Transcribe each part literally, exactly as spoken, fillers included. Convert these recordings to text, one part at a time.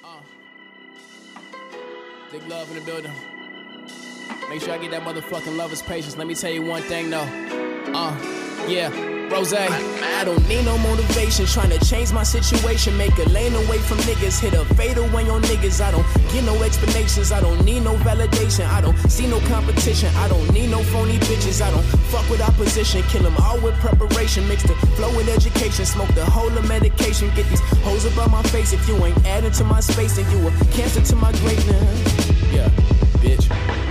Uh, Big love in the building. Make sure I get that motherfucking lover's patience. Let me tell you one thing though. Uh, yeah, Rose. I don't need no motivation. Trying to change my situation. Make a lane away from niggas. Hit a fade away on niggas. I don't get no explanations. I don't need no validation. I don't see no competition. I don't need no phony bitches. I don't fuck with opposition. Kill them all with preparation. Mix the flow with education. Smoke the whole of medication. Get these hoes above my face. If you ain't adding to my space, then you a cancer to my greatness. Yeah, bitch.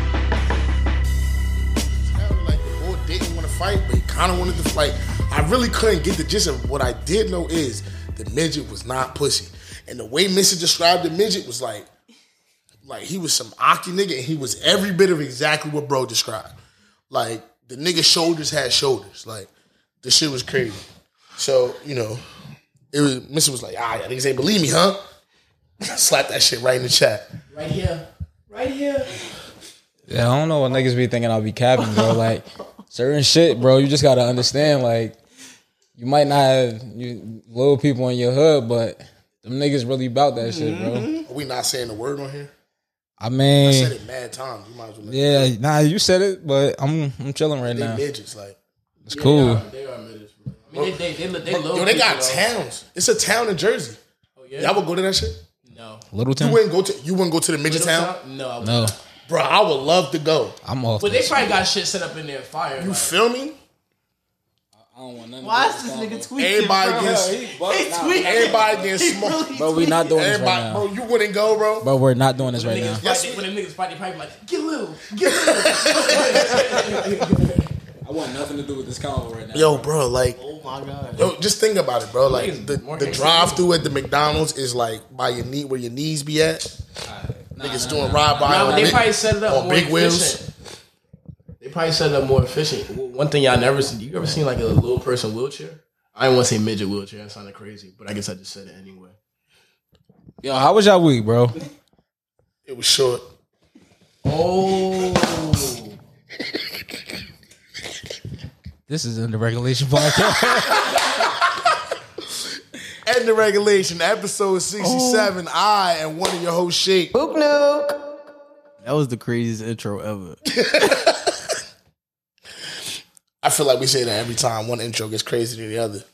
Didn't want to fight, but he kind of wanted to fight. I really couldn't get the gist of what I did know is the midget was not pussy. And the way Missy described the midget was like, like he was some aki nigga, and he was every bit of exactly what bro described. Like, the nigga's shoulders had shoulders. Like, the shit was crazy. So, you know, it was Missy was like, ah, y'all niggas ain't believe me, huh? Slap that shit right in the chat. Right here. Right here. Yeah, I don't know what niggas be thinking I'll be capping, bro. Like, certain shit, bro, you just gotta understand, like, you might not have you, little people in your hood, but them niggas really about that shit, bro. Are we not saying the word on here? I mean, I said it mad times. You might as well. Yeah, nah, you said it, but I'm I'm chilling right they now. Midgets, like, it's yeah, cool. They are, they are midgets, bro. I mean, they, they, they, they, they Yo, they got towns. It's a town in Jersey. Oh yeah, y'all would go to that shit? No, Littleton. You wouldn't go to. You wouldn't go to the midget town? town? No, I would no. not. Bro, I would love to go. I'm off. But they probably got shit set up in their fire. You like, feel me? I don't want nothing. Why is this nigga tweaking? Everybody bro? gets, He tweaking. everybody gets smoked. Really Bro, we not doing this Everybody, right now. bro, you wouldn't go, bro. Bro, we're not doing this when right now. niggas fight, when them niggas fight, they probably be like, get little, get little. I want nothing to do with this convo right now. Yo, bro, like, Oh my god. yo, just think about it, bro. Like, Niggas the, more the gangster drive-through at the McDonald's is like by your knee, where your knees be at. Nah, Niggas nah, doing nah. ride by Nah, on but they big- probably set it up on more big wheels. efficient. They probably set it up more efficient. One thing y'all never seen. You ever seen like a little person wheelchair? I didn't want to say midget wheelchair. That sounded crazy, but I guess I just said it anyway. Yo, how was y'all week, bro? It was short. Oh, This is in the regulation podcast. End the regulation, episode sixty-seven. I and one of your hosts, Shake. Book nuke. That was the craziest intro ever. I feel like we say that every time one intro gets crazier than the other.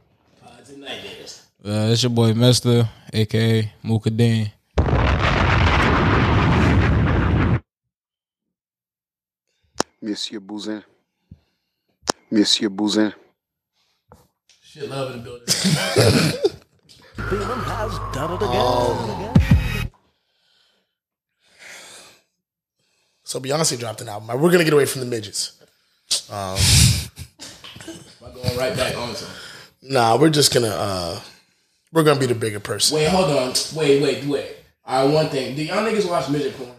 Uh, it's your boy Mister, aka Mooka Dean. Monsieur Bouzin. Monsieur Bouzin. shit, love in the building. Freeman has done it again. So Beyonce dropped an album. We're gonna get away from the midgets. Um, I'm going right back on something. nah, we're just gonna uh, we're gonna be the bigger person. Wait, hold on. Wait, wait, wait. All right, one thing. Do y'all niggas watch midget porn?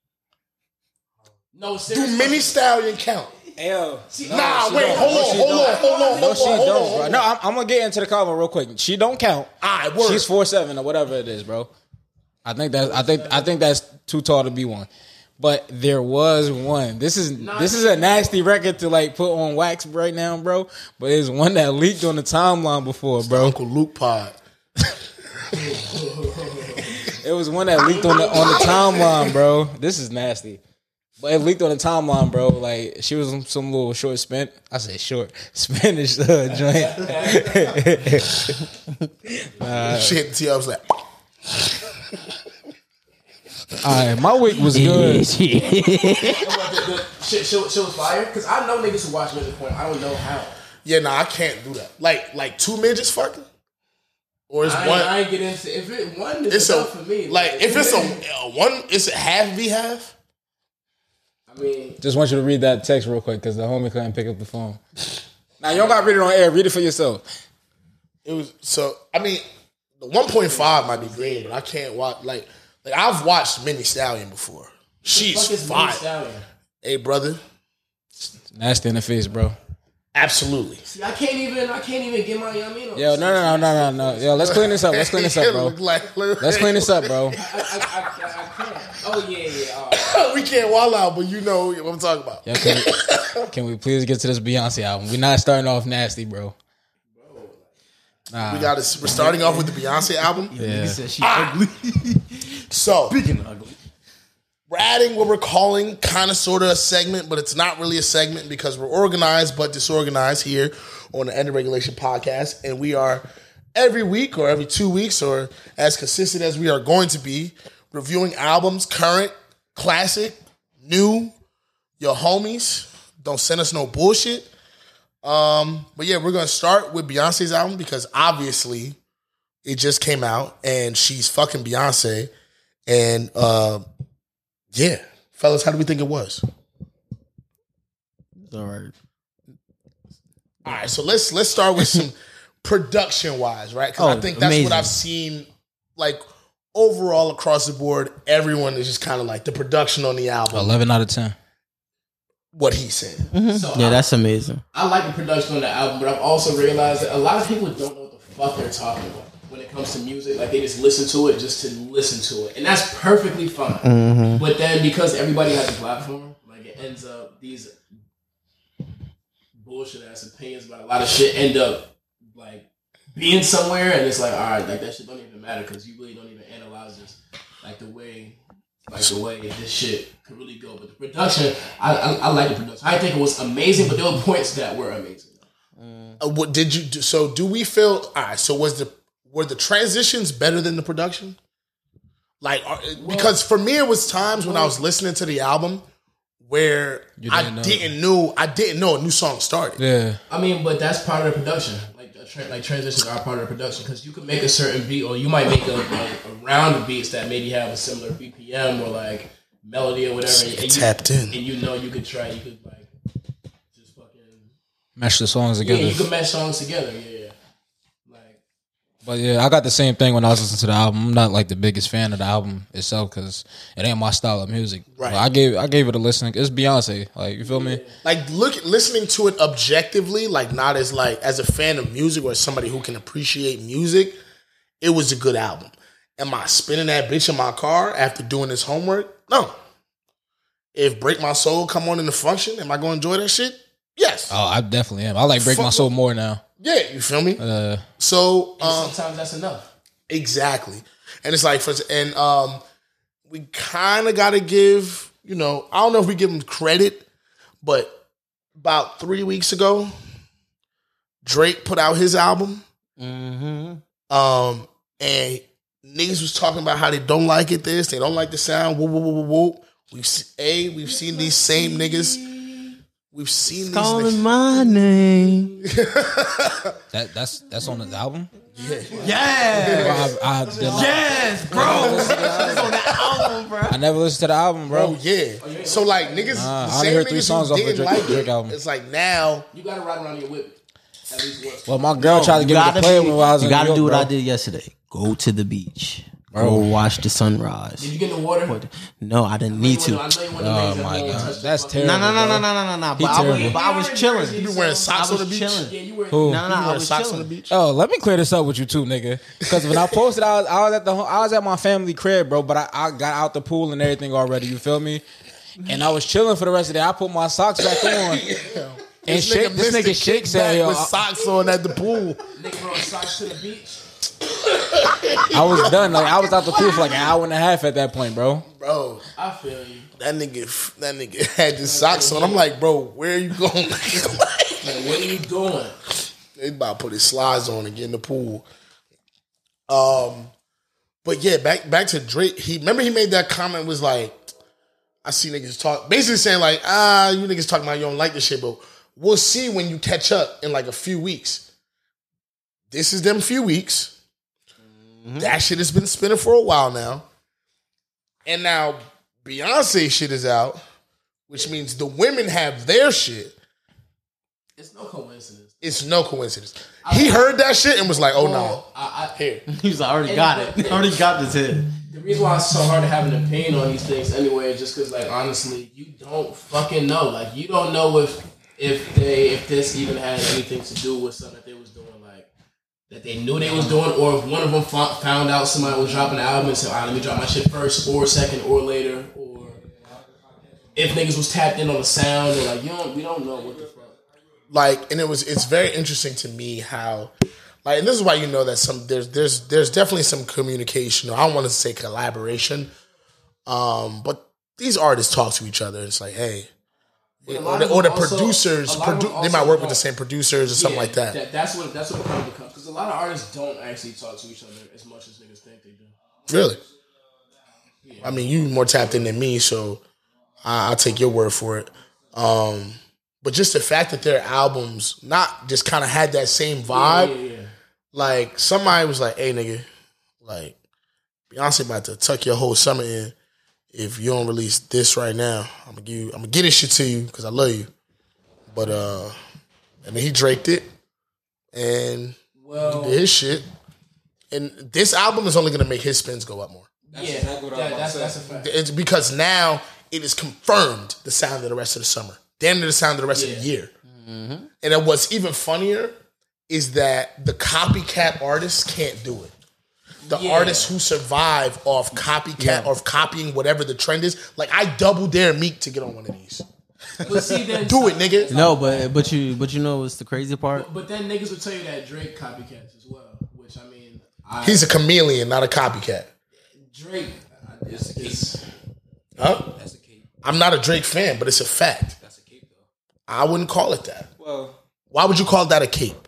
No, Do seriously. Mini Stallion count? Hell, Nah, wait, hold on, hold on, hold on, no, hold she on, hold don't, on. bro. No, I'm, I'm gonna get into the comment real quick. She don't count. Alright, word. She's four seven or whatever it is, bro. I think that's I think I think that's too tall to be one. But there was one. This is this is a nasty record to like put on wax right now, bro. But it's one that leaked on the timeline before, bro. Uncle Luke pod. It was one that leaked on the on the timeline, bro. This is nasty. But it leaked on the timeline, bro. Like, she was some little short spin. I say short. Spanish uh, joint. uh, she hit the T. I was like, all right, my week was good. shit, shit, shit was fire? Because I know niggas who watch midget porn. I don't know how. yeah, nah, I can't do that. Like, like two midgets fucking? Or is I one? ain't, I ain't get into if it one is It's a, enough for me. like, if it's a, a one, it's a half v half. I mean, Just want you to read that text real quick because the homie couldn't pick up the phone. Now, you don't got to read it on air. Read it for yourself. It was, so, I mean, the one point five might be green, but I can't watch, like, like I've watched Mini Stallion before. fuck She's is Mini fire. Stallion? Hey, brother. Nasty in the face, bro. Absolutely. See, I can't even. I can't even get my yamino. Yo, no, no, no, no, no, no. Yo, let's clean this up. Let's clean this up, bro. Look like- look- Let's clean this up, bro. I, I, I, I can't. Oh yeah, yeah. All right. We can't wall out, but you know what I'm talking about. Yo, can, we, can we please get to this Beyonce album? We're not starting off nasty, bro. Nah. We got to. We're starting off with the Beyonce album. Yeah. He said she Ah. ugly. So Speaking of ugly. we're adding what we're calling kind of sort of a segment, but it's not really a segment because we're organized but disorganized here on the End of Regulation podcast. And we are every week or every two weeks or as consistent as we are going to be reviewing albums, current, classic, new, your homies. Don't send us no bullshit. Um, but yeah, we're going to start with Beyonce's album because obviously it just came out and she's fucking Beyonce. And, uh, yeah, fellas, how do we think it was? It's all right. All right, so let's let's start with some production wise, right? Because Oh, I think that's amazing. what I've seen, like overall across the board. Everyone is just kind of like the production on the album. eleven out of ten. What he said. So Yeah, I, that's amazing. I like the production on the album, but I've also realized that a lot of people don't know what the fuck they're talking about when it comes to music. Like they just listen to it just to listen to it, and that's perfectly fine. Mm-hmm. But then because everybody has a platform, like it ends up these bullshit ass opinions about a lot of shit end up like being somewhere, and it's like, all right, like that shit don't even matter because you really don't even analyze this like the way, like the way this shit could really go. But the production, I, I, I like the production. I think it was amazing, but there were points that were amazing. Uh, what did you do? So do we feel? All right. So was the were the transitions better than the production? Like are, because for me it was times when I was listening to the album where You I didn't know. didn't know I didn't know a new song started. Yeah. I mean, but that's part of the production. Like, the tra- like transitions are part of the production because you could make a certain beat, or you might make a, a, a round of beats that maybe have a similar B P M or like melody or whatever. And, and you, Tapped in. and you know you could try, you could like just fucking Mesh the songs yeah, together. you could mesh songs together. Yeah, yeah. Like But yeah, I got the same thing when I was listening to the album. I'm not like the biggest fan of the album itself because it ain't my style of music. Right. But I gave I gave it a listen. It's Beyonce. Like, you feel me? Like look listening to it objectively, like not as like as a fan of music or somebody who can appreciate music, it was a good album. Am I spinning that bitch in my car after doing this homework? No. If Break My Soul come on in the function, am I gonna enjoy that shit? Yes. Oh, I definitely am. I like Break My Fuck Soul with- more now. Yeah, you feel me? Uh, So and um, sometimes that's enough. exactly. And it's like for and um we kind of got to give, you know, I don't know if we give him credit, but about three weeks ago, Drake put out his album. Mm-hmm. Um, and niggas was talking about how they don't like it. This they don't like the sound. Whoop whoop whoop whoop. whoop. We've se- a we've seen these same niggas. We've seen these Calling niggas. my name. that that's that's on the album. Yes. I, I, did not- Yes, bro. It's on the album, bro. I never listened to the album, bro. Bro, yeah. So like niggas, Nah, the I only same heard three niggas songs who off the didn't Drake- like Drake it. album. It's like now. You gotta ride around your whip at least once. Well, my girl tried to You give me gotta the play be- when I was You in gotta New do York, what bro. I did yesterday. Go to the beach. Go watch the sunrise. Did you get in the water? What? No, I didn't need to. I know you want to Oh make my that god, touch that's the terrible. No, no, no, bro. no, no, no, no, no. He But I was, terrible. but I was chilling. You be wearing I socks on the was beach? chilling. Yeah, you were. Who? No, no, no. You I wearing was socks on chilling. the beach? Oh, let me clear this up with you too, nigga. Because when I posted, I was, I was at the I was at my family crib, bro. But I, I got out the pool and everything already. You feel me? And I was chilling for the rest of the day. I put my socks back on. And Shake, this missed nigga the Shake kickback said, yo, with I, socks on at the pool. Nigga brought socks to the beach. I was done. Like I was out the pool for like an hour and a half at that point, bro. Bro, I feel you. that nigga, that nigga had his socks on. I'm like, bro, where are you going? Like, Like, what are you doing? they about to put his slides on and get in the pool. Um, but yeah, back back to Drake. He remember he made that comment was like, I see niggas talk, basically saying like, ah, you niggas talking about you don't like this shit, but we'll see when you catch up in like a few weeks. This is them few weeks. That shit has been spinning for a while now. And now Beyonce shit is out, which means the women have their shit. It's no coincidence. It's no coincidence. He heard that shit and was like, oh, no. Well, I, I, Here. He's like, I already got it. I already got this hit. the reason why it's so hard to have an opinion on these things anyway is just because, like, honestly, you don't fucking know. Like, you don't know if if they if this even had anything to do with something that they was doing, like that they knew they was doing, or if one of them f- found out somebody was dropping an album and said, "All right, let me drop my shit first, or second, or later," or if niggas was tapped in on the sound, or like you don't, we don't know what the fuck. Like, and it was, it's very interesting to me how, Like, and this is why you know that some there's there's there's definitely some communication. I don't want to say collaboration, um, but these artists talk to each other. It's like, hey, or the, or the also, producers, produ- they might work with the same producers or something yeah, like that. that. That's what that's what it kind of becomes. Because a lot of artists don't actually talk to each other as much as niggas think they do. Really? Yeah. I mean, you more tapped in than me, so I, I'll take your word for it. Um, but just the fact that their albums not just kind of had that same vibe. Yeah, yeah, yeah. Like, somebody was like, hey, nigga, like, Beyonce about to tuck your whole summer in. If you don't release this right now, I'm gonna give you, I'm gonna get this shit to you because I love you. But, uh, and then he draked it and well, he did his shit. And this album is only gonna make his spins go up more. That's yeah, exactly what that, that's, that's a fact. It's because now it is confirmed the sound of the rest of the summer. Damn near the sound of the rest yeah. of the year. Mm-hmm. And then what's even funnier is that the copycat artists can't do it. The yeah. artists who survive off copycat yeah. or copying whatever the trend is, like I double dare Meek to get on one of these. But see, then do it, nigga. No, but but you but you know what's the crazy part? But, but then niggas will tell you that Drake copycats as well, which I mean, I, he's a chameleon, not a copycat. Drake, it's, it's huh? That's a cape. I'm not a Drake fan, but it's a fact. That's a cape, though. I wouldn't call it that. Well, why would you call that a cape?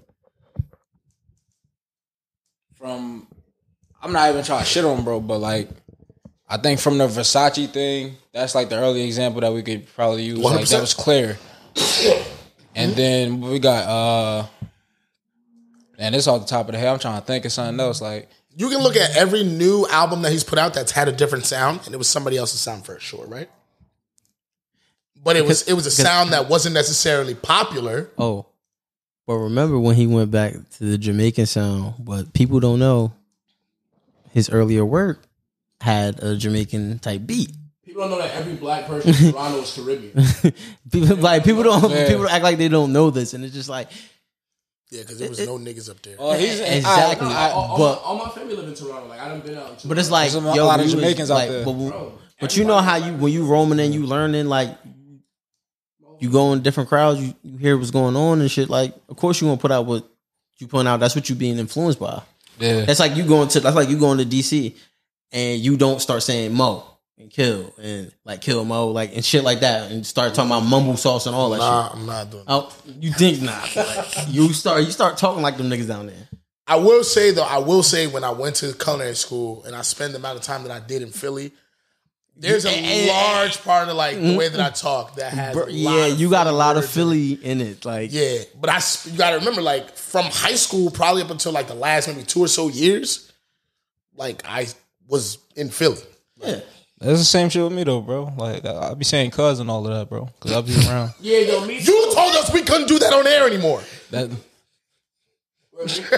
From, I'm not even trying to shit on bro, but like, I think from the Versace thing, that's like the early example that we could probably use. Like, that was clear. And then we got, uh, and it's off the top of the head. I'm trying to think of something else. Like, you can look at every new album that he's put out that's had a different sound, and it was somebody else's sound for sure, right? But it was it was a sound that wasn't necessarily popular. Oh, but remember when he went back to the Jamaican sound? But people don't know his earlier work had a Jamaican type beat. People don't know that every black person in Toronto is Caribbean. people like people don't yeah. people act like they don't know this, and it's just like. Yeah, because there was it, no niggas up there. Oh, he's exactly. I, I, all, but, all, my, all my family live in Toronto. Like I done been out. In Toronto. But it's like there's a yo, lot of Jamaicans like, out there. But, Bro, but you know how you when you roaming and you learning, like you go in different crowds, you, you hear what's going on and shit. Like, of course you gonna put out what you put out. That's what you being influenced by. Yeah, that's like you going to. That's like you going to D C and you don't start saying Mo and Kill and like Kill Mo like and shit like that and start talking about mumble sauce and all that nah, shit. I'm not doing that. Oh, you think not? Like, you start you start talking like them niggas down there. I will say though, I will say when I went to culinary school and I spent the amount of time that I did in Philly, there's a large part of like the way that I talk that has Bro, a lot yeah, of you got a lot of words Philly in it, like yeah. But I you got to remember like from high school probably up until like the last maybe two or so years, like I was in Philly. Like, yeah. That's the same shit with me though, bro. Like I be saying cuz and all of that, bro, because I be around. Yeah, yo, me. You told us we couldn't do that on air anymore. That. That's crazy.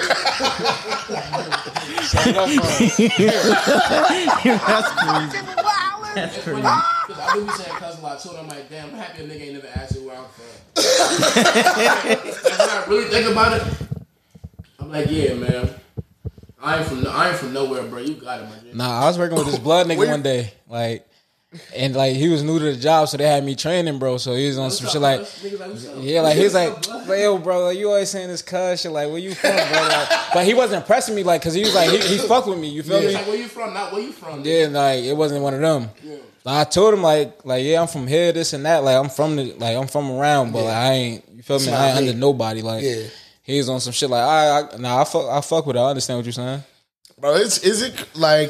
That's crazy. Because I do be saying cuz a lot too, and I'm like, damn, I'm happy a nigga ain't never asked me where I'm from. And when I really think about it, I'm like, yeah, man. I ain't from I ain't from nowhere, bro. You got it, man. Nah, I was working with this blood nigga one day, like, and like he was new to the job, so they had me training, bro. So he was on some shit like, yeah, like he's like, like, yo, bro, like, you always saying this cuz shit, like, where you from, bro? Like, but he wasn't impressing me, like, cause he was like, he, he fuck with me, you feel yeah, me? Like, where you from? Not where you from. Yeah, like it wasn't one of them. Yeah. Like, I told him like, like yeah, I'm from here, this and that. Like I'm from the, like I'm from around, but yeah. like, I ain't, you feel me? I ain't under nobody. Like, yeah. he was on some shit like, I, I nah, I fuck, I fuck with it. I understand what you're saying. Bro, it's is it like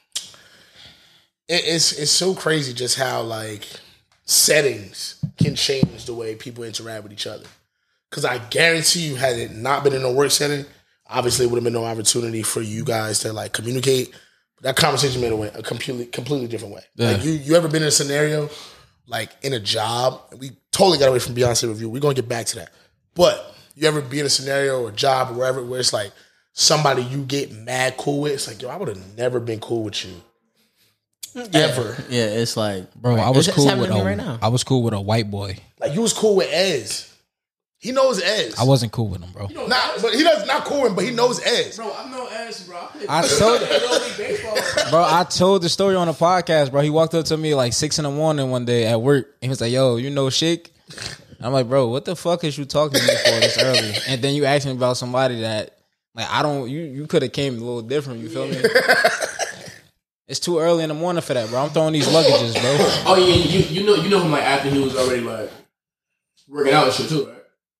it, it's it's so crazy just how like settings can change the way people interact with each other. Because I guarantee you, had it not been in a work setting, obviously it would have been no opportunity for you guys to like communicate. That conversation made a, a completely completely different way. Yeah. Like you you ever been in a scenario like in a job? We totally got away from Beyonce review. We're gonna get back to that. But you ever be in a scenario or a job or wherever where it's like somebody you get mad cool with, it's like, yo, I would have never been cool with you. Yeah. Ever. Yeah, it's like, bro, right. I was it's, cool it's with a, right now. I was cool with a white boy. Like you was cool with Ez. He knows Ez. I wasn't cool with him, bro. You know, Not, but he does not cool with him, but he knows Ez. Bro, I'm no ass, bro. I told baseball. Bro, I told the story on the podcast, bro. He walked up to me like six in the morning one day at work. And he was like, yo, you know Shake? I'm like, bro, what the fuck is you talking to me for this early? And then you asked me about somebody that Like I don't. You you could have came a little different. You feel me? It's too early in the morning for that, bro. I'm throwing these luggages, bro. Oh yeah, you you know you know him like after he was already like working out and shit too, right?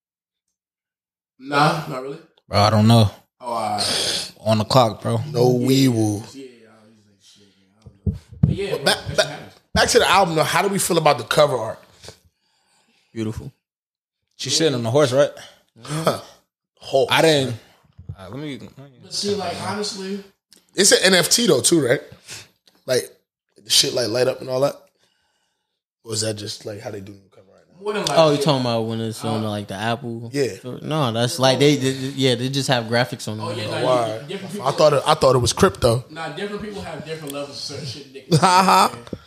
Nah, not really. Bro, I don't know. Oh, uh, On the clock, bro. No wee woo. yeah, yeah, I was like shit. I don't know. But yeah, bro, Back, that shit back, happens. back to the album though. How do we feel about the cover art? Beautiful. She's sitting on the horse, right? Hulk. I didn't. Uh, let me. But see, like honestly, It's an N F T though too, right? Like the shit like light up and all that. Or is that just like how they do the cover right now? more than like, Oh, you talking about when it's on like the Apple? Yeah. No, that's like they, they yeah, they just have graphics on Oh them. yeah, nah, Why? you- different people. I thought it, I thought it was crypto. Nah, different people have different levels of certain shit. They can Haha.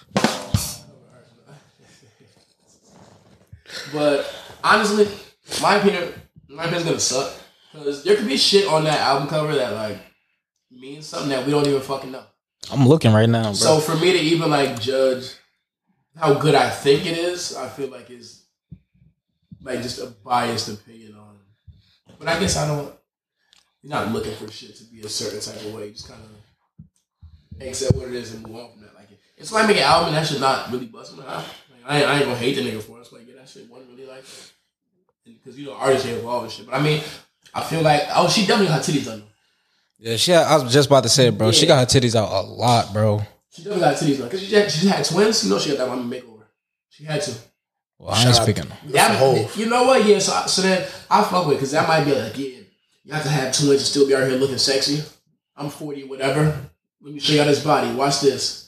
But honestly, my opinion, my opinion's gonna suck because there could be shit on that album cover that like means something that we don't even fucking know. I'm looking right now, bro. So for me to even like judge how good I think it is, I feel like is like just a biased opinion on it. But I guess I don't. You're not looking for shit to be a certain type of way. You just kind of accept what it is and move on from that. Like it's like making an album and that shit not really busting. Like, I, like, I, ain't, I ain't gonna hate the nigga for it. It's like yeah, that shit wasn't really like because you know artists get involved and shit. But I mean, I feel like oh, she definitely got titties done. yeah, she. I was just about to say, bro. She got her titties out a lot, bro. She definitely got titties done because she, had- she had twins. You know she got that one makeover. She had to. Well, I ain't Shout out. speaking. That, Hov. you know what? Yeah, so, so then I fuck with because that might be like, yeah, you have to have twins and still be out here looking sexy. I'm forty, whatever. Let me show y'all this body. Watch this.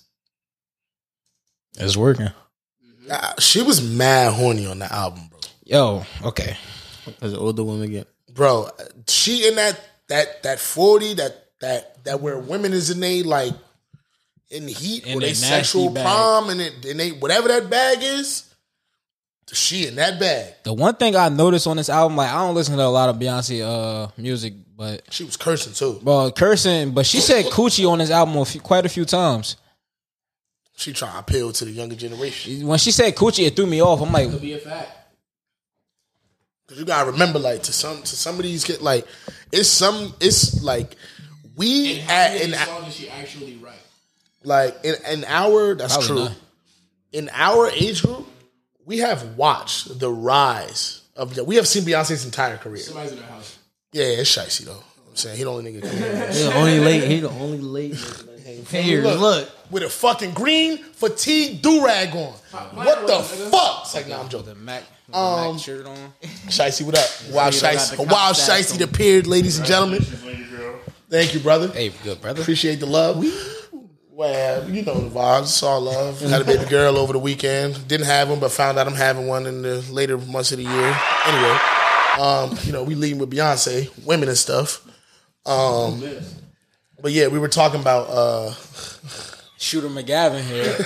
It's working. Uh, She was mad horny on the album, bro. Yo, okay. As older women get. Bro, she in that that that forty that that that where women is in they like in heat In or they they nasty sexual bag. prom and it and they whatever that bag is. She in that bag. The one thing I noticed on this album, like I don't listen to a lot of Beyonce uh music, but She was cursing too. well, cursing. But she said coochie on this album a few, quite a few times. She trying to appeal to the younger generation. When she said coochie, it threw me off. I'm like, Could be a fact. Cause you gotta remember, like to some to some of these get like it's some it's like we And how at many in songs did she actually write? like in an hour that's Probably true. not. In our age group, we have watched the rise of the, we have seen Beyonce's entire career. Somebody's in her house. Yeah, it's shicey though. I'm saying he the only nigga. Come here. He the only late. He the only late. Here, Look, look. with a fucking green fatigue do rag on. What the fuck? It's like, nah, I'm joking. the Mac, the Um, Mac shirt on. Shicey, what up? Wild You don't got Shicey, the a wild cop stats Shicey appeared, ladies and gentlemen. Thank you, brother. Hey, good brother. Appreciate the love. Well, you know the vibes. It's all love. Had a baby girl over the weekend. Didn't have one, but found out I'm having one in the later months of the year. Anyway, um, you know, we leading with Beyonce, women and stuff. Um, but yeah, we were talking about uh, Shooter McGavin here.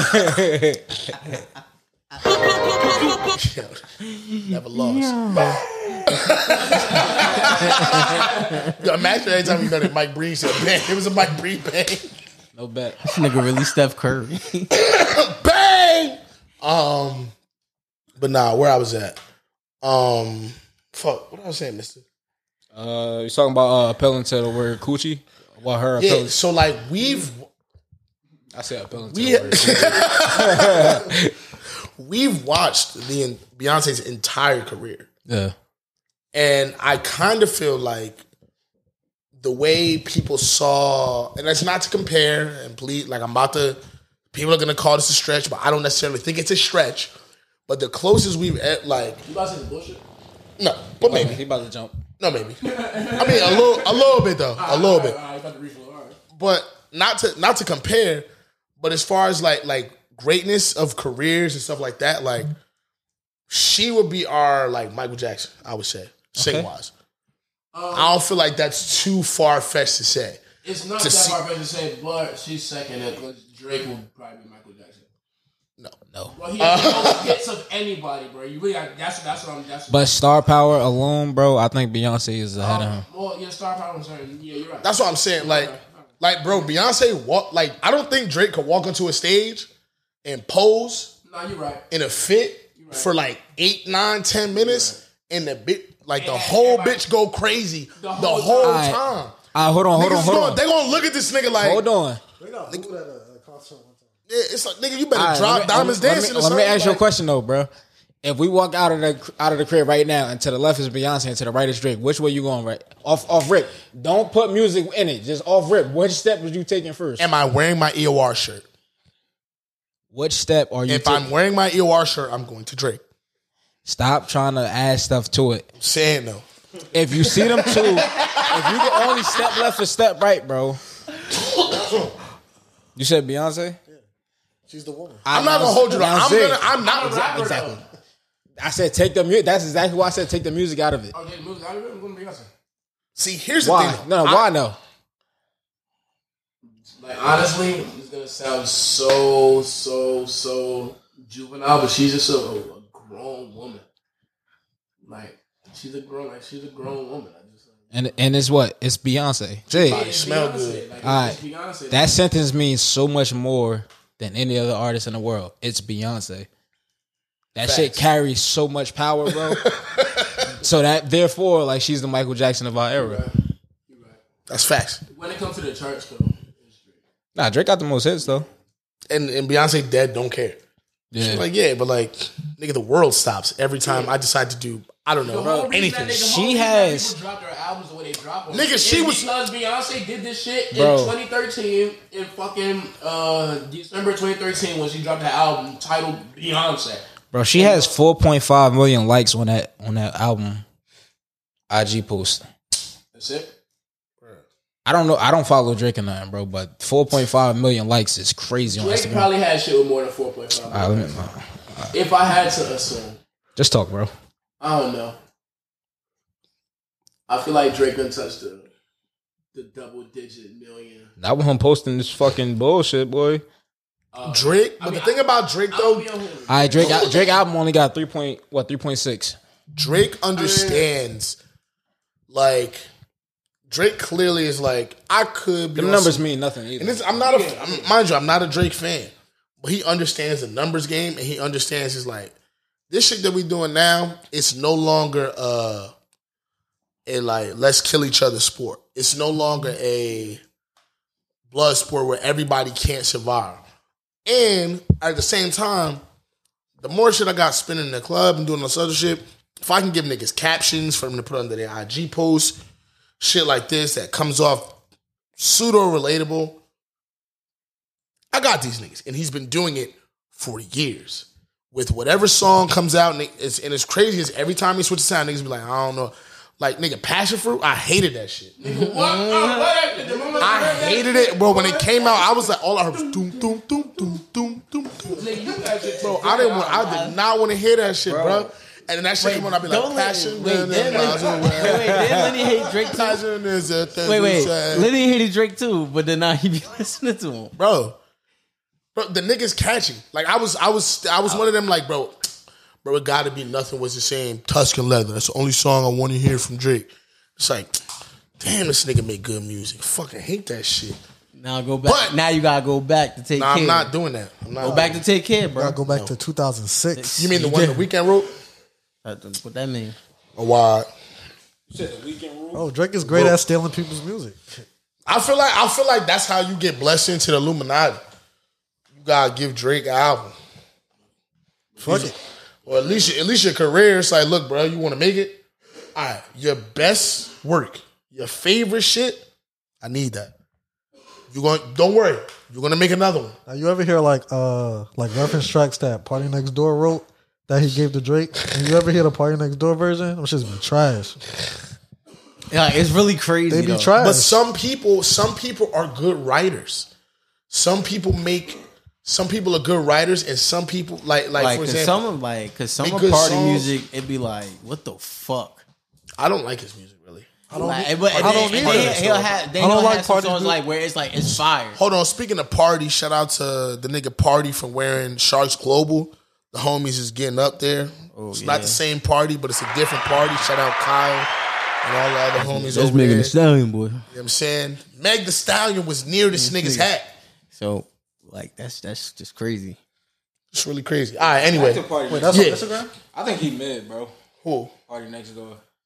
never lost. Yo, imagine every time you know that Mike Breen said, "Bang!" It was a Mike Breen bang. No bet. This nigga really Steph Curry. Bang! Um, but nah, where I was at. Um, fuck, what I was saying, Mister. Uh, you talking about uh, appealing to the word coochie? What her Yeah, appealing? so like we've I said appealing to we the word coochie. we've watched the Beyonce's entire career, Yeah. and I kind of feel like the way people saw, and that's not to compare, and please, like I'm about to, people are gonna call this a stretch, but I don't necessarily think it's a stretch. But the closest we've at, like, You about to say the bullshit? no, but He maybe, about to jump. no, maybe. I mean, a little, a little bit though, a little bit. All right, you about to refill. All right. But not to not to compare, but as far as like like greatness of careers and stuff like that, like she would be our like Michael Jackson, I would say, sing wise. I don't feel like that's too far fetched to say. It's not To that see- far fetched to say, but she's second. At Drake will probably be Michael Jackson. No, No. Well, he has the most hits of anybody, bro. You really got, that's that's what I'm. That's But star power alone, bro, I think Beyonce is ahead of him. well, yeah, star power and certain. Yeah, you're right. that's what I'm saying. Like, like bro, Beyonce walk like I don't think Drake could walk onto a stage and pose no, you're right. in a fit for like eight, nine, ten minutes, and the bit Like the whole bitch go crazy the whole, the whole right. time. Ah, hold on, hold Niggas on, hold gonna, on. They gonna look at this nigga like, Hold on. They got booed at a, a concert one time. yeah, it's like nigga, you better All right, drop let me- Diamonds let me- Dancing. or Let something. me ask you a Like, question though, bro. If we walk out of the out of the crib right now, and to the left is Beyonce, and to the right is Drake, which way you going? Right off off rip. Don't put music in it. Just off rip. Which step was you taking first? Am I wearing my E O R shirt? Which step are you? If taking? I'm wearing my E O R shirt, I'm going to Drake. Stop trying to add stuff to it. I'm saying though. If you see them two, if you can only step left or step right, bro. You said Beyonce? She's the woman. I'm not gonna hold you. Now, I'm see. gonna. I'm not a rapper. Exactly. Though. I said take the music. That's exactly why I said take the music out of it. Oh, yeah, the music out of it. I'm going to Beyonce. See, here's the Why? thing. No, no, I- why no? Like, honestly, it's going to sound so, so, so juvenile, but she's just a, a grown woman. Like, she's a grown, like, she's a grown woman. I just, like, And and it's what? It's Beyonce. Jay, Body smell Beyonce. good. Like, All it's right. Beyonce. that sentence means so much more than any other artist in the world. It's Beyonce. That shit carries so much power, bro. So that therefore, like, she's the Michael Jackson of our era. That's facts. When it comes to the charts, though, it's Drake. Nah, Drake got the most hits though. And and Beyonce dead don't care. Yeah. She's like, yeah, but like, nigga, the world stops every time I decide to do. I don't know The whole reason anything. that they- the She whole reason that has- people dropped their albums the way they drop them. Nigga, is she was- because Beyonce did this shit Bro. in twenty thirteen in fucking uh, December twenty thirteen when she dropped her album titled Beyonce. Bro, she has four point five million likes on that on that album I G post. That's it. I don't know. I don't follow Drake or nothing, bro, but four point five million likes is crazy on Drake Instagram. probably had shit with more than four point five. All right, let me- If I had to assume, just talk, bro. I don't know. I feel like Drake done touched the the double digit million. Not with him posting this fucking bullshit, boy. Drake, but I mean, the thing about Drake I'll though, be on him. All right, Drake. Drake album only got three point what three point six. Drake understands. Like, Drake clearly is like, I could be. The on numbers some- mean nothing either. And this, I'm not a, I'm, mind you, I'm not a Drake fan, but he understands the numbers game, and he understands his like, this shit that we doing now. It's no longer uh, a like let's kill each other sport. It's no longer a blood sport where everybody can't survive. And at the same time, the more shit I got spinning in the club and doing this other shit, if I can give niggas captions for them to put under their I G posts, shit like this that comes off pseudo relatable, I got these niggas. And he's been doing it for years. With whatever song comes out, and it's, and it's crazy is every time he switches sound, niggas be like, I don't know. Like, nigga, Passion Fruit, I hated that shit. What? Oh, what? The moment I heard that hated shit, it, bro. When it came out, I was like, all I heard was doom, doom, doom, doom, doom, doom, doom. Nigga, you guys just- Bro, I didn't want, I did not want to hear that shit, bro. And then that shit come on, I'd be like, Don't let- Passion. wait, then Lenny- wait, wait, then Lenny hate Drake too. Passion is a thing. Wait, wait, to say. Lenny hated Drake too, but then now he be listening to him. Bro. Bro, the nigga's catchy. Like, I was, I was, I was one of them, like, bro, bro, it gotta be Nothing Was the Same, Tuscan Leather. That's the only song I want to hear from Drake. It's like, damn, this nigga make good music. Fucking hate that shit. Now go back. But- now you gotta go back to take Nah, care. I'm not doing that. I'm not Go back to take care, bro. Gotta go back to two thousand six. You mean the one the Weeknd wrote? That's what that mean? Or why? Oh, Drake is great at stealing people's music. I feel like I feel like that's how you get blessed into the Illuminati. You gotta give Drake an album. Fuck it. Or at least at least your career. It's like, look, bro, you want to make it? All right, your best work, your favorite shit. I need that. You going? Don't worry. You're gonna make another one. Now, you ever hear like uh like reference tracks that Party Next Door wrote that he gave to Drake? And you ever hear the Party Next Door version? Them shit's be trash. Yeah, it's really crazy. They be though. trash. But some people, some people are good writers. Some people make. Some people are good writers, and some people like like, Like, for cause example, some of like, cause some make of good party songs. music, it'd be like, what the fuck? I don't like his music really. I don't, Like, need- but I don't then, need then that. he'll have, then I don't he'll like have some party songs music. like where it's like it's fire. Hold on. Speaking of party, shout out to the nigga Party for wearing Sharks Global. The homies is getting up there. it's not yeah. the same party, but it's a different party. Shout out Kyle and all the other homies That's over Megan there. Thee Stallion, boy. You know what I'm saying? Meg the Stallion was near this nigga's hat. So like that's that's just crazy. It's really crazy. All right, anyway. Wait, that's Yeah. on Instagram? I think he mid, bro. Who? Party Next Door.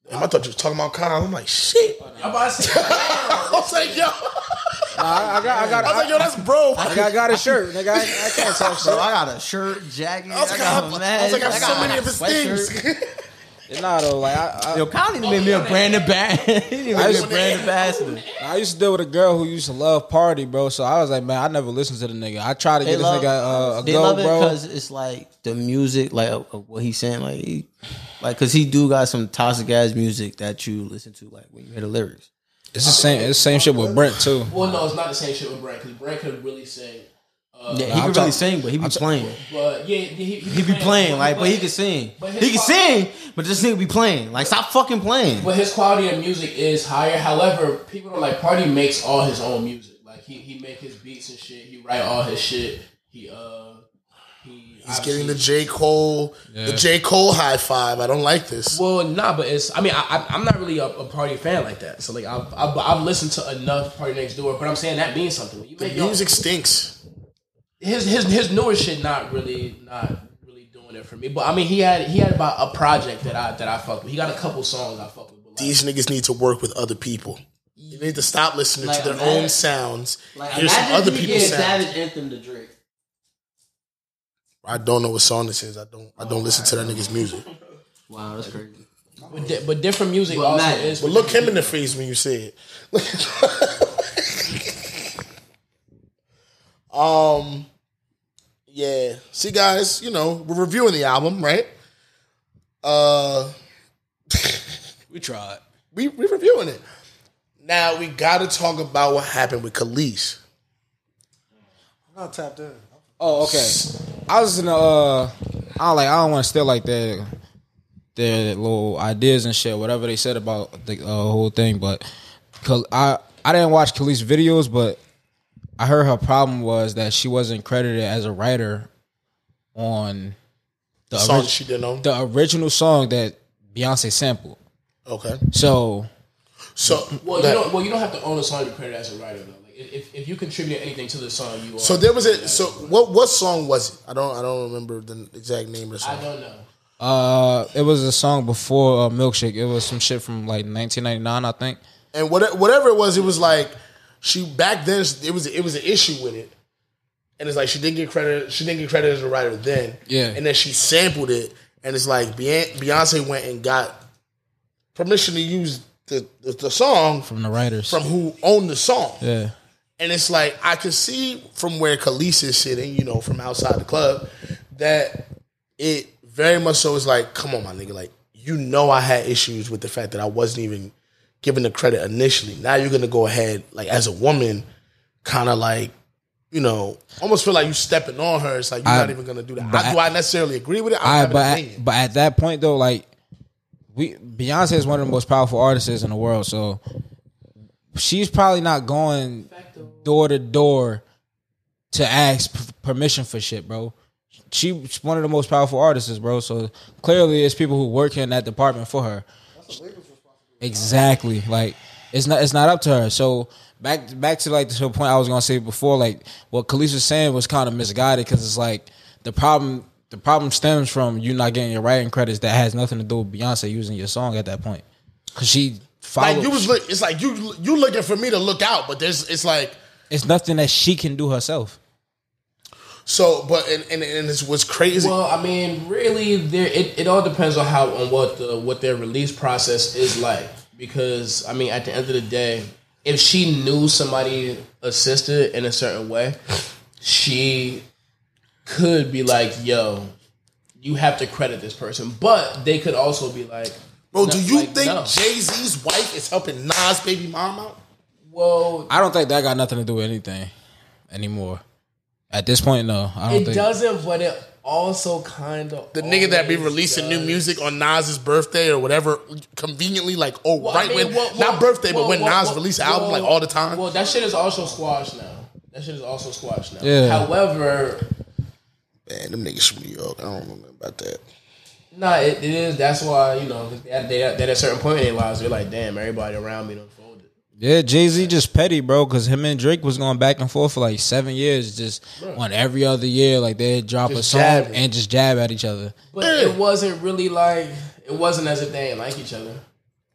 Damn, I thought you was talking about Kyle. I'm like, shit. I'm about to say, I was like, yo. Nah, I, I got, I got, I was like, yo, that's bro. I got, I got a shirt, nigga. I, I can't talk shit. Bro, I got a shirt, jacket. I was I like, got I, a have, mask. I was like, I have I so got many a of his sweatshirt. things. Nah, though, like I, I, Yo, Kyle need to make me a brand ambassador. He need to make me a brand ambassador. I used to deal with a girl who used to love Party, bro. So I was like, man, I never listened to the nigga. I tried to They get this love, nigga uh, a they go, love it bro. because it's like the music, like uh, what he's saying, like, he, like, cause he do got some toxic ass music that you listen to, like when you hear the lyrics. It's the same. It's the same shit with Brent too. well, no, it's not the same shit with Brent because Brent could really sing. Uh, Yeah, he I'm can really talk- sing, but he be playing. But yeah, he, he, He be playing, like, but he can sing. But his He can quality- sing, but this nigga be playing. Like, stop fucking playing. But his quality of music is higher. However, people don't like Party makes all his own music. Like he he make his beats and shit. He write all his shit. He uh he He's getting the J. Cole, the J. Cole high five. I don't like this. Well, nah, but it's. I mean, I, I, I'm not really a, a Party fan like that. So like, I've, I've I've listened to enough Party Next Door, but I'm saying that means something. When you The make your- music stinks. his his his newer shit not really not really doing it for me. But I mean, he had he had about a project that I that I fuck with. He got a couple songs I fuck with. But like, These niggas need to work with other people. You need to stop listening Like, to their imagine- own sounds. Like, Hear some imagine other if he people's gave sounds. Savage Anthem to Drake. I don't know what song this is. I don't. I don't listen to that nigga's music. Wow, that's crazy. but, di- but different music Well, also Matt, is. But look him in the face when you say it. um. Yeah. See, guys. You know, we're reviewing the album, right? Uh. We tried. we we reviewing it. Now we got to talk about what happened with Khalees. I'm not tapped in. Oh, okay. I was in the. Uh, I don't like. I don't want to steal like their their little ideas and shit, whatever they said about the uh, whole thing. But Khal- I I didn't watch Khalees' videos, but I heard her problem was that she wasn't credited as a writer on the, The song orig- she didn't own. the original song that Beyonce sampled. Okay. So So well, you that- don't. Well, you don't have to own a song to be credited as a writer though. Like if if you contribute anything to the song, you are. So there was a so what what song was it? I don't I don't remember the exact name of the song. I don't know. uh, it was a song before uh, Milkshake. It was some shit from like nineteen ninety-nine, I think. And what, whatever it was, it was like she back then it was it was an issue with it, and it's like she didn't get credit. She didn't get credit as a writer then. Yeah. And then she sampled it, and it's like Beyonce Beyonce went and got permission to use the the, the song From the writers. from who owned the song. yeah. And it's like I could see from where Khalees is sitting, you know, from outside the club, that it very much so is like, come on, my nigga, like you know, I had issues with the fact that I wasn't even given the credit initially. Now you're gonna go ahead, like as a woman, kind of like, you know, almost feel like you stepping on her. It's like you're I- not even gonna do that. but I, do I- I necessarily agree with it? I I have an but opinion. at, but at that point though, like we Beyonce is one of the most powerful artists in the world, so she's probably not going door to door to ask p- permission for shit, bro. She's one of the most powerful artists, bro. So clearly, it's people who work in that department for her. Exactly, like it's not it's not up to her. So back back to like the point I was gonna say before, like what Khalees was saying was kind of misguided because it's like the problem the problem stems from you not getting your writing credits that has nothing to do with Beyonce using your song at that point because she followed. Like you was, look, it's like you you looking for me to look out, but there's, it's like. It's nothing that she can do herself. So, but and and, and it's what's crazy. Well, I mean, really, there it, it all depends on how on what the what their release process is like. Because I mean, at the end of the day, if she knew somebody assisted in a certain way, she could be like, "Yo, you have to credit this person." But they could also be like, Bro, no- do you like, think no. Jay-Z's wife is helping Nas' baby mom out? Well, I don't think that got nothing to do with anything anymore. At this point, no. I don't it think doesn't, but it also kind of The nigga that be always releasing new does. music on Nas's birthday or whatever, conveniently, like, oh, Well, I right mean, when, well, not well, birthday, well, but when well, Nas well, release an album, well, like, all the time. Well, that shit is also squashed now. That shit is also squashed now. Yeah. However, Man, them niggas from New York, I don't remember about that. nah, it, it is. That's why, you know, they, they, they at a certain point in their lives, they're like, damn, everybody around me done folded. Yeah, Jay-Z just petty, bro, because him and Drake was going back and forth for like seven years, just on every other year, like they'd drop Just a song jabbing. and just jab at each other. But it wasn't really like, it wasn't as if they didn't like each other.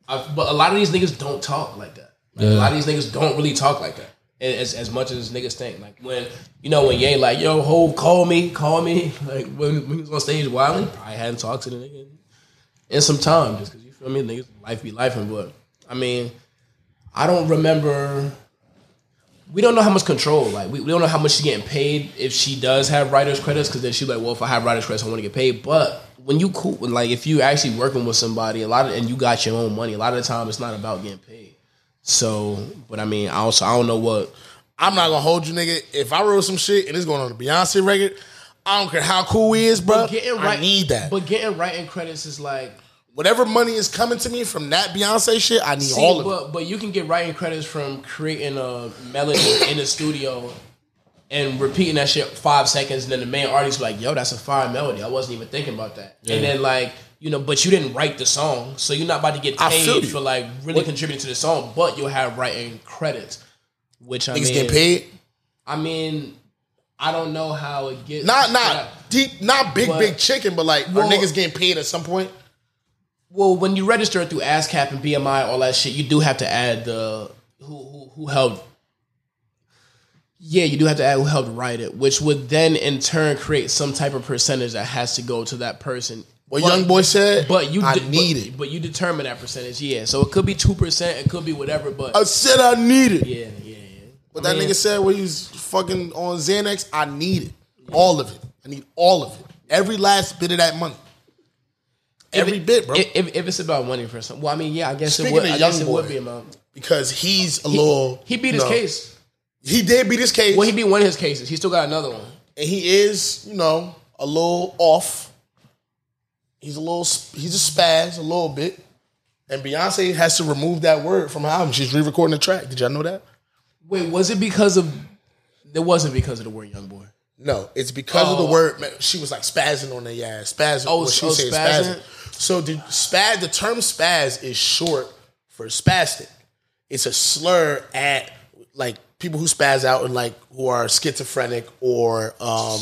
I, but a lot of these niggas don't talk like that. Like, Yeah. A lot of these niggas don't really talk like that. As as much as niggas think. Like when you know when Ye like yo Hov call me call me like when, when he was on stage wilding, I hadn't talked to the nigga in some time just because you feel me niggas life be lifing. But I mean I don't remember. We don't know how much control. Like we, we don't know how much she's getting paid if she does have writers credits because then she's like, well, if I have writers credits, I want to get paid. But when you cool, like if you actually working with somebody, a lot of and you got your own money, a lot of the time it's not about getting paid. So, but I mean, I also I don't know what. I'm not gonna hold you, nigga. If I wrote some shit and it's going on a Beyonce record, I don't care how cool he is, bro. But getting I right, need that. But getting writing credits is like whatever money is coming to me from that Beyonce shit, I need see, all of but, it. But you can get writing credits from creating a melody in the studio and repeating that shit five seconds, and then the main artist be like, "Yo, that's a fire melody. I wasn't even thinking about that." Yeah. And then like. You know, but you didn't write the song, so you're not about to get paid for like really what? contributing to the song. But you'll have writing credits, which I niggas mean, getting paid. I mean, I don't know how it gets. Not not deep, not big but, big chicken, but like well, are niggas getting paid at some point? Well, when you register through ASCAP and B M I, all that shit, you do have to add the who who, who helped. Yeah, you do have to add who helped write it, which would then in turn create some type of percentage that has to go to that person. What but, Young Boy said, but you I de- need but, it. But you determine that percentage, yeah. So it could be two percent, it could be whatever. But I said I need it. Yeah, yeah, yeah. But I that mean, nigga said when he was fucking on Xanax, I need it, yeah. all of it. I need all of it, every last bit of that money, every if, bit, bro. If, if it's about money for some, well, I mean, yeah, I guess Speaking it would. of I Young guess it Boy, would be amount because he's a he, little. He beat his know, case. He did beat his case. Well, he beat one of his cases. He still got another one, and he is, you know, a little off. He's a little, he's a spaz a little bit, and Beyonce has to remove that word from her album. She's re-recording the track. Did y'all know that? Wait, was it because of? It wasn't because of the word "young boy." No, it's because oh. of the word. She was like spazzing on the ass, spazzing. Oh, what she oh, was saying, spazzing. spazzing. So the spaz, the term spaz is short for spastic. It's a slur at like people who spaz out and like who are schizophrenic or. um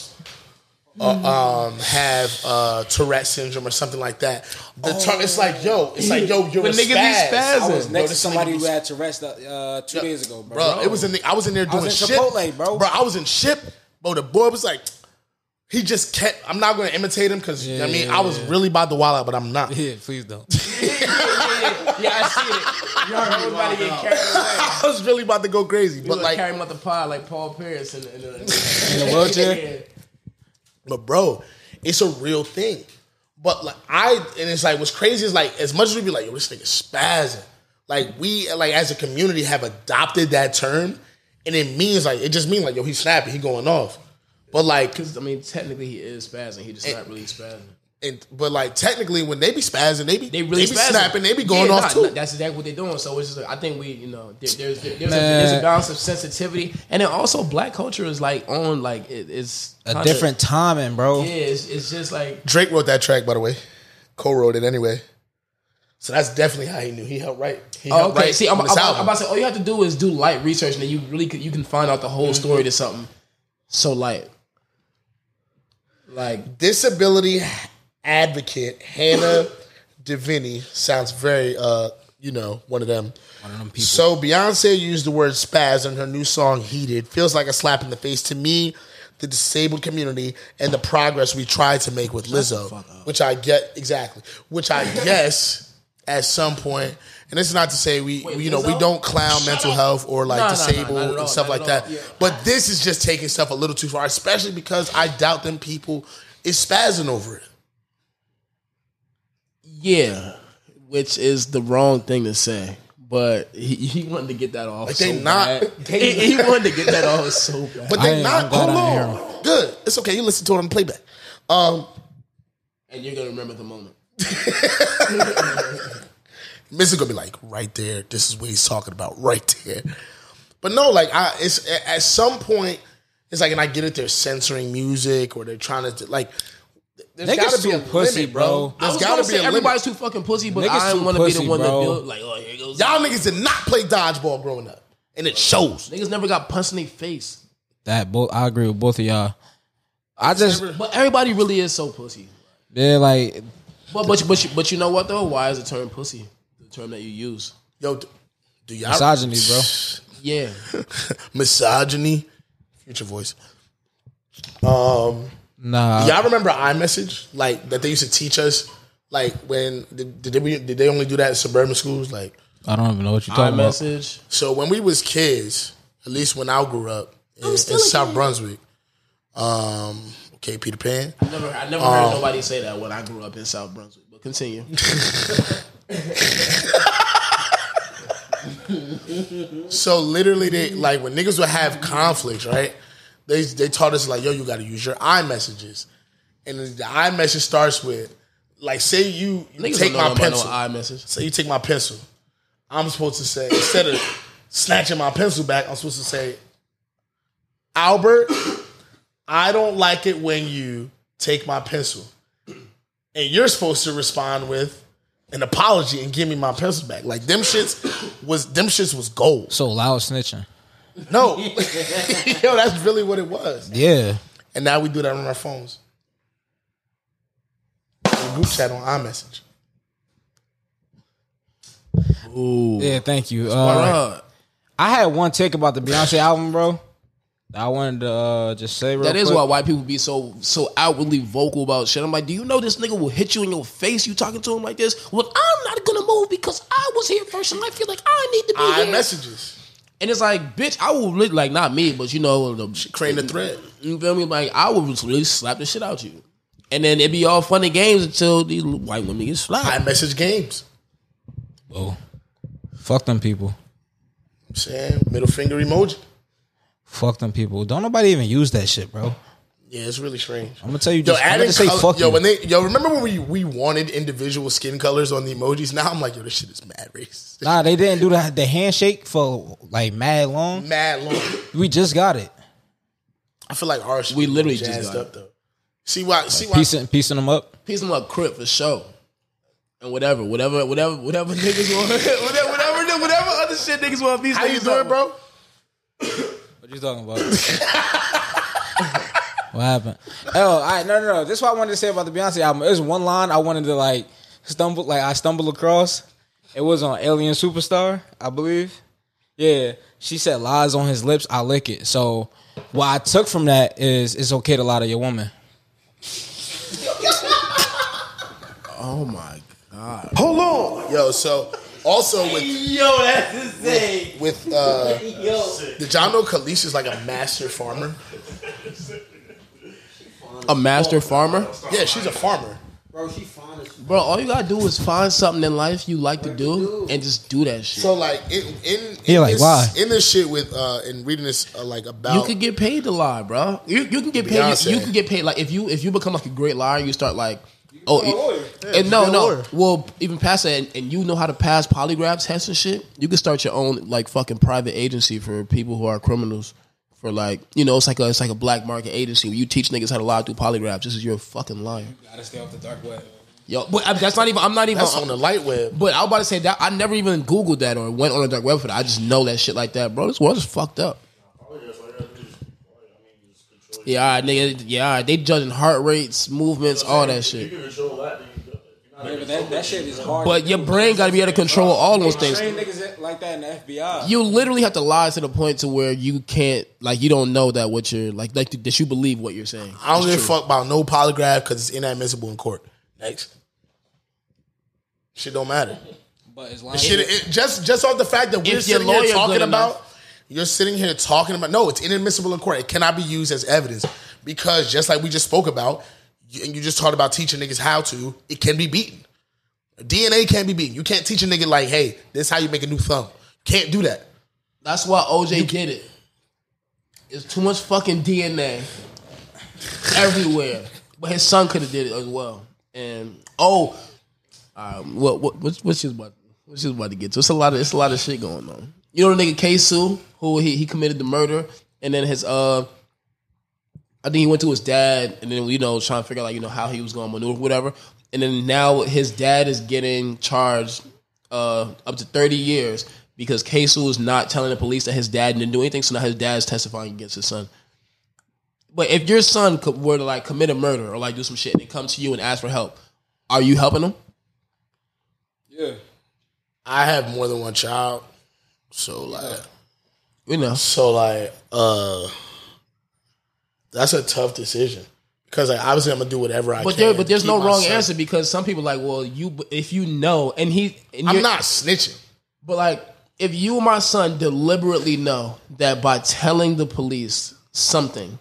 Uh, um, have uh, Tourette syndrome or something like that. The oh. term, it's like, yo, it's like, yo, you're when a niggas spaz. Be spazzing. I was next to somebody who had Tourette's uh, two yeah. days ago, bro. Bro, it was in the, I was in there doing I was in shit, Chipotle, bro. Bro, I was in ship, bro. The boy was like, he just kept. I'm not going to imitate him because yeah, I mean, yeah, I was yeah. really about to wild out, but I'm not. Yeah, please don't. yeah, yeah, yeah, yeah, I see it. You heard me about to get carried away. I was really about to go crazy, you but like carry him out the pod like Paul Pierce in, in, in, in the wheelchair. yeah. But bro. It's a real thing. But like I and it's like what's crazy is like as much as we be like, yo, this nigga spazzing. Like we like as a community have adopted that term and it means like it just means like, yo, he's snapping, he going off. But like because I mean technically he is spazzing, he just and, not really spazzing. And but like technically when they be spazzing, they be they really they be spazzing. snapping, they be going yeah, off nah, too. Nah, that's exactly what they're doing. So it's just like, I think we, you know, there, there's there, there's, a, there's a balance of sensitivity, and then also black culture is like on like it, it's a kinda, different timing, bro. Yeah, it's, it's just like Drake wrote that track, by the way, co-wrote it anyway. So that's definitely how he knew. He helped write. He oh, helped okay. write See, I'm, I'm, I'm about to say all you have to do is do light research, and then you really could, you can find out the whole story to something so light. Like disability advocate Hannah DeVinny sounds very, uh, you know, one of them. One of them people. So Beyonce used the word spaz in her new song "Heated." Feels like a slap in the face to me, the disabled community, and the progress we tried to make with Lizzo, which I get exactly. Which I guess at some point, and it's not to say we, Wait, you know, Lizzo? we don't clown Shut mental up. health or like no, disabled no, no, and stuff like that. Yeah. But this is just taking stuff a little too far, especially because I doubt them people is spazzing over it. Yeah, which is the wrong thing to say, but he, he wanted to get that off. Like so they not, bad. they, he, he wanted to get that off so bad. But they I, not. Hold on, good. It's okay. You listen to it on playback, um, and you're gonna remember the moment. Miss is gonna be like, right there. This is what he's talking about, right there. But no, like, I, it's at some point, it's like, and I get it. They're censoring music, or they're trying to like. There's Niggas gotta be too a pussy, limit, bro. bro. There's I was gotta say be a everybody's limit. too fucking pussy, but Niggas I too want to be the pussy, one bro. that built like, oh, here goes. Y'all niggas did not play dodgeball growing up, and it shows. Niggas never got punched in their face. That both, I agree with both of y'all. I just, but everybody really is so pussy. They're like, but but but you, but you know what though? Why is the term pussy? term that you use. Yo, do, do y'all Misogyny, bro. Yeah. misogyny? Future voice. Um, Nah. y'all remember iMessage? Like that they used to teach us. Like when did, did they did they only do that in suburban schools? Like I don't even know what you're talking about. iMessage. so when we was kids, at least when I grew up in, in South Brunswick. Um, okay, Peter Pan. I never, I never heard nobody say that when I grew up in South Brunswick. But continue. So literally, they like when niggas would have conflicts, right? They they taught us like, yo, you got to use your iMessages, and the iMessage starts with like, say you, you Niggas take don't know my about pencil. no iMessage. Say you take my pencil. I'm supposed to say instead of snatching my pencil back, I'm supposed to say, Albert, I don't like it when you take my pencil, and you're supposed to respond with an apology and give me my pencil back. Like them shits was them shits was gold. So loud snitching. No, yo, that's really what it was. Yeah. And now we do that on our phones. In group chat on iMessage. Ooh. Yeah, thank you. Uh, Uh, I had one take about the Beyonce album, bro. that I wanted to uh, just say real that is quick. why white people be so so outwardly vocal about shit. I'm like, do you know this nigga will hit you in your face? You talking to him like this? Well, I'm not gonna move because I was here first, and I feel like I need to be here. iMessages. And it's like, bitch, I will really, like, not me, but you know, the, Creating a thread. You feel me? Like, I would really slap the shit out you. And then it'd be all fun and games until these white women get slapped. iMessage games. Oh, fuck them people. I'm saying middle finger emoji. Fuck them people. Don't nobody even use that shit, bro. Yeah, it's really strange. I'm gonna tell you, Yo, just I'm adding gonna say color, fuck yo, you. when they yo, remember when we we wanted individual skin colors on the emojis? Now I'm like, yo, this shit is mad racist. Nah, they didn't do the, the handshake for like mad long. Mad long. We just got it. I feel like our shit We literally jazzed just got up though. See why? See why? Piecing, piecing them up. Piece them up, crip for sure. And whatever, whatever, whatever, whatever niggas want, whatever, whatever, whatever other shit niggas want. Piece How you niggas doing, up. bro? What you talking about? What happened? Oh, all right, no, no, no. This is what I wanted to say about the Beyonce album. There's one line I wanted to like stumble, like I stumbled across. It was on Alien Superstar, I believe. Yeah, she said lies on his lips, I lick it. So what I took from that is it's okay to lie to your woman. Oh my god! Hold on, yo. So also with Yo, that's insane. with uh, Yo. did y'all know Khalees is like a master farmer? A master farmer, Yeah, she's a farmer. Bro, she fine as bro. All you gotta do is find something in life you like to do and just do that shit. So like in in, You're in like, this, why? in this shit with uh in reading this uh, like about You could get paid to lie, bro. You you can get paid. Beyonce. You, you can get paid like if you if you become like a great liar, you start like oh become a lawyer. Yeah, and just no be a no lawyer. well even past that and, and you know how to pass polygraph tests and shit. You can start your own like fucking private agency for people who are criminals. For like you know it's like a it's like a black market agency where you teach niggas how to lie through polygraphs. This is your fucking liar. Gotta stay off the dark web. Yo, but I- that's not even. I'm not even. that's on the light web. But I was about to say that I never even Googled that or went on the dark web for that. I just know that shit like that, bro. This world is fucked up. Yeah, all right, nigga. Yeah, all right. They judging heart rates, movements, all that shit. Yeah, but that, that shit is hard. But your brain got to be able to control all those things. Train niggas like that in the F B I. You literally have to lie to the point to where you can't, like, you don't know that what you're like, like that you believe what you're saying. I don't It's give a true. fuck about no polygraph because it's inadmissible in court. Next, shit don't matter. But as long Shit, it, just just off the fact that we're If your sitting here lawyer talking good about, enough. you're sitting here talking about. No, it's inadmissible in court. It cannot be used as evidence because just like we just spoke about, you, and you just talked about teaching niggas how to, it can be beaten. D N A can't be beaten. You can't teach a nigga like, hey, this is how you make a new thumb. Can't do that. That's why O J did it. It's too much fucking D N A everywhere. But his son could have did it as well. And oh, um, what what what's what's just about what's just about to get to? It's a lot of it's a lot of shit going on. You know the nigga K-Su, who he he committed the murder, and then his uh, I think he went to his dad, and then you know trying to figure out like you know how he was going to maneuver, whatever. And then now his dad is getting charged uh, up to thirty years because K-Su is not telling the police that his dad didn't do anything. So now his dad is testifying against his son. But if your son could, were to like commit a murder or like do some shit and they come to you and ask for help, are you helping him? Yeah. I have more than one child, so like, You know. so like, uh, that's a tough decision because like obviously I'm gonna do whatever I But can. there, but there's to no keep my wrong son. answer because some people like, well, you if you know, and he, and I'm you're- not snitching. But like, if you and my son deliberately know that by telling the police something,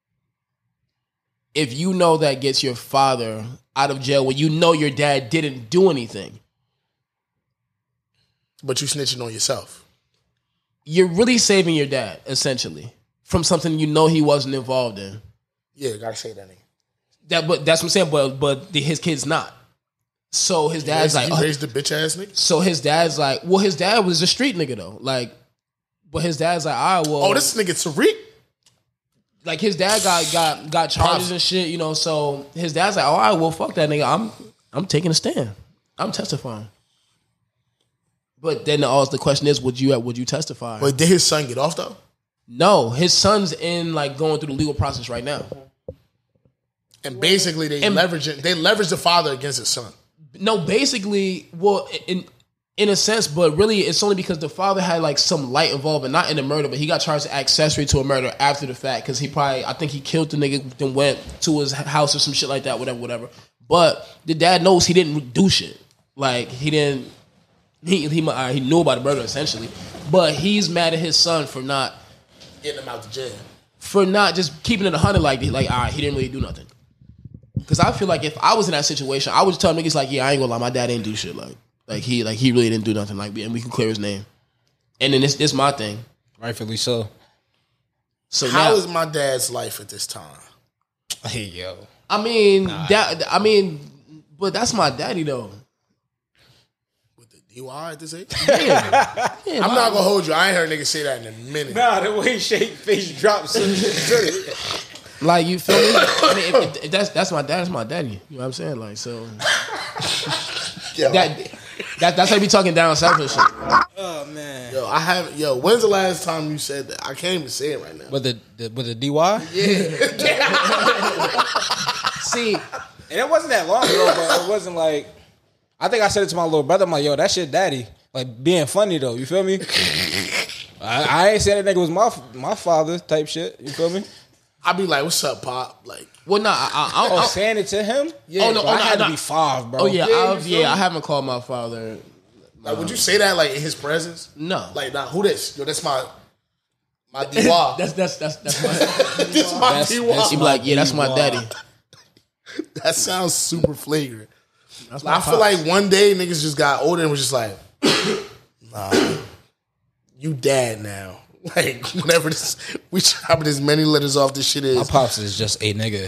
if you know that gets your father out of jail when you know your dad didn't do anything, But you snitching on yourself. you're really saving your dad essentially from something you know he wasn't involved in. Yeah, gotta say that nigga. That, but that's what I'm saying. But but the, his kid's not. So his dad's Raised- like, you oh, raised the bitch ass nigga. so his dad's like, well, his dad was a street nigga though. Like, but his dad's like, all right, well, Oh, this nigga Tariq. like his dad got got got charges Pops. and shit, you know. So his dad's like, all right, well, fuck that nigga. I'm I'm taking a stand. I'm testifying. But then the, the question is, would you would you testify? But did his son get off though? No, his son's in like going through the legal process right now. And basically they And- leverage it. They leverage the father against his son. No, basically, well, in in a sense, but really, it's only because the father had like some light involvement, not in the murder, but he got charged as accessory to a murder after the fact because he probably, I think he killed the nigga, then went to his house or some shit like that, whatever, whatever. But the dad knows he didn't do shit. Like he didn't, he he uh, he knew about the murder essentially, but he's mad at his son for not Getting him out the jail. for not just keeping it a hundred like like all right, he didn't really do nothing. Because I feel like if I was in that situation, I would tell niggas like, yeah, I ain't gonna lie, my dad didn't do shit. Like, like he, like he really didn't do nothing. Like, and we can clear his name. And then this, this my thing. Rightfully so. So How now, is my dad's life at this time? Hey yo. I mean, that, I mean, but that's my daddy though. With the D U I at this age? Yeah, I'm not gonna hold you. I ain't heard niggas say that in a minute. Nah, the way Shake face drops. like you feel me? I mean, if, if that's that's my dad, that's my daddy. You know what I'm saying? Like, so Yo, that, that that's how you be talking down south and shit. Oh man. yo, I haven't. Yo, when's the last time you said that? I can't even say it right now. But the, the with the D Y? See, And it wasn't that long ago, but it wasn't like I think I said it to my little brother. I'm like, yo, that shit daddy. Like being funny though, you feel me? I, I ain't said that nigga was my my father type shit. You feel me? I be like, "What's up, Pop?" Like, well, nah, I, I, I, Oh, I, saying it to him? Yeah, oh no, Bro, oh, I no, had no. to be five, bro. Oh yeah, Yeah, I've, you feel yeah. me? I haven't called my father. like, would you say that like in his presence? No, Like, nah, who this? Yo, that's my my D Y. that's that's that's that's my. This my That's- D that's Y. He be like, yeah, that's my daddy. That sounds super flagrant. That's I feel like one day niggas just got older and was just like, nah, you dad now. Like, whatever this, we chopping as many letters off this shit My is. pops is just a nigga.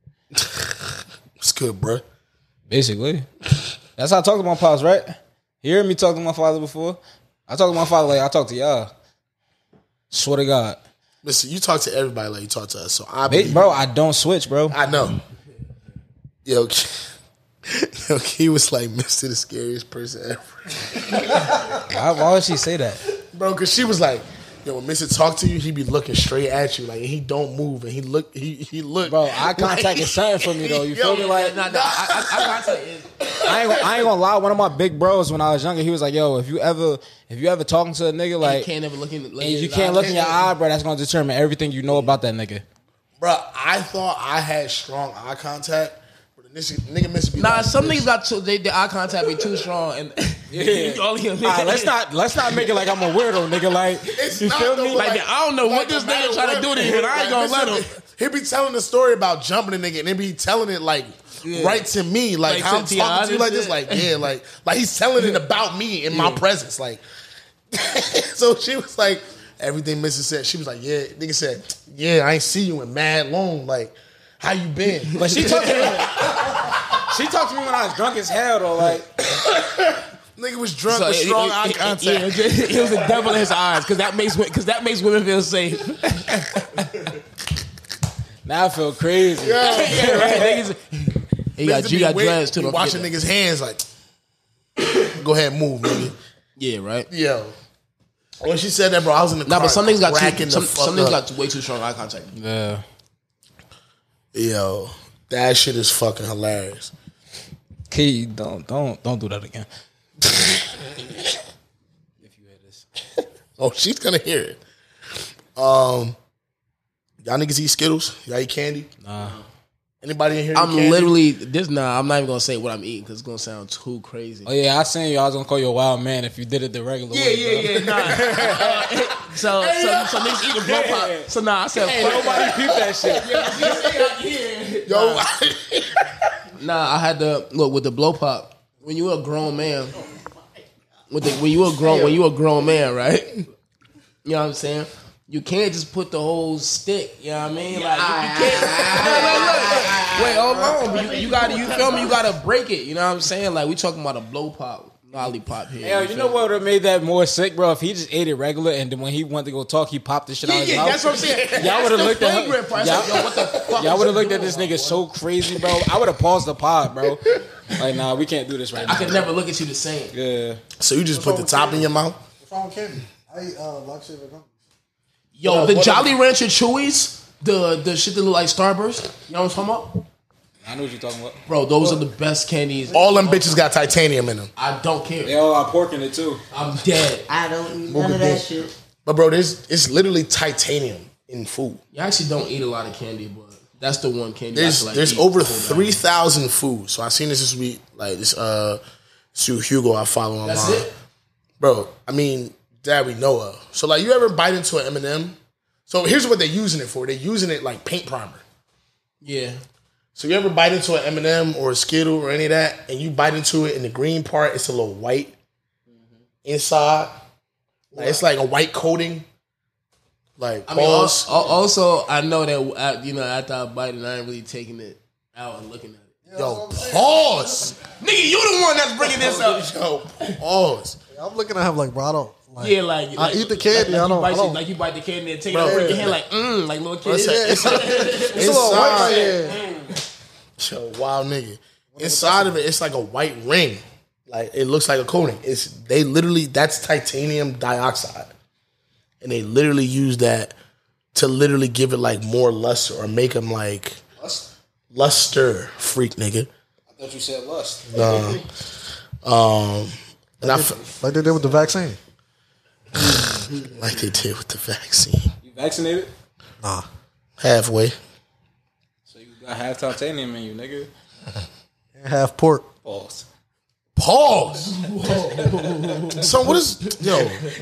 It's good, bro. Basically. That's how I talk to my pops, right? You heard me talk to my father before? I talk to my father like I talk to y'all. Swear to God. Listen, you talk to everybody like you talk to us, so I They, believe bro, I don't switch, bro. I know. Yo, yo, he was like Mister the scariest person ever. Why, why would she say that? Bro, cause she was like, yo, when Mister talk to you, he be looking straight at you, like he don't move, and he look, he he look. Bro, eye contact is something for me though. You feel me? Like, Nah, nah, I, I, I gotta tell you, I ain't, gonna- I ain't gonna lie. One of my big bros when I was younger, he was like, "Yo, if you ever, if you ever talking to a nigga you like, can't ever look in. Look and in you his can't eyes. look in your eye, bro, that's gonna determine everything you know about that nigga." Bro, I thought I had strong eye contact, but this nigga Mister be Nah, like some this. niggas got too, they, their eye contact be too strong, and Yeah. only a All right, let's not let's not make it like I'm a weirdo, nigga. Like, It's you not feel though, me? but Like, I don't know what this no nigga matter trying to what, do to you, but I ain't gonna let Mister him. He be telling the story about jumping a nigga, and they be telling it like right to me, like, Like how I'm to talking to you Tiana like this, shit. like yeah, like like he's telling it about me in my presence, like. So she was like, everything Missus said. She was like, yeah. Nigga said, yeah, I ain't see you in mad long. Like, how you been? But she talked to me. She talked to me when I was drunk as hell, though. Like, Nigga was drunk So with it- strong it- eye it- contact. Yeah, it was the devil in his eyes because that makes because that makes women feel safe. now I feel crazy. Yeah. Yeah, right. Niggas, he got Niggas you be got wait- dreads too. be Don't watching forget that. niggas' hands like, go ahead, move, nigga. Yeah, right. Yo. When she said that, bro, I was in the Nah, car but some niggas got cracking too, some, the fuck some niggas up. got way too strong eye contact. Yeah. Yo, that shit is fucking hilarious. Key, don't don't don't do that again. Oh, she's gonna hear it. Um, y'all niggas eat Skittles? Y'all eat candy? Nah. Anybody in here? I'm eat candy? literally this. Nah, I'm not even gonna say what I'm eating because it's gonna sound too crazy. Oh yeah, I seen you. I was gonna call you a wild man if you did it the regular Yeah, way. yeah, yeah, nah. so, so, so niggas eat a blow pop. So nah, I said, Hey, fuck nobody peep that shit. that. Yo, Nah, I had to look with the blow pop. When you a grown man, with the when you a grown when you a grown man, right? You know what I'm saying? You can't just put the whole stick. You know what I mean? Like you, you can't. Look, look, look. Wait, hold on. But you, you gotta, you feel me? You gotta break it. You know what I'm saying? Like we talking about a blow pop, lollipop here. Hell, you know what would have made that more sick, bro? If he just ate it regular and then when he went to go talk, he popped the shit Yeah, out of his yeah, mouth. that's what I'm saying. Y'all would have looked at him. Y'all, Y'all, yo, what the fuck y'all is would have you looked at doing, this nigga boy? so crazy, bro. I would have paused the pod, bro. Like, nah, we can't do this right I now. could never look at you the same. Yeah. so you just put the top in your mouth? What's wrong with candy? I eat uh, Lifesaver gummies. Yo, What the up, Jolly Rancher Chewies, the the shit that look like Starburst. You know what I'm talking about? I know what you're talking about. Bro, those are the best candies. All them bitches got titanium in them. I don't care. They all got pork in it, too. I'm dead. I don't eat none of that shit. But bro, there's it's literally titanium in food. You actually don't eat a lot of candy, but that's the one candy. I There's feel like there's eat over cold down. three thousand foods. So I seen this this week. Like this uh Sue Hugo I follow online. That's it. Bro, I mean, that we know of. So like you ever bite into an M and M? So here's what they're using it for. They're using it like paint primer. Yeah. So you ever bite into an M and M or a Skittle or any of that, and you bite into it, and the green part, it's a little white inside. Like, it's like a white coating. Like, I mean, pause. al- al- also, I know that uh, you know after I bite it, I ain't really taking it out and looking at it. Yo, pause. Nigga, you the one that's bringing this up. Yo, pause. I'm looking at him like, bro, I don't. Like, Yeah, like, I like eat the candy. Like, I like don't. You bite I don't shit, like you bite the candy and take Bro, it out of your yeah. hand, like mm, like little It's kids. a, it's a, it's a little white inside, right here. yo, wild nigga. Inside of it, it's like a white ring. Like it looks like a coating. It's they literally that's titanium dioxide, and they literally use that to literally give it like more luster or make them like luster freak nigga. I thought you said lust. Uh, um, and I f- Like they did with the vaccine. like they did with the vaccine. You vaccinated? Nah. Halfway. So you got half titanium in you, nigga. Half pork. Pause. Pause. So what is yo?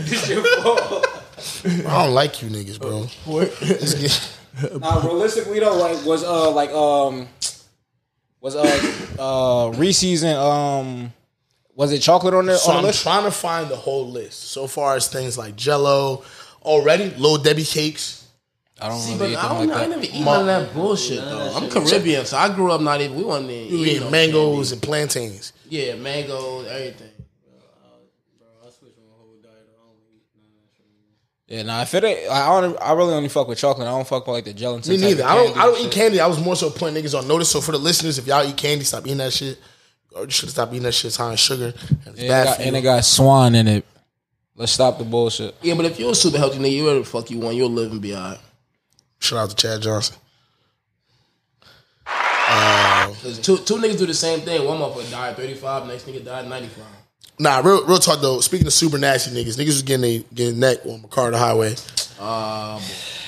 I don't like you niggas, bro. Let's get- Nah, realistically though, like was uh like um was uh uh Reese's and um was it chocolate on there So on the I'm list? trying to find the whole list. So far as things like Jello, already Lil Debbie cakes. I don't See, really but eat I them don't like know. I that. never eat none of that bullshit though. I'm Caribbean, so I grew up not even. We wasn't even You eating eat no mangoes candy. and plantains. Yeah, mangoes, everything. Yeah, nah. If it ain't, I don't. I really only fuck with chocolate. I don't fuck with like the gelatin. Me type neither. of I don't. candy I don't and eat shit. candy. I was more so putting niggas on notice. So for the listeners, if y'all eat candy, stop eating that shit. Or you should stop eating that shit. It's high in sugar. And it's Yeah, bad it got, for and you. it got swan in it. Let's stop the bullshit. Yeah, but if you're a super healthy nigga, you whatever the fuck you want, you'll live and be alright. Shout out to Chad Johnson. Cause two two niggas do the same thing. One motherfucker died at thirty-five, next nigga died at ninety-five. Nah, real real talk though. Speaking of super nasty niggas, niggas was getting they getting neck on McCarter Highway. Uh,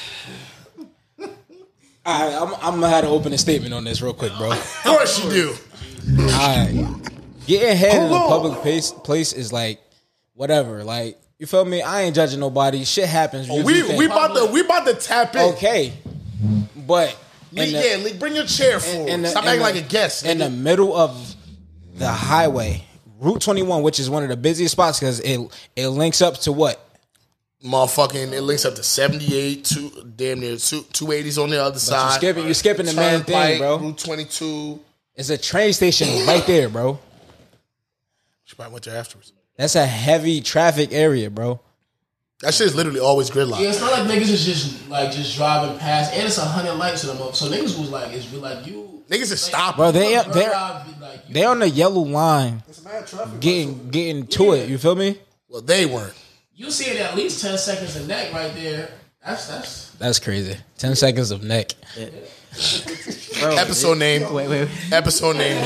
Alright, I'm, I'm gonna have to open a statement on this real quick, bro. Of course you do. Alright, getting head in a public place, place is like whatever. Like you feel me? I ain't judging nobody. Shit happens. You We do things. we about to we about to tap in. okay, but Lee, in the- yeah, Lee, bring your chair forward. in the- Stop in acting the- like a guest. in nigga. the middle of the highway, Route twenty-one, which is one of the busiest spots because it it links up to what? Motherfucking, it links up to seventy-eight, two, damn near two, two eighties on the other But side. you skipping, you skipping the main thing, Turnpike, bro. Route twenty-two. It's a train station right there, bro. She probably went there afterwards. That's a heavy traffic area, bro. That shit is literally always gridlock. yeah, it's not like niggas is just like just driving past, and it's a hundred lights to them up. So niggas was like, it's real like you. Niggas is stopping. Bro, they Like, they're like, you- they on the yellow line, It's mad traffic. getting getting to it. You feel me? Well, they weren't. You see it at least ten seconds a neck right there. That's that's. That's crazy. Ten seconds of neck. Bro, Episode name. Wait, wait, wait. Episode name.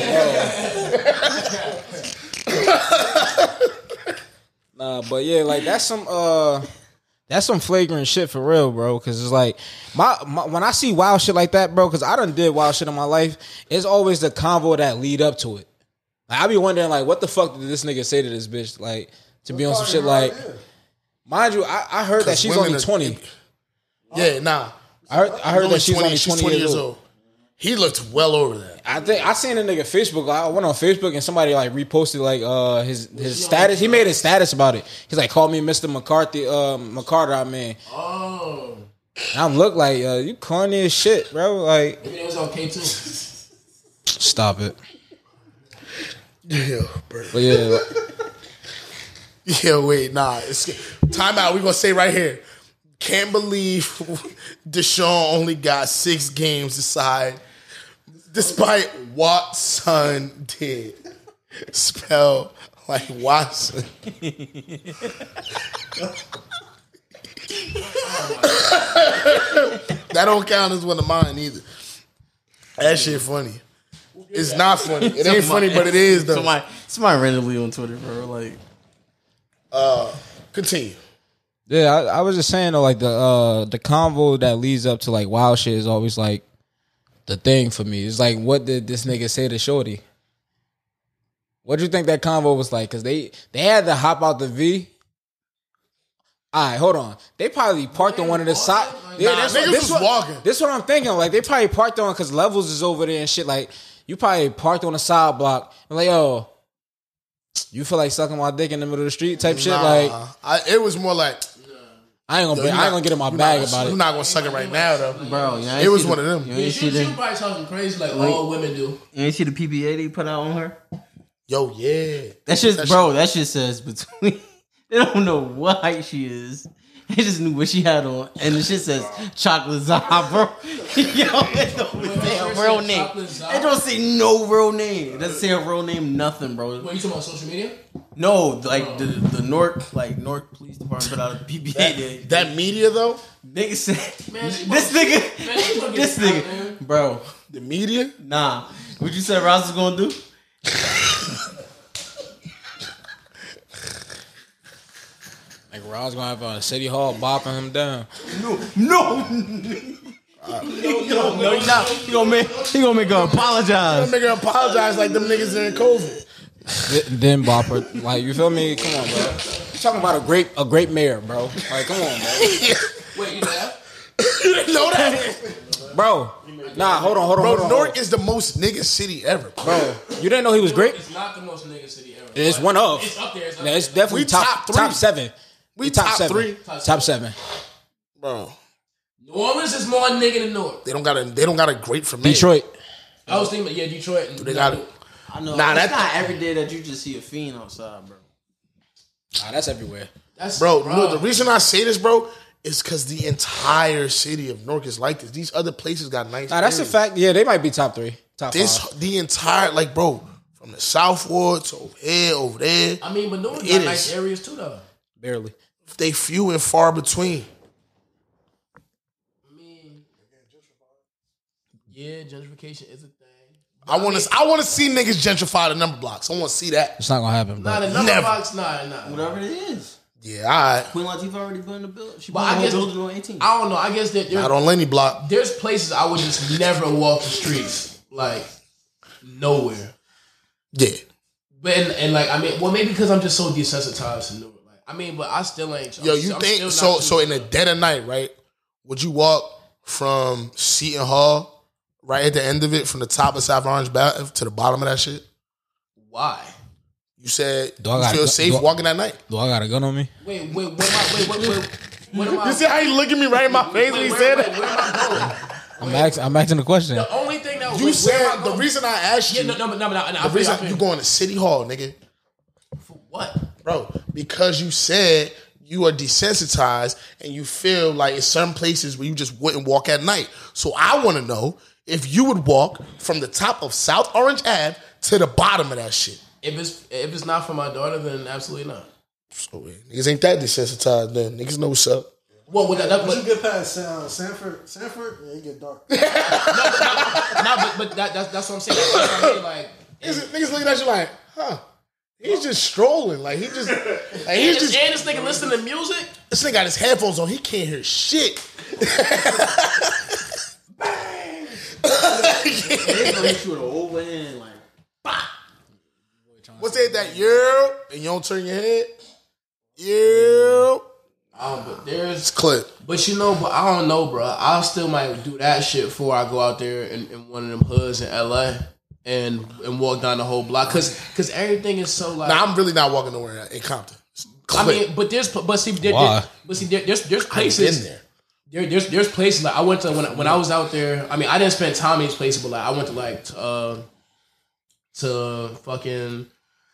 Nah, but yeah, like that's some uh That's some flagrant shit for real, bro. Because it's like my, my when I see wild shit like that, bro. Because I done did wild shit in my life. It's always the convo that lead up to it. Like, I be wondering, like, what the fuck did this nigga say to this bitch, like, to be on some shit like. Mind you, I, I heard that she's only twenty. Yeah, nah. I heard, I heard that she's only she's twenty, years old. He looked well over that. I think I seen a nigga Facebook. I went on Facebook and somebody like reposted like uh his his status. He made a status about it. He's like, call me Mister McCarthy, um, McCarter, I mean. Oh. And I'm look like uh, you corny as shit, bro. Like, Maybe it was on K two. Stop it. Yeah, bro. But yeah. Yeah, wait, nah. It's, time out. We gonna say right here. Can't believe Deshaun only got six games aside, despite what son did. Spell like Watson. That don't count as one of mine either. That shit funny. It's not funny. It ain't funny, but it is though. Somebody, somebody randomly on Twitter, bro. Like, uh, continue. Yeah, I, I was just saying though, like the uh, the convo that leads up to like wild shit is always like the thing for me. It's like, what did this nigga say to Shorty? What do you think that convo was like? Because they they had to hop out the V. All right, hold on. They probably parked on one of the side. Yeah, Nah, that's niggas what, this was what, walking. This what I'm thinking. Like they probably parked on because Levels is over there and shit. Like you probably parked on a side block and like, yo, you feel like sucking my dick in the middle of the street type shit. Nah, Like I, it was more like. I ain't gonna, Yo, I ain't not, gonna get in my you're bag not, about You're it. not gonna suck it right now, though, bro. Yeah, it was one of them. You Yeah, ain't she, see she the, probably talking crazy like Wait. all women do. you ain't see the P P A they put out on her. Yo, yeah, That shit, That bro. That shit says between. They don't know what height she is. They just knew what she had on, and the shit says chocolate Zah, bro. Yo, it don't say her real name. It don't say no real name. It doesn't say her real name. Nothing, bro. What, you talking about social media? No, like the the Newark, like Newark Police Department put out a P P A. that, that media though, Nigga said Man, she this gonna- nigga, man, she gonna get this it out, nigga, man. bro. the media. Nah, what you said Ross was gonna do? Like Rod's gonna have a city hall bopping him down. No, no. No, no, no, you not. He gonna make. He gonna make her That apologize. nigga apologize like them niggas in COVID. Th- Then bopper, like you feel me? Come on, bro. You talking about a great a great mayor, bro? Like, come on, bro. Wait, you laugh? You didn't know that, Bro, nah, hold on, hold on, bro. hold on. Newark is the most nigga city ever, bro. Bro, you didn't know he was great? It's not the most nigga city ever. It's but one of. It's up there. It's, up Yeah, it's there. definitely We top top top, three. seven. We We top seven. three. Top seven. bro. New Orleans is more nigga than Newark. They don't got a. They don't got a great for me. Detroit. I was thinking, yeah, Detroit. And They got it. I know. Nah, it's that- not every day that you just see a fiend outside, bro. Nah, that's everywhere. That's, Bro, no, the reason I say this, bro, is because the entire city of Newark is like this. These other places got nice. Nah, that's a areas. fact. Yeah, they might be top three. Top This five. the entire like, bro, from the South Ward to over here, over there. I mean, but Newark It got is. nice areas too, though. Barely. They few and far between. I mean, yeah, gentrification is a thing. I want to. I want to see niggas gentrify the number blocks. I want to see that. It's not gonna happen, bro. Nah, the number Never. box, nah, nah. Whatever it is. Yeah, all right. Queen Latifah already building the building. She But building I a guess building on eighteen. I don't know. I guess that Not there, on Lenny Block. there's places I would just never walk the streets, like nowhere. Yeah. But and, and like I mean, well, maybe because I'm just so desensitized to Newark. Like I mean, but I still ain't. Yo, I'm- you I'm think still so? not So in too- the dead of night, right? Would you walk from Seton Hall, right at the end of it, from the top of South Orange Ba- to the bottom of that shit? Why? You said Do I you gotta feel go- safe do I- walking at night. Do I got a gun on me? Wait, wait, what am I? Wait, wait, wait. What am I? You see how you look at me right in my face when wait, he where, said wait, that? where am I going? I'm asking. I'm asking the question. The only thing that You wait, where am I said the going? reason I asked Yeah, you. no, no, no, no, no, no, the I feel- I reason feel- you going to City Hall, nigga, For what? bro, because you said you are desensitized and you feel like it's certain places where you just wouldn't walk at night. So I want to know if you would walk from the top of South Orange Ave to the bottom of that shit. If it's if it's not for my daughter, then absolutely not. So yeah, niggas ain't that desensitized then. Niggas know what's up. Well, with that, that Once but, you get past uh, Sanford, Sanford, yeah, it get dark. no, but, but that, that's that's what I'm saying. That's what I mean. Like, Niggas, niggas looking at you like, huh? He's just strolling. Like, he just... Like, And he's this, just... and this nigga listen to music. This nigga got his headphones on. He can't hear shit. Bang! They're gonna hit you with an overhand, like, bah! What's that? That yeah, and you don't turn your head. Yeah, Oh, but there's it's clip. But you know, but I don't know, bro. I still might do that shit before I go out there in, in one of them hoods in L A and and walk down the whole block, cause cause everything is so like. Nah, I'm really not walking nowhere in Compton. It's I clip. mean, but there's but see, there, Why? there, but see, there, there's there's I ain't places been there. There, there's there's places like I went to when I, when I was out there. I mean, I didn't spend time in these places, but like I went to like to, uh, to fucking.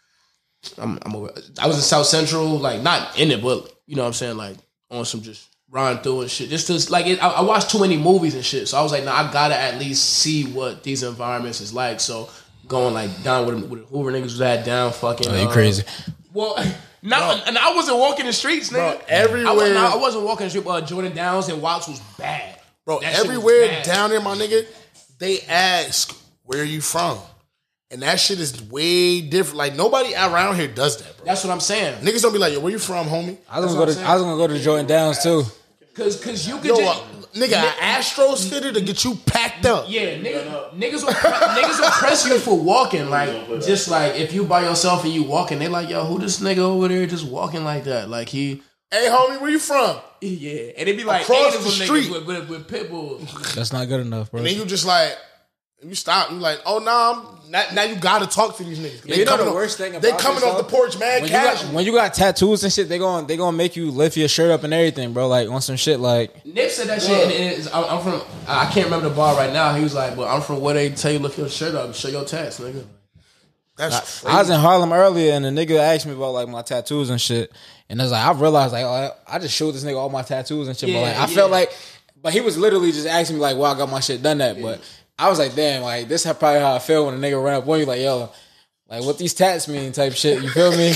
I'm, I'm over, I was in South Central, like not in it, but you know what I'm saying, like on some just riding through and shit. Just to like, it, I, I watched too many movies and shit, so I was like, nah, I gotta at least see what these environments is like. So going like down with with Hoover niggas was at down fucking. Oh, you uh, crazy? Well, not and I wasn't walking the streets, nigga. Bro, everywhere- I wasn't, I wasn't walking the street. But Jordan Downs and Watts was bad, Bro, That shit was everywhere bad. down there, my nigga, they ask, where are you from? And that shit is way different. Like, nobody around here does that, bro. That's what I'm saying. Niggas don't be like, yo, where you from, homie? I was gonna go to I was gonna go to Jordan Downs too. Cause, cause you could Yo, just, uh, nigga, an Astros fitter to get you packed up. yeah, niggas, niggas will niggas will press you for walking, like just like if you by yourself and you walking, they like, yo, who this nigga over there just walking like that? Like he, Hey, homie, where you from? yeah, and it be like Across eight of the them street. niggas with, with, with pit bulls. That's not good enough, bro. And then you just like, you stop. You like, oh, nah, I'm, now, now you gotta talk to these niggas. Yeah, you know coming the off- worst thing They about coming this, off the though? porch, man, When you, got, casual. when you got tattoos and shit, they gon' they gonna make you lift your shirt up and everything, bro. Like on some shit, like Nip said that shit. And it's, I'm I'm from. I can't remember the bar right now. He was like, "But I'm from where they tell you lift your shirt up, and show your tats, nigga." That's I was in Harlem earlier, and the nigga asked me about like my tattoos and shit, and I was like, I realized like oh, I just showed this nigga all my tattoos and shit, but Yeah, like I yeah. felt like, but he was literally just asking me like, well, I got my shit done that, but I was like, damn, like this is probably how I feel when a nigga run up on you like, yo, like what these tats mean type shit. You feel me?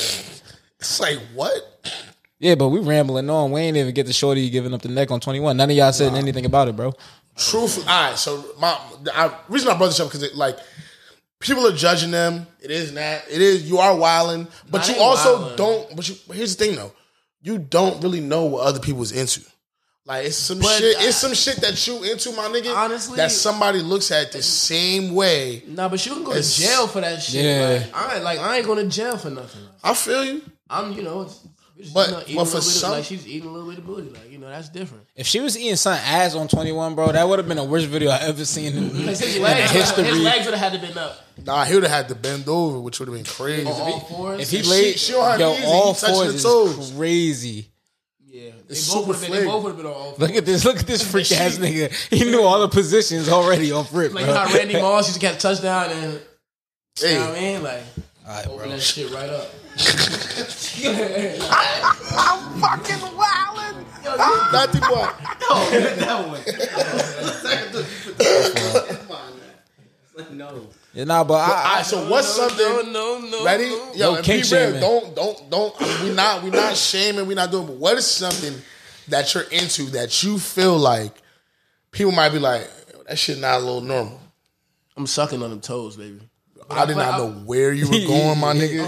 It's like, what? Yeah, but we rambling on. We ain't even get the shorty giving up the neck on twenty-one. None of y'all said anything about it, bro. Truthfully, all right. So my I, reason I brought this up because like people are judging them. It is not. It is. You are wilding, but Nah, you they also wildin'. don't. But you, here's the thing, though. You don't really know what other people's into. Like it's some But, shit. uh, It's some shit that you into, my nigga. Honestly- that somebody looks at the same way. Nah, but you can go to It's- jail for that shit. Yeah. Like, I ain't like I ain't going to jail for nothing. I feel you. I'm, you know, it's, it's, But- you know, eating but a for little bit of, some- like she's eating a little bit of booty, like you know, that's different. If she was eating something ass on twenty-one, bro, that would have been the worst video I ever seen in, Because his in legs, history. his legs would have had to been up. Nah, he would have had to bend over, which would have been crazy. On all fours. If he She- laid, she on her yo, knees and all he touching fours her is toes. crazy. Yeah, they It's both super would have been. They flaky. both would have been on all fours. Look at this, look at this freak ass nigga. He knew all the positions already on rip, Like bro. how Randy Moss used to catch a touchdown and Hey, you know what I mean? Like All right, open bro. that shit right up. Natty boy. No. Yeah, nah, but All I, right, so what's no, something? No, no, no. Ready? no. Yo, No and kink be real. shaming. Don't, don't, don't. We not, we not shaming. We not doing. But what is something that you're into that you feel like people might be like, that shit not a little normal? I'm sucking on them toes, baby. I did not know where you were going, my nigga.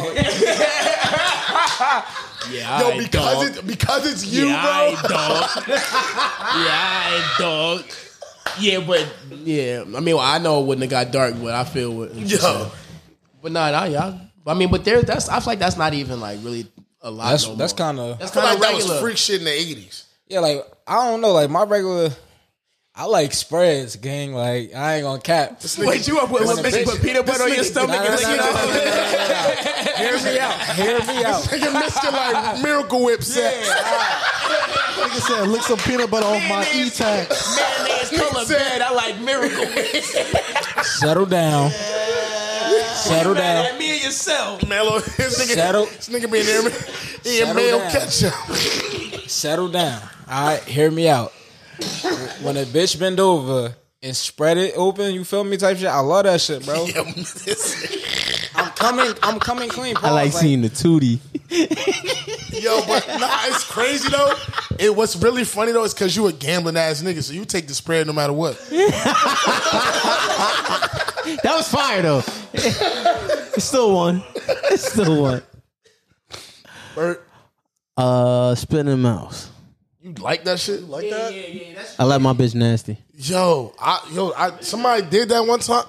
Yeah, Yo, because it, because it's you, yeah, bro. I dog. yeah, I dog. Yeah, but yeah, I mean, well, I know it wouldn't have got dark, but I feel what. what you Yo. said. But nah, nah, y'all. I mean, but there, that's. I feel like that's not even like really a lot. that's no that's more. kind of That's I feel kind like of that regular. was freak shit in the eighties. yeah. Like I don't know, like my regular, I like spreads, gang. Like I ain't gonna cap. Wait, you up with When what, a bitch, bitch- put peanut butter on your nigga- stomach Nah, and nah, lick nah, it nah, off? nah, nah, nah, nah. Hear me out. Hear me out. Nigga, Mister like Miracle Whip set. Nigga said, lick some peanut butter on my E-tag. Mayonnaise color bed. I like Miracle Whip. Settle down. Settle down. Like me and yourself. Mellow, this nigga, Settle. this nigga be in there, he in Settle mayo down. ketchup. Settle down. All right, hear me out. When a bitch bend over and spread it open, you feel me? Type shit. I love that shit, bro. Yo, this- I'm coming. I'm coming clean. I like seeing the tootie. Yo, but nah, it's crazy though. It what's really funny though is because you a gambling ass nigga, so you take the spread no matter what. That was fire though. It's still one. Still what? Bert, Uh, spinning mouse. you like that shit? Like that? I like my bitch nasty. Yo, I yo, I somebody did that one time.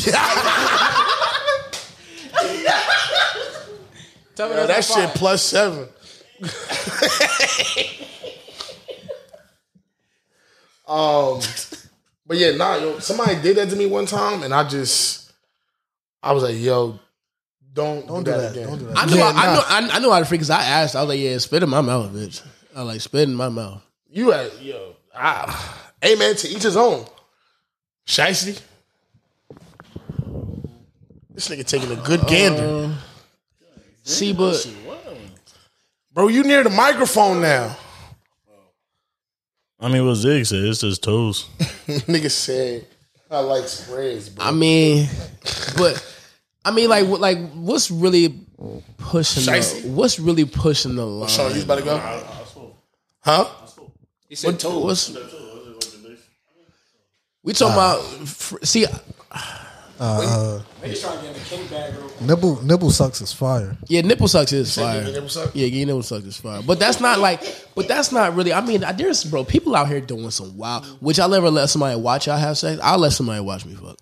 Tell me Yo, that that's shit plus seven. um, but yeah, nah, yo, somebody did that to me one time, and I just, I was like, yo, don't Don't do do that, that. again. Don't do that. I knew, Yeah, I, I nah. knew, I, I knew how to freak because I asked. I was like, "Yeah, spit in my mouth, bitch." I like spit in my mouth. You had yo, ah, hey man, to each his own. Shiesty, this nigga taking a good gander, See, but bro. You near the microphone now. I mean, what Zig said, it's just toes. Nigga said, I like sprays, bro. I mean, but I mean, like, what, like, what's really pushing? The, Shiesty? what's really pushing the line? Sean, you about to go? Huh? He said toes. What's, we talking about? fr- See, Uh, Niggas trying to get in the king bag real quick. nipple nipple sucks is fire. yeah, nipple sucks is Say fire. give me nipple suck? Yeah, getting nipple sucks is fire. But that's not like. But that's not really. I mean, there's bro, people out here doing some wild. Would y'all ever let somebody watch y'all have sex? I'll let somebody watch me fuck.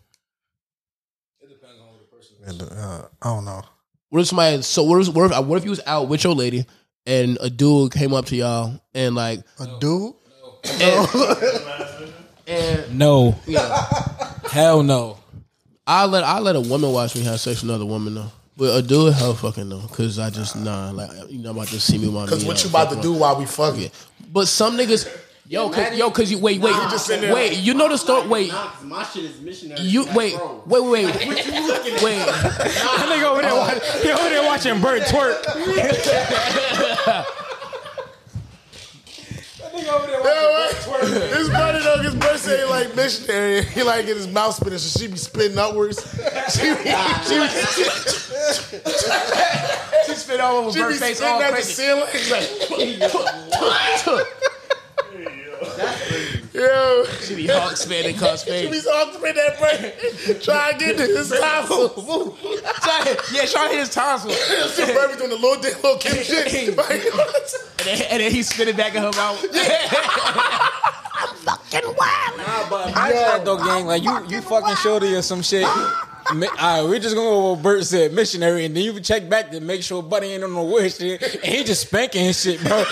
And uh, I don't know. What if somebody? So what if, what if what if you was out with your lady and a dude came up to y'all and like A dude? and, and No. yeah, Hell no. I let I let a woman watch me have sex with another woman though. But a dude, hell fucking no, because I just nah like you know about to see me while Because me, what uh, you about to fuck do while we fucking? Yeah. But some niggas, yo, cause, yo, cause you wait, wait, you just sitting there wait. You know the story. Wait, My shit is missionary. you wait, wait, wait, wait, wait. That nigga over there, watch, he over there watching Bert twerk. His buddy though, his birthday ain't like missionary. He like get his mouth spinning, so she be spinning upwards. She be, she be, She spit all over she be her face, spinning all at the crazy. ceiling. He's like, yo, She be hawk spinning, cuss she face. be so spinning that brain. Try to get this tonsil. Yeah, trying to hit his tonsil. She probably doing the little dick, little Kim shit. And then, and then he spit it back in her mouth. Nah, but imagine that though, gang. Like you, you fucking shorty or some shit. Mi- All right, we're just gonna go with what Bert said, missionary, and then you check back to make sure Buddy ain't on no weird shit, and he just spanking his shit, bro.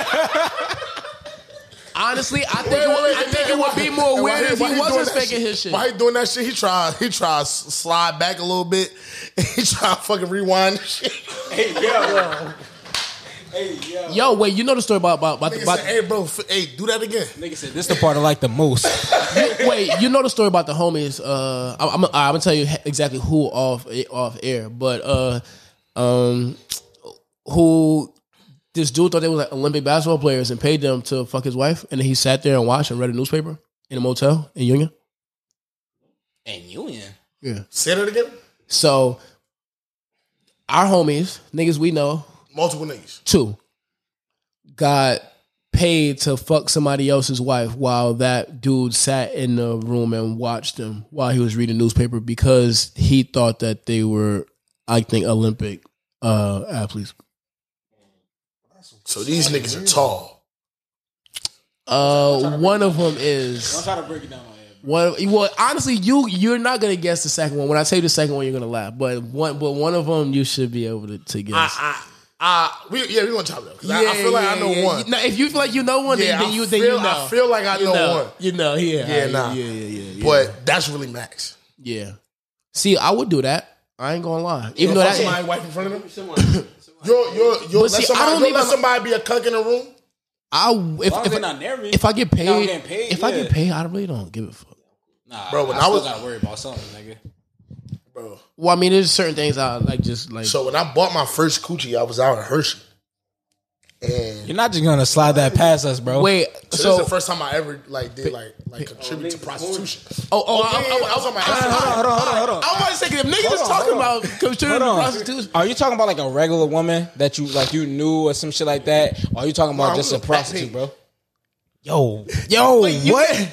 Honestly, I think, it, would, I think it would be more And why weird if why he wasn't doing that spanking shit? his shit. Why he doing that shit? He try, he try to slide back a little bit. He try to fucking rewind the shit. Hey yo, hey yo. Yo, wait, you know the story about about, about, Nigga about said, hey bro, f- hey, do that again. Nigga said this the part I like the most. wait, you know the story about the homies. Uh, I'm, I'm, I'm gonna tell you exactly who off off air, but uh, um, who this dude thought they was like Olympic basketball players and paid them to fuck his wife, and then he sat there and watched and read a newspaper in a motel in Union. And Union. Yeah. Say that again. So our homies, niggas we know, Multiple niggas. two, got paid to fuck somebody else's wife while that dude sat in the room and watched them while he was reading newspaper because he thought that they were, I think, Olympic uh, athletes. So these niggas are tall. Uh, one of them is I'm trying to break it down. one. Well, honestly, you you're not gonna guess the second one. When I tell you the second one, you're gonna laugh. But one, but one of them, you should be able to, to guess. I, I, I, we, yeah, we gonna chop it up. 'Cause I, I feel like I know yeah. one. Now, if you feel like you know one, Yeah, then, then I you then feel- you know. I feel like I You know one. You know, yeah, Yeah, yeah, nah. yeah, yeah, yeah, yeah. But that's really Max. yeah. See, I would do that. I ain't gonna lie. Even You though fuck that, somebody wife in front of them. You're, you're, you're. But Let see, I somebody, don't you'll even- let somebody be a cuck in the room. I if long as if, they not near me. if I get paid, Y'all getting paid, if I yeah. get paid, I really don't give a fuck. Nah, Bro, when I, I still was- gotta worry about something, nigga. Bro. Well, I mean, there's certain things I like. Just like So when I bought my first coochie, I was out in Hershey. And You're not just gonna slide that past us, bro. wait. so, this So, is the first time I ever like did like like contribute to prostitution. oh, oh, yeah, I, yeah, I, yeah, I was on my Hold on, hold on, hold on, hold on. I was about to say, 'cause if niggas Hold is on, talking hold on. about contributing Hold to on. prostitution. Are you talking about like a regular woman that you like you knew or some shit like that? Or are you talking about Nah, just we a was prostitute, back bro? Yo, yo, what?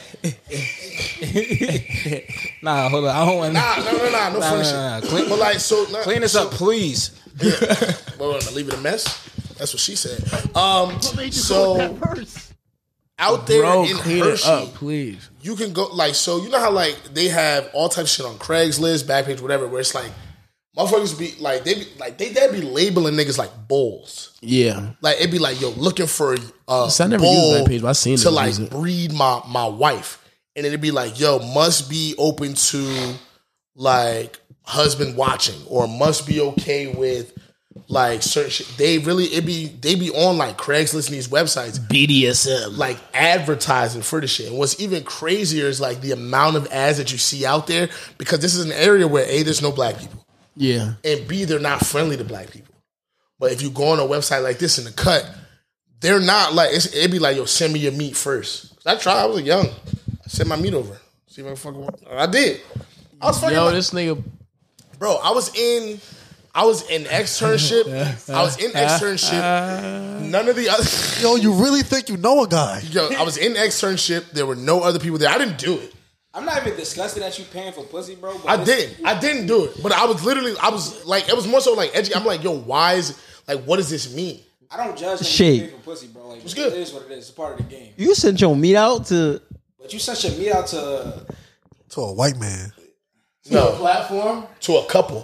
Nah, hold on. I don't want Nah, no, no, no, no Nah, funny nah, nah, shit. Clean- But like, so nah, clean this so, up, please. Yeah. Well, I'm gonna leave it a mess. That's what she said. Um, so out there Bro, in clean Hershey, it up, please. you can go like so. You know how like they have all types of shit on Craigslist, Backpage, whatever. Where it's like motherfuckers be like they be like they they be labeling niggas like bulls. Yeah. Like it'd be like yo looking for a So I never bull used that page, but I seen to them like use it. breed my my wife, and it'd be like yo must be open to like husband watching or must be okay with like certain shit. They really it be they be on like Craigslist and these websites B D S M. like advertising for the shit. And what's even crazier is like the amount of ads that you see out there because this is an area where A, there's no black people, Yeah. and B, they're not friendly to black people. But if you go on a website like this in the cut, they're not like it's, it'd be like yo send me your meat first. I tried. I was young. I sent my meat over. See if I can fucking. I did. I was fucking. Yo, like, this nigga. Bro, I was in, I was in externship. I was in externship. None of the other, Yo, you really think you know a guy? yo, I was in externship. There were no other people there. I didn't do it. I'm not even disgusted at you paying for pussy, bro. But I didn't. I didn't do it. But I was literally, I was like, it was more so like edgy. I'm like, yo, why is like, what does this mean? I don't judge Shit. paying for pussy, bro. Like, It's good. It is what it is. It's part of the game. You sent your meat out to. But you sent your meat out to. To a white man. No, Platform? to a couple.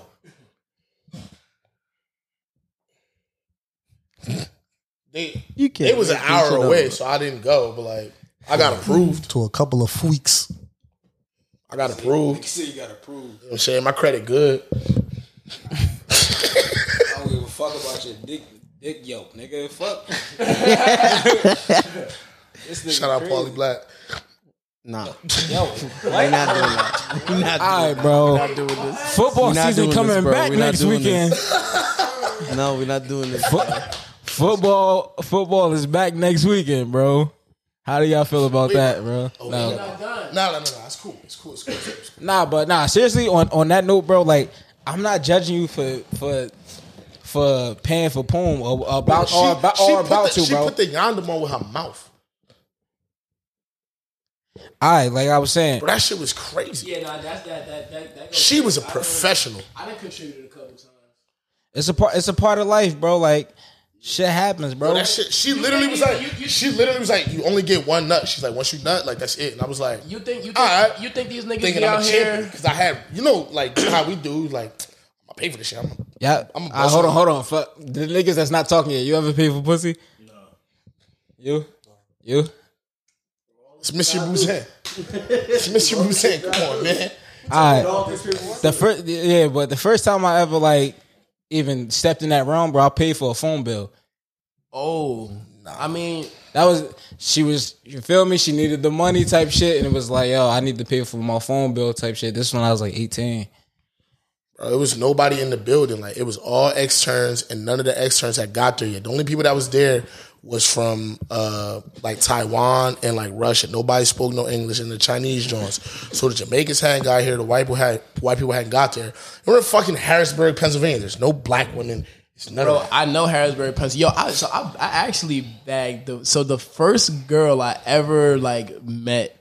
They, You can't. it was an make this hour shit up. away, so I didn't go. But like, I got approved. To a couple of freaks. I got approved. You see, you got approved. You know what I'm saying? My credit good. I don't give a fuck about your dick, dick yolk, nigga. Fuck. This nigga Shout out crazy. Paulie Black. Nah. Yo, We're not doing that. We're not all doing right, bro. We're not doing this. Football We're not season doing coming this, bro. back We're not next doing weekend. No, we're not doing this. Football, football is back next weekend, bro. How do y'all feel about that, bro? Oh, No. no, no, no, no. It's cool. It's cool. It's cool. It's cool. Nah, but nah, seriously, on, on that note, bro, like, I'm not judging you for for for paying for porn or about She, or about, she or put about the, to, she bro. put the yonder on with her mouth. All right, like I was saying, Bro, that shit was crazy. Yeah, no, that's that. that, that, that goes She was a I done- professional. I done contributed a couple times. it's a part. It's a part of life, bro. Like shit happens, bro. Bro, that shit. She literally was like, you- you- she literally was like, you only get one nut. She's like, once you nut, like that's it. And I was like, You think you think All right. you think these niggas thinking be I'm out a champion here? because I had, you know, like you know how we do. Like, I'm gonna pay for this shit. I'm, Yeah. I'm a Uh, hold bust- on, hold on. Fuck the niggas that's not talking yet. You ever pay for pussy? No. You? You? It's Mister Bouzin. It's Mister Bouzin. Come on, man. All right. The first, yeah, but the first time I ever like even stepped in that realm, bro, I paid for a phone bill. Oh, I mean, That was she was. You feel me? She needed the money type shit, and it was like, yo, I need to pay for my phone bill type shit. This one I was like eighteen. Bro, it was nobody in the building. Like it was all externs, and none of the externs had got there yet. The only people that was there was from uh, like Taiwan and like Russia. Nobody spoke no English, and the Chinese joints. So the Jamaicans hadn't got here. The white people had white people hadn't got there. We're in fucking Harrisburg, Pennsylvania. There's no black women. It's none bro, of that. I know Harrisburg, Pennsylvania. Yo, I, so I, I actually bagged the. So the first girl I ever like met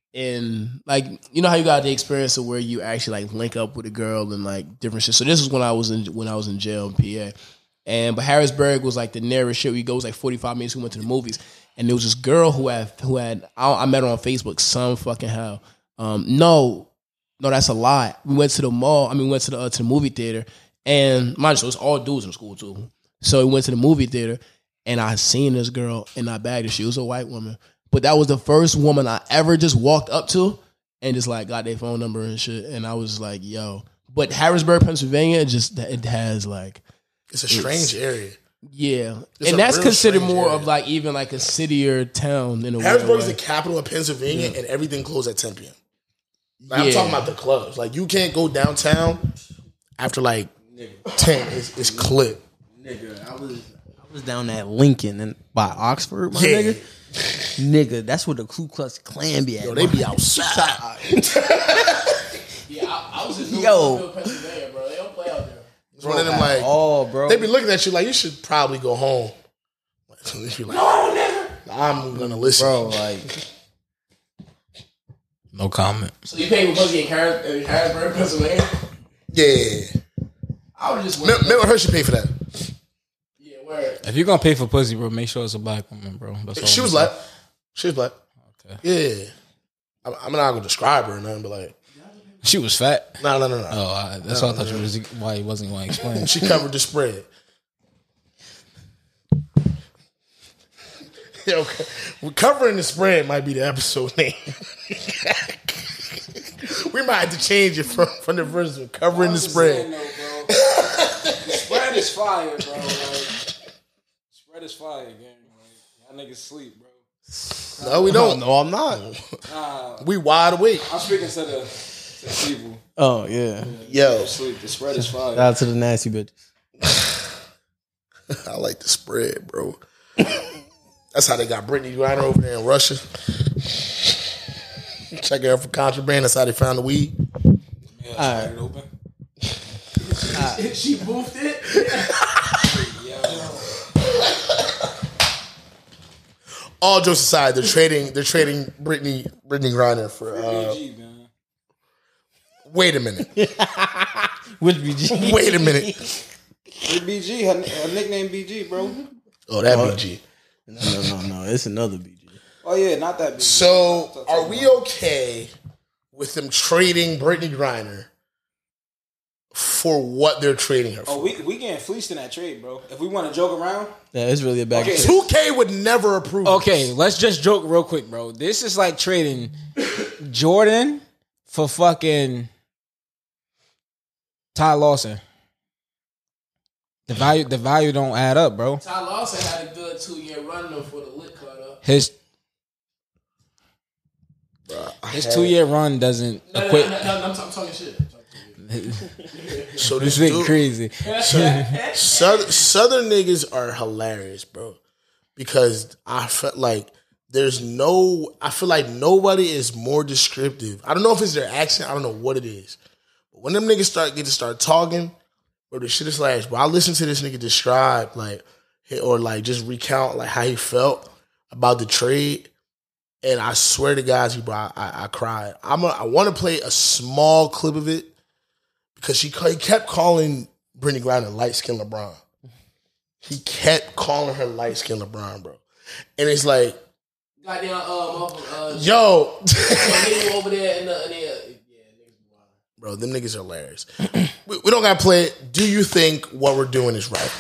in like you know how you got the experience of where you actually like link up with a girl and like different shit. So this was when I was in when I was in jail in P A. And but Harrisburg was like the nearest shit. We go it was like forty-five minutes. We went to the movies, and there was this girl who had who had I, I met her on Facebook. Some fucking hell. Um, no, no, that's a lie. We went to the mall. I mean, we went to the uh, to the movie theater, and mind you, it was all dudes in school too. So we went to the movie theater, and I seen this girl, and I bagged her. She was a white woman, but that was the first woman I ever just walked up to and just like got their phone number and shit. And I was like, yo. But Harrisburg, Pennsylvania, just it has like. It's a strange area. Yeah, It's and a that's real considered strange more area. of like even like a city or town in a Harrisburg weird is way. the capital of Pennsylvania, and everything closed at ten p.m. Like, I'm Yeah. talking about the clubs. Like you can't go downtown after like ten. It's, it's clip. Nigga, I was I was down at Lincoln and by Oxford, my Yeah. nigga. Nigga, that's where the Ku Klux Klan be at. Yo, they be outside. Yeah, I, I was in Yo. Louisville, Pennsylvania, bro. They don't play out there. It's one of them like Oh, bro. they be looking at you like you should probably go home. They be like, no, I'm gonna listen, Bro, like No comment. So you pay for pussy in Harris- in Harrisburg, Pennsylvania? Yeah, I would just Me, me and her should pay for that. Yeah, word. If you're gonna pay for pussy, bro, make sure it's a black woman, bro. That's all She I'm was saying. black. She was black. Okay. Yeah. I'm, I'm not gonna describe her or nothing, but like, She was fat. no, no, no, no. Oh, I, that's why I thought you was why he wasn't going to explain. She covered the spread. Yeah, okay. Well, covering the spread might be the episode name. We might have to change it from, from the first one. Covering the spread. Saying, though, bro, the spread is fire, bro. Like, spread is fire, gang. Like, y'all niggas sleep, bro. No, we don't. No, I'm not. Nah, We wide awake. I'm speaking to the, to the people. Oh yeah. Yo, Sleep. The spread is fire. Shout out to the nasty bitches. I like the spread, bro. That's how they got Brittany Griner over there in Russia. Checking her for contraband. That's how they found the weed. Yeah, All spread it open. She boofed it. All jokes aside, they're trading. They're trading Brittany Brittany Griner for. Uh, B G, man. wait a minute. Which B G? Wait a minute. Free B G. Her, her nickname B G, bro. Oh, that B G. No, no, no, no. It's another B G. Oh yeah, not that B G. So, are we okay with them trading Brittany Griner for what they're trading her for? Oh, we we getting fleeced in that trade, bro. If we want to joke around. Yeah, it's really a bag. Okay. of two K would never approve. Okay, let's just joke real quick, bro. This is like trading Jordan for fucking Ty Lawson. The value, the value don't add up, bro. Ty Lawson had a good two year run though for the lit cut up. His his two year run doesn't No, no, equate. no, no, no, I'm, t- I'm talking shit. I'm talking shit. So This this big dude, crazy. Southern, Southern niggas are hilarious, bro. Because I felt like there's no, I feel like nobody is more descriptive. I don't know if it's their accent. I don't know what it is. But when them niggas start get to start talking, bro, the shit is hilarious. But I listen to this nigga describe like, or like just recount like how he felt about the trade. And I swear to God, bro, I, I, I cried. I'm a, I want to play a small clip of it because she he kept calling Brittany Griner light skinned LeBron. He kept calling her light skinned LeBron, bro. And it's like, Goddamn, um, uh, yo, nigga over there in the, in the yeah, niggas wild. bro, them niggas are hilarious. we, we don't gotta play it. Do you think what we're doing is right?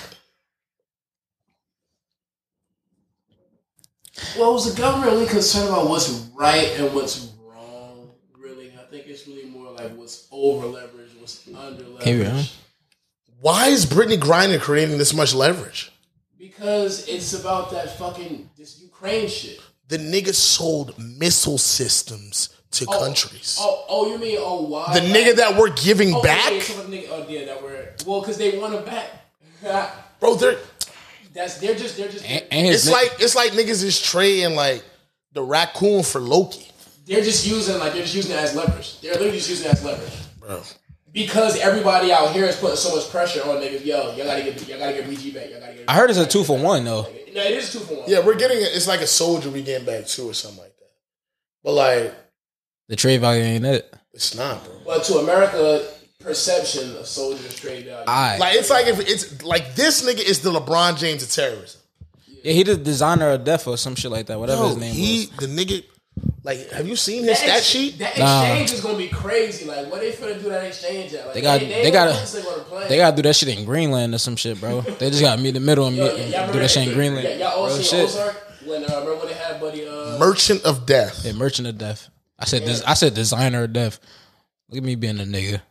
Well, was the government really concerned about what's right and what's wrong? Really, I think it's really more like what's over leveraged, what's under leveraged. Why is Brittany Griner creating this much leverage? Because it's about that fucking this Ukraine shit. The nigga sold missile systems to Oh, countries. Oh, oh, you mean oh why? The nigga that we're giving oh, back, Yeah, some of the nigga, oh yeah, that were well because they want him back. bro. They're That's they're just they're just And, and his it's like it's like niggas is trading like the raccoon for Loki, they're just using like they're just using it as leverage. They're literally just using it as leverage. bro. Because everybody out here is putting so much pressure on niggas. Yo, y'all gotta get y'all gotta get B G back. Y'all gotta get. I heard it's a two for one though. No, it is two for one. Yeah, we're getting it. It's like a soldier we getting back too, or something like that. But like, The trade value ain't it. it's not, bro. But to America, perception of soldiers trade value. Alright. Like it's like if it's like this nigga is the LeBron James of terrorism. Yeah, he the designer of death or some shit like that. Whatever Yo, his name he was. the nigga. Like, have you seen his That stat ex- sheet? That Nah. exchange is gonna be crazy. Like, what they finna do that exchange at? Like, They got they, they, they gotta gotta they gotta do that shit in Greenland or some shit, bro. They just gotta meet in the middle and Yo, meet, y- y'all do remember that shit in y- Greenland. y- Y'all all Real seen shit. Ozark when uh, remember when they had Buddy? Uh, Merchant of Death. Yeah, merchant of death. I said des- I said designer of death. Look at me being a nigga.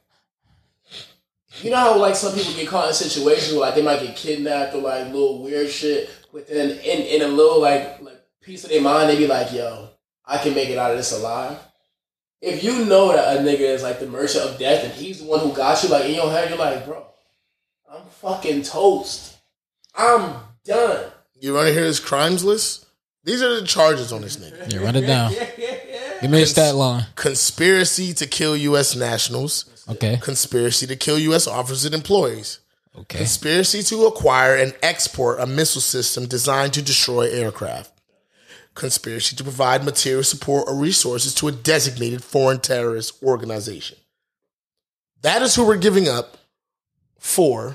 You know how like some people get caught in situations where like they might get kidnapped or like little weird shit, but then in, in a little like like piece of their mind they be like, yo, I can make it out of this alive. If you know that a nigga is like the merchant of death and he's the one who got you, like in your head, you're like, bro, I'm fucking toast. I'm done. You want to hear his crimes list? These are the charges on this nigga. Yeah, run it down. Give me a stat line. Conspiracy to kill U S nationals. Okay. Conspiracy to kill U S officers and employees. Okay. Conspiracy to acquire and export a missile system designed to destroy aircraft. Conspiracy to provide material support or resources to a designated foreign terrorist organization. That is who we're giving up four.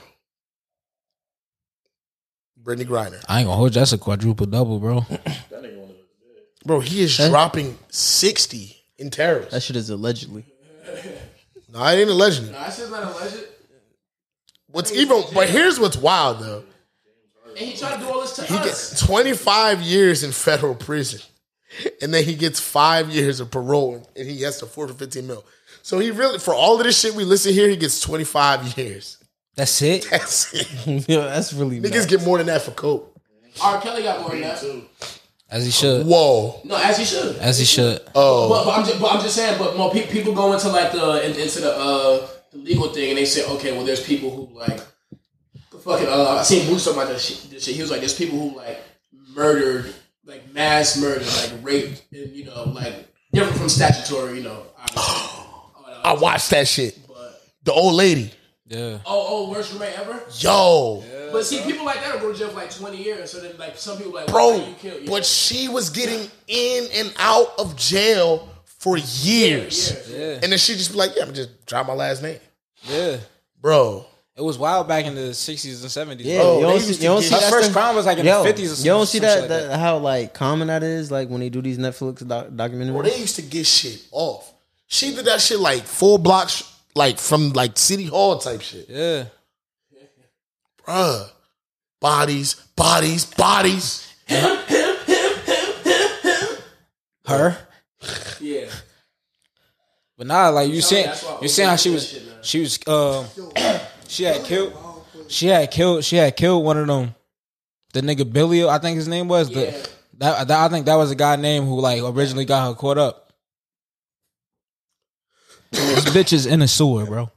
Brittany Griner. I ain't gonna hold you. That's a quadruple double, bro. Bro, he is That- dropping sixty in terrorists. That shit is allegedly. No, I ain't allegedly. Nah, that shit's not alleged. What's even? But here's what's wild though. And he tried to do all this to He us. gets twenty-five years in federal prison, and then he gets five years of parole, and he has to forfeit fifteen mil. So he really, for all of this shit we listen here, he gets twenty-five years. That's it. That's it. Yo, that's really Niggas nuts. get more than that for coke. R. Kelly got more than that. As he should. Whoa. No, as he should. As he should. Oh. But, but I'm just, but I'm just saying. But more pe- people go into like the in, into the uh, the legal thing, and they say, okay, well, there's people who like fucking. Uh, I seen Boots talking about this shit, this shit. He was like, there's people who like murdered, like mass murder, like raped, and you know, like different from statutory, you know. I watched that shit. The old lady. Yeah. Oh, oh, worst roommate ever. Yo. But see, people like that will go to jail for like twenty years. So then, like some people like, Bro, why you kill you? but she was getting in and out of jail for years. Yeah. And then she just be like, yeah, I'm just drop my last name. Yeah. Bro. It was wild back in the sixties and seventies. Yeah, Bro, you they don't used see, to you don't get- see Her that first stuff? crime was like in Yo, the fifties or something. You don't see some shit that, like that, that. how like common that is, like when they do these Netflix doc- documentaries. Bro, they used to get shit off. She did that shit like full blocks, like from like City Hall type shit. Yeah. Bruh. Bodies, bodies, bodies. Her. Yeah. But nah, like you saying, that's why you saying how she that was, shit, man. she was, um, she had killed, she had killed, she had killed one of them, the nigga Billy, I think his name was. Yeah. The, that, that I think that was a guy named who like originally got her caught up. This bitch is in a sewer, bro.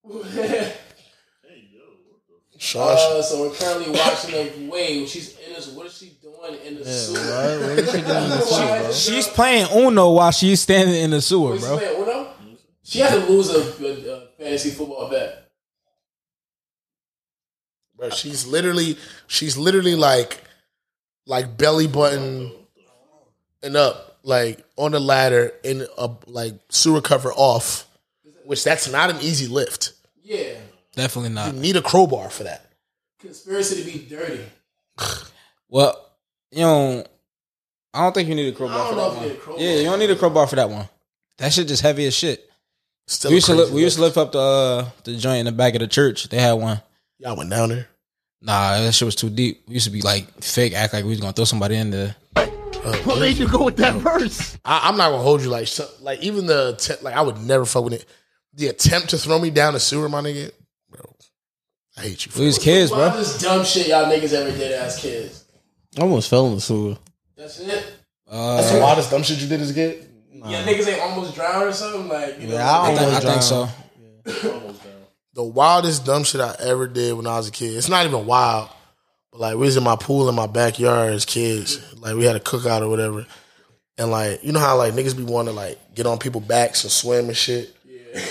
Sean, Uh, so we're currently watching a wave. She's in this. What is she doing in the sewer? Right? What is she doing in the sewer, Why bro? is She's playing Uno while she's standing in the sewer, Wait, she's bro. playing Uno? She had to lose a, a, a fantasy football bet. bro, she's literally, she's literally like, like belly button and up, like on the ladder in a like sewer cover off, which that's not an easy lift. Yeah. Definitely not. You need a crowbar for that. Conspiracy to be dirty. Well, you know, I don't think you need a crowbar I don't for know that if you one. need a crowbar. Yeah, you don't need a crowbar for that one. That shit just heavy as shit. Still We used to crazy li- we used to lift. lift up the uh, the joint in the back of the church. They had one. Y'all went down there. Nah, that shit was too deep. We used to be like fake, act like we was gonna throw somebody in there. What made you go with that verse? I, I'm not gonna hold you like so, like even the att- like I would never fuck with it. The attempt to throw me down the sewer, my nigga, bro. I hate you. For We was it. kids, Why bro. this dumb shit y'all niggas ever did as kids? I almost fell in the sewer. That's it. That's the wildest dumb shit you did as a kid. Y'all niggas ain't almost drowned or something like you know. Yeah, I I think, I almost think drowned. so. The wildest dumb shit I ever did when I was a kid. It's not even wild, but like we was in my pool in my backyard as kids. Like we had a cookout or whatever, and like you know how like niggas be wanting to like get on people's backs and swim and shit. Yeah.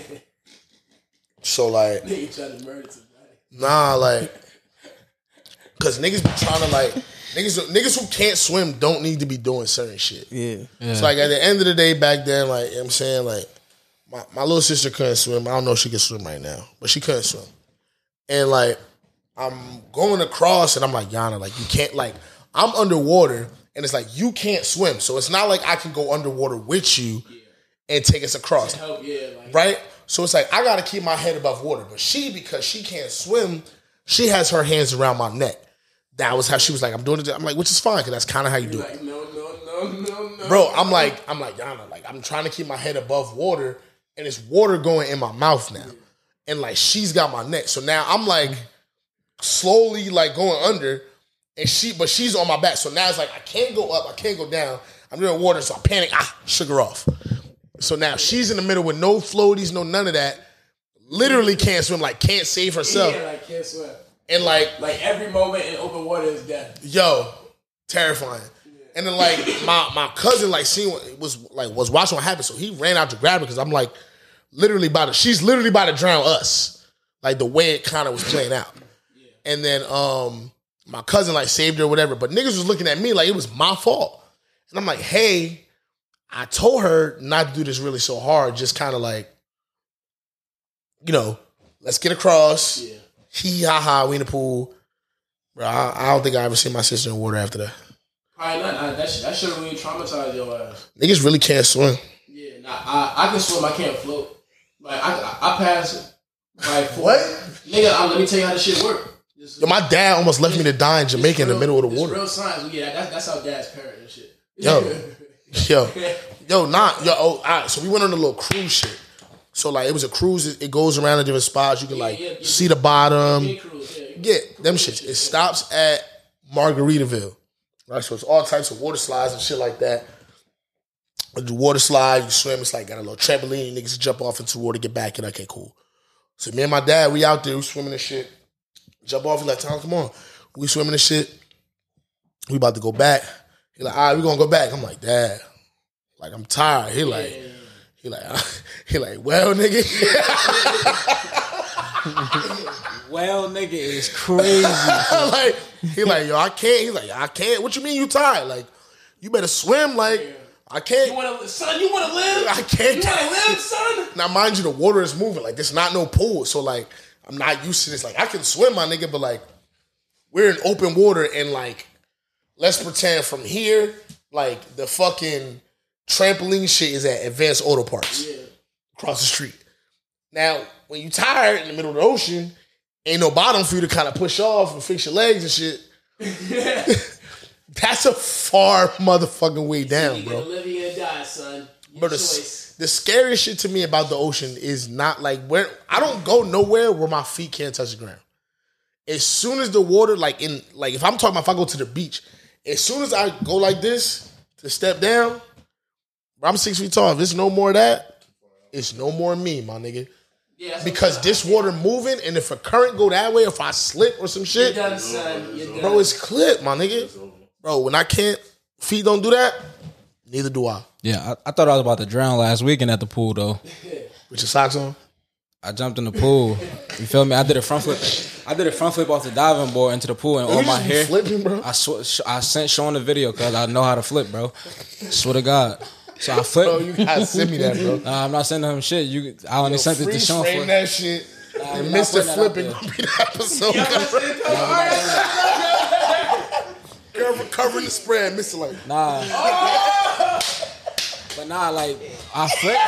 So like Nigga tried to murder somebody. nah, like because niggas be trying to like niggas niggas who can't swim don't need to be doing certain shit. Yeah. It's like at the end of the day back then, like you know what I'm saying, like my, my little sister couldn't swim. I don't know if she can swim right now, but she couldn't swim. And like I'm going across and I'm like, Yana, like you can't like I'm underwater and it's like you can't swim. So it's not like I can go underwater with you and take us across. Help, yeah, like Right? So it's like I gotta keep my head above water. But she, because she can't swim, she has her hands around my neck. That was how she was like, I'm doing it. I'm like, which is fine, because that's kind of how you do it. like no, no, no, no, no. Bro, I'm like, I'm like, Yana, like, I'm trying to keep my head above water, and it's water going in my mouth now. And like, she's got my neck. So now I'm like, slowly like going under, and she, but she's on my back. So now it's like, I can't go up, I can't go down. I'm doing water, so I panic, ah, shook her off. So now she's in the middle with no floaties, no none of that. Literally can't swim, like, can't save herself. Yeah, like can't swim. And like, Like every moment in open water is death. yo, terrifying. And then like my my cousin like seen what was like was watching what happened, so he ran out to grab her because I'm like literally about to she's literally about to drown us, like the way it kind of was playing out. And then um my cousin like saved her or whatever, but niggas was looking at me like it was my fault. And I'm like, hey, I told her not to do this really so hard, just kind of like, you know, let's get across. Yeah. He ha ha. We in the pool, bro. I, I don't think I ever seen my sister in the water after that. Probably not. Nah, that shit, that shit really traumatized your ass. Niggas really can't swim. Yeah, nah, I, I can swim. I can't float. Like I, I, I pass it. Like What? Nigga, I, let me tell you how this shit work. Yo, my dad almost left me to die in Jamaica in the middle of the It's water. real science. Yeah, that's that's how dad's parent and shit. Yo, yo, yo, nah, yo. Oh, all right. So we went on a little cruise shit. So like, it was a cruise. It it goes around in different spots. You can like yeah, yeah. see the bottom. Yeah, cruise, yeah. Get them shits. It stops at Margaritaville. Right. So it's all types of water slides and shit like that. The water slide, you swim. It's like got a little trampoline. Niggas jump off into the water, get back, and okay, cool. So me and my dad, we out there, we swimming and shit. Jump off, he like, Tom, come on. We swimming and shit. We about to go back. He like, all right, we gonna go back. I'm like, Dad, like I'm tired. He like, he like, he like, well, nigga. Well, nigga is crazy. like, he like, yo, I can't. He like, I can't. What you mean you tired? Like, you better swim. Like, I can't. You wanna, son? You wanna live? I can't. You wanna live, son? Now, mind you, the water is moving. Like, there's not no pool. So, like, I'm not used to this. Like, I can swim, my nigga, but, like, we're in open water and, like, let's pretend from here, like, the fucking trampoline shit is at Advanced Auto Parts. Yeah. Across the street. Now, when you tired in the middle of the ocean, ain't no bottom for you to kind of push off and fix your legs and shit. That's a far motherfucking way down, You bro. gonna live or die, son. Your But the, choice. the scariest shit to me about the ocean is not like where I don't go nowhere where my feet can't touch the ground. As soon as the water, like in like if I'm talking about if I go to the beach, as soon as I go like this to step down, I'm six feet tall. If there's no more of that, it's no more me, my nigga. Yeah, that's Because what this water moving, and if a current go that way, if I slip or some you're shit, done, son. You're done. bro, it's clip, my nigga. Bro, when I can't, feet don't do that, neither do I. Yeah, I, I thought I was about to drown last weekend at the pool though. With your socks on? I jumped in the pool. You feel me? I did a front flip. I did a front flip off the diving board into the pool and all You my just be hair. flipping, bro. I sw- I sent Sean the video because I know how to flip, bro. Swear to God. So I flipped. Bro, you gotta send me that, bro. Nah, I'm not sending him shit. You, I only Yo, sent it to freeze Sean. frame For, that shit. Nah, and we're not Mister putting that Flipping out gonna be the episode. Cover, covering the spread, Mister Like. nah. But nah, like I flipped.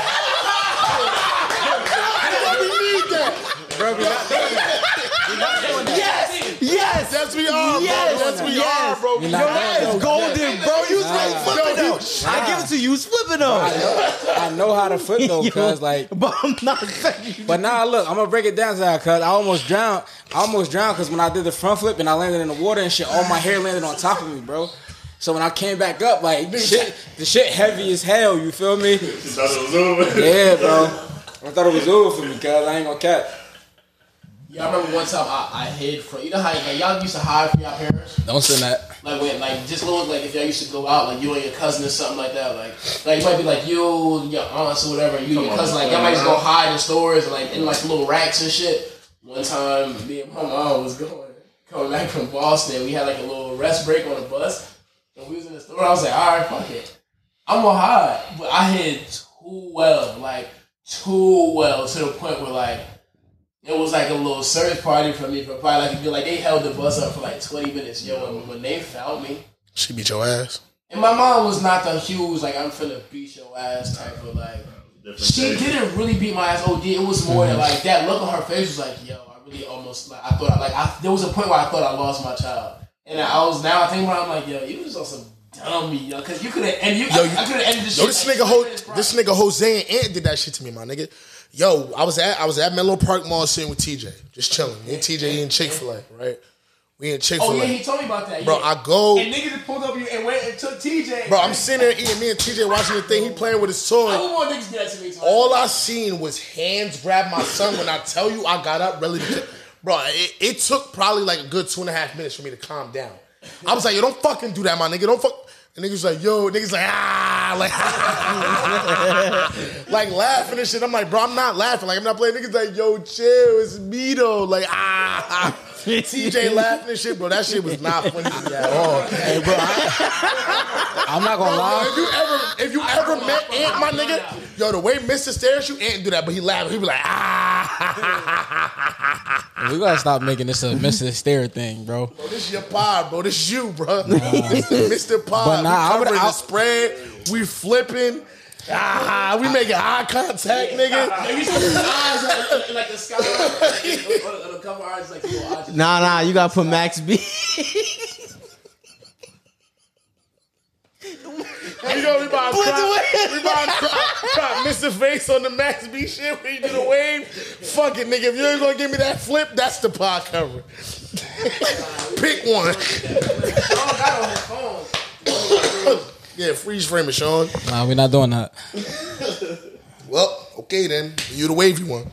We need that. Bro, we not doing that. Yes! Yes! Yes, we are, bro. Yes, Yes, we yes. are, bro. We Yo, not That doing is golden, bro. You was right flipping Yo, though. I give it to you. You was flipping though. I know how to flip though, cause like. But I'm not saying. But now look, I'm gonna break it down to that because I almost drowned. I almost drowned because when I did the front flip and I landed in the water and shit, all my hair landed on top of me, bro. So when I came back up, like shit, the shit heavy as hell. You feel me? Thought it was over. Yeah, bro. I thought it was over for me, cause I ain't gonna cap. Yeah, I remember one time I, I hid from, you know how like, y'all used to hide from your parents? Don't send that. Like when, like just little, like if y'all used to go out, like you and your cousin or something like that, like, like it might be like you, your aunts or whatever, you and your cousin, like y'all might just go hide in stores, and, like in like little racks and shit. One time, me and my mom was going, coming back from Boston, we had like a little rest break on the bus, and we was in the store. I was like, all right, fuck it, I'm gonna hide, but I hid too well, like too well to the point where like. It was like a little search party for me for probably like, like they held the bus up for like twenty minutes, yo, and when they found me. She beat your ass. And my mom was not the huge, like, I'm finna beat your ass type of, like, she didn't really beat my ass O D. It was more than, like, that look on her face was like, yo, I really almost, like, I thought, I, like, I, there was a point where I thought I lost my child. And I was, now I think about it, I'm like, yo, you was on some dummy, yo, because you could have, and you, Yo, I, I could have ended the Yo, shit. this like nigga, Ho- minutes prior. this nigga Jose and Ant did that shit to me, my nigga. Yo, I was at I was at Menlo Park Mall sitting with T J, just chilling. Me and T J eating Chick-fil-A, right? We in Chick-fil-A. Oh, yeah, he told me about that. Bro, yeah. I go. And niggas just pulled up you and went and took T J. Bro, I'm sitting there eating. Me and T J watching the thing. He playing with his I toy. don't want niggas to do that to me. So All I seen was hands grab my son. When I tell you, I got up, really. Bro, it, it took probably like a good two and a half minutes for me to calm down. I was like, yo, don't fucking do that, my nigga. Don't fuck. And niggas like, yo, niggas like, ah, like, like laughing and shit. I'm like, bro, I'm not laughing. Like, I'm not playing. Niggas like, yo, chill, it's me though. Like, ah. T J laughing and shit, bro. That shit was not funny to me at all. Hey, bro, I, I'm not gonna Yo, lie. if you ever, if you ever met Ant, my nigga, yo, the way Mister stares you, Ant do that, but he laugh. He be like, ah. We gotta stop making this a Mister Stare thing, bro. Bro, this is your pod, bro. This is you, bro. This the Mister Pod. But nah, I we would- covering I- the spread. We flipping. Ah, we making eye contact, nigga. Maybe some eyes like, like the sky. Like, on, on a couple eyes, like little eyes. Nah, nah, you gotta put Max B. You know we about to cry. We about to cry, cry Mister Face on the Max B shit when you do the wave. Fuck it, nigga. If you ain't gonna give me that flip, that's the pod cover. Pick one. Sean got on his phone. Yeah, freeze frame it, Sean. Nah, we're not doing that. Well, okay then. You the wavy one.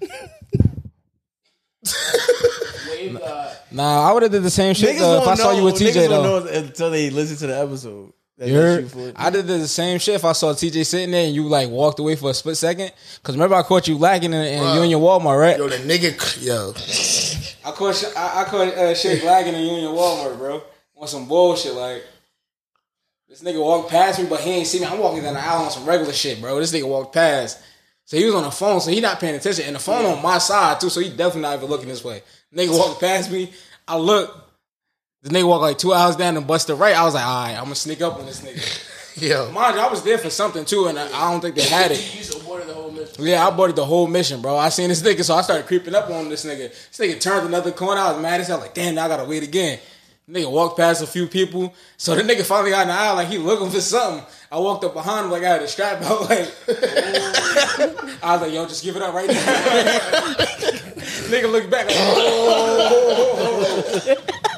Wave God. Nah, I would have did the same shit Niggas though, if I won't saw you with know. T J Niggas won't though. know until they listen to the episode. That You they heard? shoot for it. I did the same shit if I saw T J sitting there and you like walked away for a split second. Cause remember I caught you lagging and, and you in your Walmart, right? Yo, the nigga, yo. I caught sh- I, I caught uh, shit lagging and you in your Walmart, bro. On some bullshit like. This nigga walked past me, but he ain't see me. I'm walking down the aisle on some regular shit, bro. This nigga walked past. So he was on the phone, so he not paying attention. And the phone on my side, too, so he definitely not even looking this way. Nigga walked past me. I look. The nigga walked like two hours down and busted right. I was like, all right, I'm going to sneak up on this nigga. Yo. Mind you, I was there for something, too, and I, I don't think they had it. You used to aborted the whole mission. Yeah, I aborted the whole mission, bro. I seen this nigga, so I started creeping up on this nigga. This nigga turned another corner. I was mad as hell. Like, damn, now I got to wait again. Nigga walked past a few people. So the nigga finally got in the aisle like he looking for something. I walked up behind him like I had a strap out like I was like, yo, just give it up right now. Nigga looked back like, oh.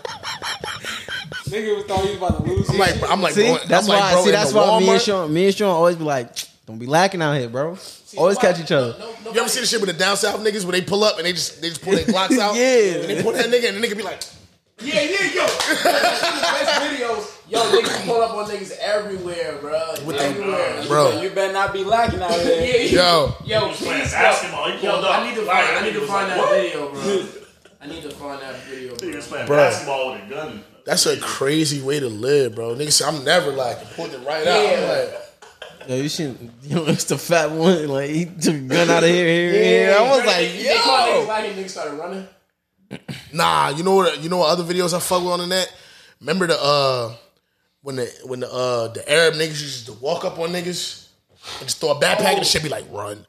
Nigga thought he was about to lose. I'm like, I'm like, See, going, that's I'm like, why. bro, see, in that's the why me and Walmart- Sean, me and Sean always be like, don't be lacking out here, bro. Always catch each other. No, no, You ever see the shit with the down south niggas where they pull up and they just they just pull their Glocks out? Yeah. And they pull that nigga and the nigga be like, Yeah, yeah, yo. Best videos. Yo, niggas pull up on niggas everywhere, bro. With the- everywhere. bro. You better not be lacking out Yeah, here. yeah. yo, Yo, was playing please, basketball. He yo, pulled yo, up. I need to Like, find. I need he to was find like, that what? video, bro. I need to find that video, He bro. was playing Bro. basketball with a gun. that's a crazy way to live, bro. Niggas say, I'm never lacking. Pulled it right out. I'm Yeah. like, Yo, you should. You know, it's the fat one. Like he took a gun out of here, here, here. I was like, They called niggas yo. like niggas started running. nah, you know what? You know what other videos I fuck with on the net? Remember the uh when the when the uh the Arab niggas used to walk up on niggas and just throw a backpack and the shit be like run.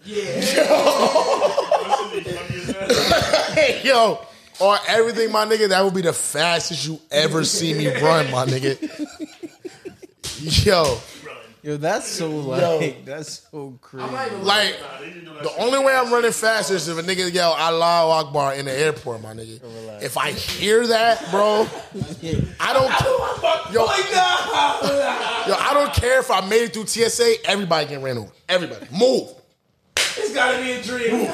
Hey, yo, or everything, my nigga. That would be the fastest you ever see me run, my nigga. Yo, Yo, that's so like, that's so crazy. like the only way I'm running faster is if a nigga yell Allahu Akbar in the airport, my nigga. If I hear that, bro, I don't. Yo, yo, I don't care if I made it through T S A. Everybody getting ran over. Everybody, move. It's gotta be a dream.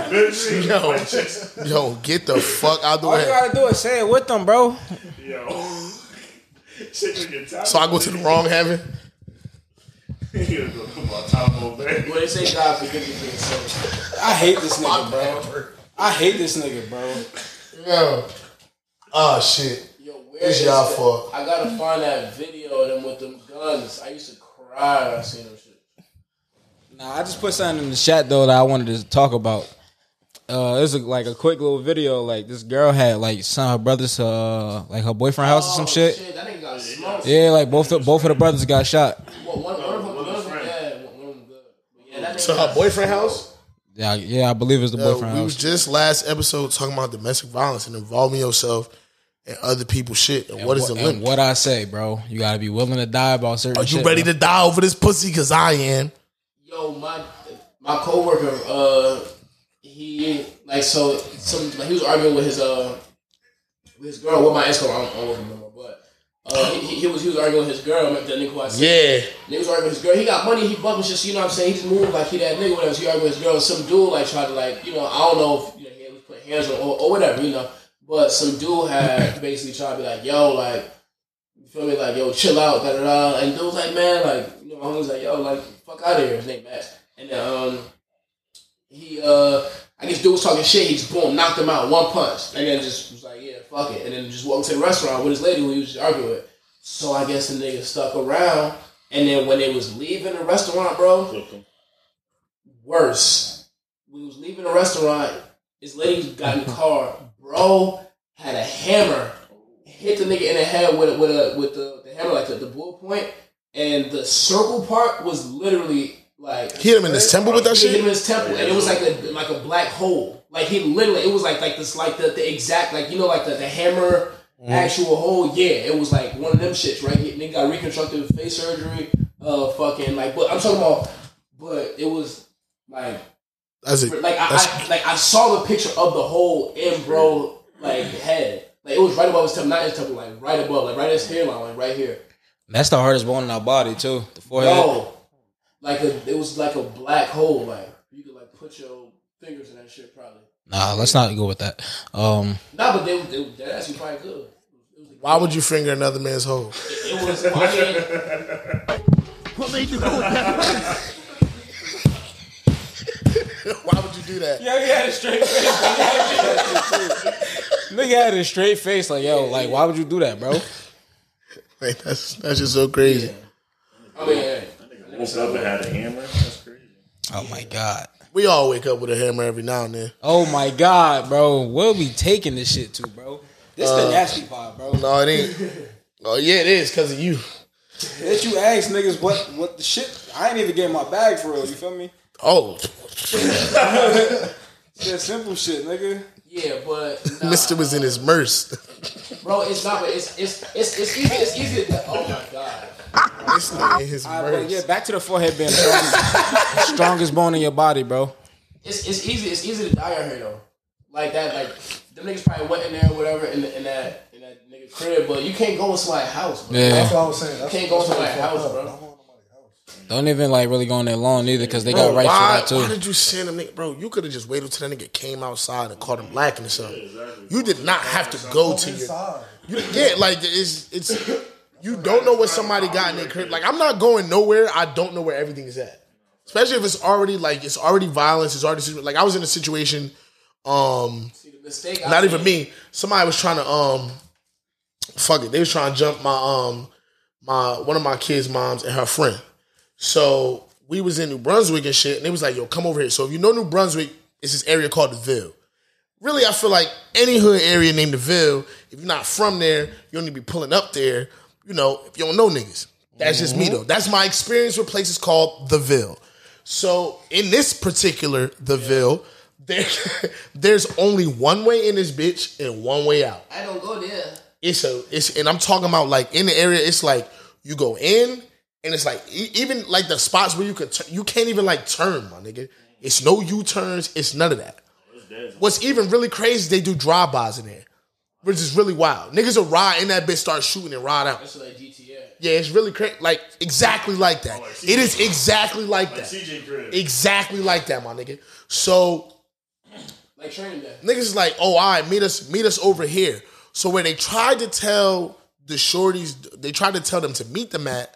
Yo, yo, get the fuck out the All you way. gotta do is say it with them, bro. Yo. Shit in your time. So I go to the wrong heaven. You gotta go to my time over there. When they say God forgive me for your sins. I hate this nigga, bro. I hate this nigga, bro. Yo, oh shit. Yo, where It's is y'all that? fault. I gotta find that video of them with them guns. I used to cry when I seen them shit. Nah, I just put something in the chat though that I wanted to talk about. Uh, it was a, like a quick little video. Like this girl had like some of her brothers, uh, like her boyfriend house or some Oh, shit. That nigga got smoked. Yeah, like both the, both of the brothers got shot. Well, one, one of them, one of them, yeah, one of them good. But yeah, that nigga So her got boyfriend smoked. house. Yeah, yeah, I believe it's the Yo, boyfriend we was house. just last episode talking about domestic violence and involving yourself in other people's shit. And, what is the and limit? what I say, bro? You gotta be willing to die about certain. Are you shit, ready bro. to die over this pussy? Cause I am. Yo, my my coworker, uh, he like so some like he was arguing with his uh with his girl with my ex girl. I don't, I don't remember, but uh, he, he was he was arguing with his girl. That nigga who I said. Yeah. Nigga was arguing with his girl. He got money. He bumping shit. So you know what I'm saying? He just moved like he that nigga. Whatever. So he arguing with his girl. Some dude like tried to like you know I don't know if you know he was putting hands on or, or whatever you know. But some dude had basically tried to be like yo like you feel me like yo chill out da da da. And dude was like man like you know my homie was like yo like fuck out of here. His name Matt. And then um he uh I guess dude was talking shit. He just boom knocked him out one punch. And then just was like yeah fuck it. And then just walked to the restaurant with his lady who he was just arguing with. So I guess the nigga stuck around, and then when they was leaving the restaurant, bro, worse. We was leaving the restaurant. This lady got in the car. Bro had a hammer, hit the nigga in the head with a, with a, with the, the hammer like the, the bullet point, and the circle part was literally like hit him in his temple with that hit shit. him in his temple, and it was like a like a black hole. Like he literally, it was like like this like the, the exact like you know like the, the hammer mm. actual hole. Yeah, it was like one of them shits. Right, he, nigga got reconstructive face surgery. Uh, fucking like, but I'm talking about, but it was like. That's it. Like I, I like I saw the picture of the hole in bro like head. Like it was right above his temple, not his temple, like right above, like right at his hairline, like right here. That's the hardest bone in our body too. The forehead. No, like a, it was like a black hole. Like you could like put your fingers in that shit probably. Nah, let's not go with that. Um, nah, but they they, they actually probably could. It was like, why would you finger another man's hole? It, it was. I mean, What made you go with that? Why would you do that? Yo, he had a straight face. Nigga had a straight face, like yo, like why would you do that, bro? Like that's that's just so crazy. Yeah. I mean, hey, I woke up and had a hammer. That's crazy. Oh my god. We all wake up with a hammer every now and then. Oh my god, bro. Where we taking this shit to, bro? This Uh, the nasty part, bro. No, it ain't. Oh yeah, it is because of you. That you ask niggas what what the shit. I ain't even getting my bag for real. You feel me? Oh, That simple shit, nigga. yeah, but nah, Mister was in his merce. bro. It's not. But it's it's it's it's easy. It's easy. To, oh my god. This nigga in his All right, but merce. yeah, back to the forehead being the strongest, strongest bone in your body, bro. It's it's easy. It's easy to die out here though. Like that. Like them niggas probably went in there or whatever in, the, in that in that nigga crib, but you can't go in somebody's house. Bro. Yeah. That's what I was saying. You That's, can't go in that's somebody's fucked house, up. bro. Don't go in nobody's house. Don't even like really go in there long either because they Bro, got rights why, for why that too. did you send him, nigga? Bro, you could have just waited till that nigga came outside and called him lacking or something. You did not have to go to your. Inside. You, yeah, like it's it's. You don't know what somebody got in their crib. Like I'm not going nowhere. I don't know where everything is at. Especially if it's already like it's already violence. It's already like I was in a situation. Um, See, the mistake. not I even me. Somebody was trying to um, fuck it. They was trying to jump my um, my one of my kids' moms and her friend. So we was in New Brunswick and shit, and they was like, "Yo, come over here." So if you know New Brunswick, it's this area called the Ville. Really, I feel like any hood area named the Ville, if you're not from there, you only be pulling up there. You know, if you don't know niggas. That's just me though. That's my experience with places called the Ville. So in this particular the Ville, there, there's only one way in this bitch and one way out. I don't go there. It's a it's and I'm talking about like in the area. It's like you go in and it's like e- even like the spots where you could tu- you can't even like turn, my nigga. It's no U turns. It's none of that. What's even really crazy is they do drive-bys in there, which is really wild. Niggas will ride in that bitch, start shooting and ride out. That's like G T A. Yeah, it's really crazy. Like exactly like that. It is exactly like that. C J crib. Exactly like that, my nigga. So Like training day. niggas is like, oh, all right, meet us, meet us over here. So when they tried to tell the shorties, they tried to tell them to meet them at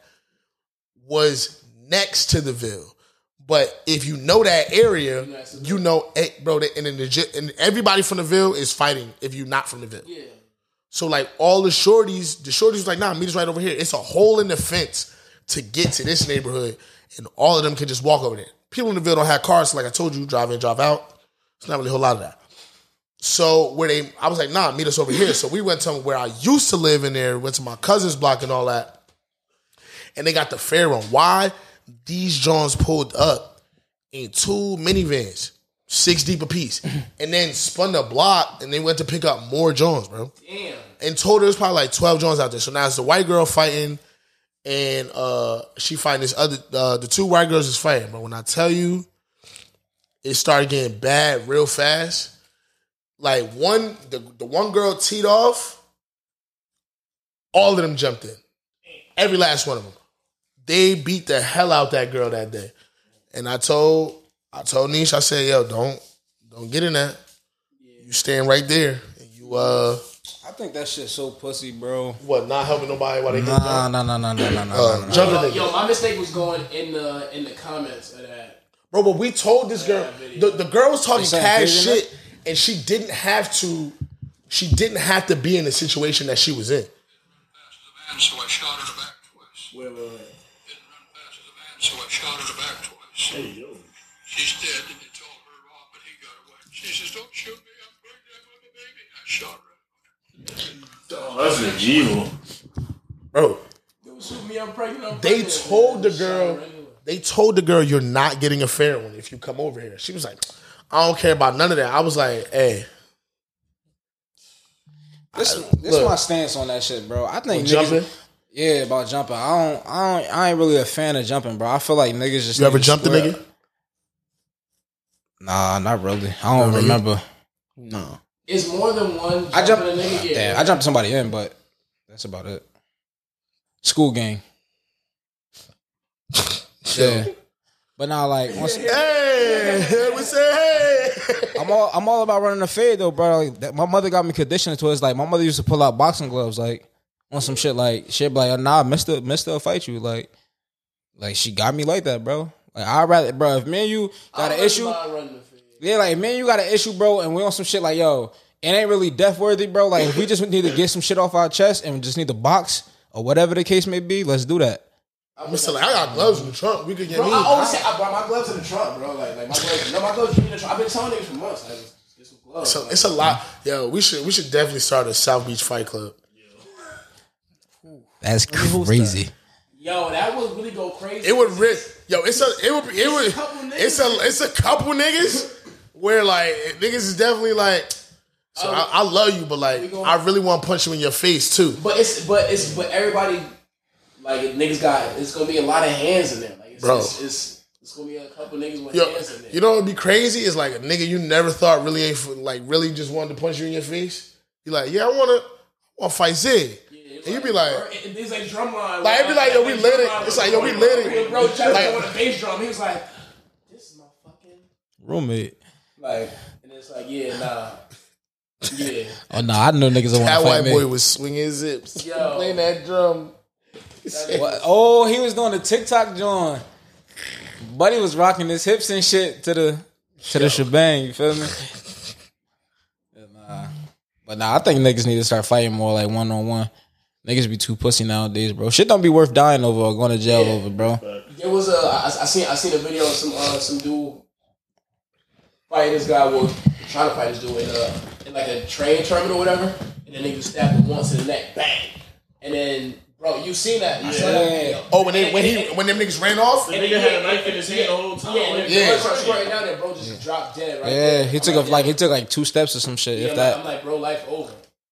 was next to the Ville. But if you know that area, you know, eh, bro, they- and, in the, and everybody from the Ville is fighting if you're not from the Ville. Yeah. So like all the shorties, the shorties was like, nah, meet us right over here. It's a hole in the fence to get to this neighborhood, and all of them can just walk over there. People in the Ville don't have cars, so like I told you, drive in, drive out. It's not really a whole lot of that. So where they, I was like, nah, meet us over here. So we went to where I used to live in there, went to my cousin's block and all that. And they got the fair on. Why? These Johns pulled up in two minivans, six deep apiece, and then spun the block and they went to pick up more Johns, bro. Damn. In total, there's probably like twelve Johns out there. So now it's the white girl fighting, and uh, she fighting this other. Uh, the two white girls is fighting. But when I tell you, it started getting bad real fast. Like one, the the one girl teed off. All of them jumped in. Every last one of them. They beat the hell out that girl that day. And I told, I told Niche, I said, yo, don't, don't get in that. You stand right there. And you, uh, I think that shit's so pussy, bro. what? Not helping nobody while they get Nah, down. nah, nah, nah, nah, nah, nah, Uh, nah. jumping Yo, niggas. yo, my mistake was going in the in the comments of that. Bro, but we told this girl, the, the girl was talking You saying cash crazy enough? shit, and she didn't have to, she didn't have to be in the situation that she was in. So I shot her in the back twice. Wait, wait, wait. Didn't run past the van, so I shot her in the back twice. Hey, yo. She's dead, and they told her off, but he got away. She She says, don't shoot me. I'm pregnant with a baby. I shot her. Oh, that's evil. Bro, Don't shoot me. I'm pregnant. I'm they pregnant. told the Shot girl, her anyway. they told the girl, you're not getting a fair one if you come over here. She was like, I don't care about none of that. I was like, hey. This, this Look. is my stance on that shit, bro. I think Jumping? niggas, yeah, about jumping. I don't, I don't, I ain't really a fan of jumping, bro. I feel like niggas just. You ever need to jumped a square nigga? up. Nah, not really. I don't Not really? remember. No, It's more than one. I jumped. A nigga, yeah. Damn, I jumped somebody in, but that's about it. School gang. Yeah, but now like once, Hey, we say hey. I'm all I'm all about running a fade though, bro. Like, that, my mother got me conditioned to it. It's like my mother used to pull out boxing gloves, like on some shit, like shit, be like nah, Mister Mister will fight you, like, like she got me like that, bro. Like I'd rather, bro, if me and you got an issue, yeah, like me and you got an issue, bro, and we on some shit like yo, it ain't really death worthy, bro. Like if we just need to get some shit off our chest and just need to box or whatever the case may be, let's do that. I'm Mister Like, I got gloves in the trunk. We could get Bro, me. I always say I brought my gloves in the trunk, bro. Like, like my gloves. No, my gloves in the trunk. I've been telling niggas for months. Like, just get some gloves. So like, it's a lot. Yo, we should we should definitely start a South Beach Fight Club. That's crazy. yo, that would really go crazy. It would rip. Yo, it's a it would be it would couple niggas. it's a it's a couple niggas where like niggas is definitely like. So I, I love you, but like I really want to punch you in your face too. But it's but it's but everybody like niggas got. It's gonna be a lot of hands in there. Like, it's, Bro. it's, it's it's gonna be a couple niggas with Yo, hands in there. you know what would be crazy is like a nigga you never thought really ain't for, like really just wanted to punch you in your face. You like, yeah, I wanna want to fight Zig. And you be like, it's like drumline. like it'd be like, yo, we lit it. It's like, yo, we lit it. Bro, just Like- on the bass drum, he was like, "This is my fucking Roommate. like," and it's like, "Yeah, nah, yeah." Oh no, I know niggas that want that to white fight me. boy was swinging his hips, Yo. playing that drum. What? Oh, he was doing the TikTok joint. Buddy was rocking his hips and shit to the to the shebang. You feel me? Yeah, nah. But nah, I think niggas need to start fighting more like one on one. Niggas be too pussy nowadays, bro. Shit don't be worth dying over or going to jail over, bro. There was a I, I seen I seen a video of some uh, some dude fighting this guy, well, trying to fight this dude in uh in like a train terminal or whatever, and then they just stabbed him once in the neck, bang, and then bro, you seen that? You saw that? Oh, when they when he when them niggas ran off, The nigga had a knife in his hand the whole time. Yeah, and Like, the Yeah. blood started squirting down there, bro, just dropped dead right Yeah, there. he I'm took a, like, like yeah. he took like two steps or some shit. Yeah, If I'm that, like, I'm like, bro, life over.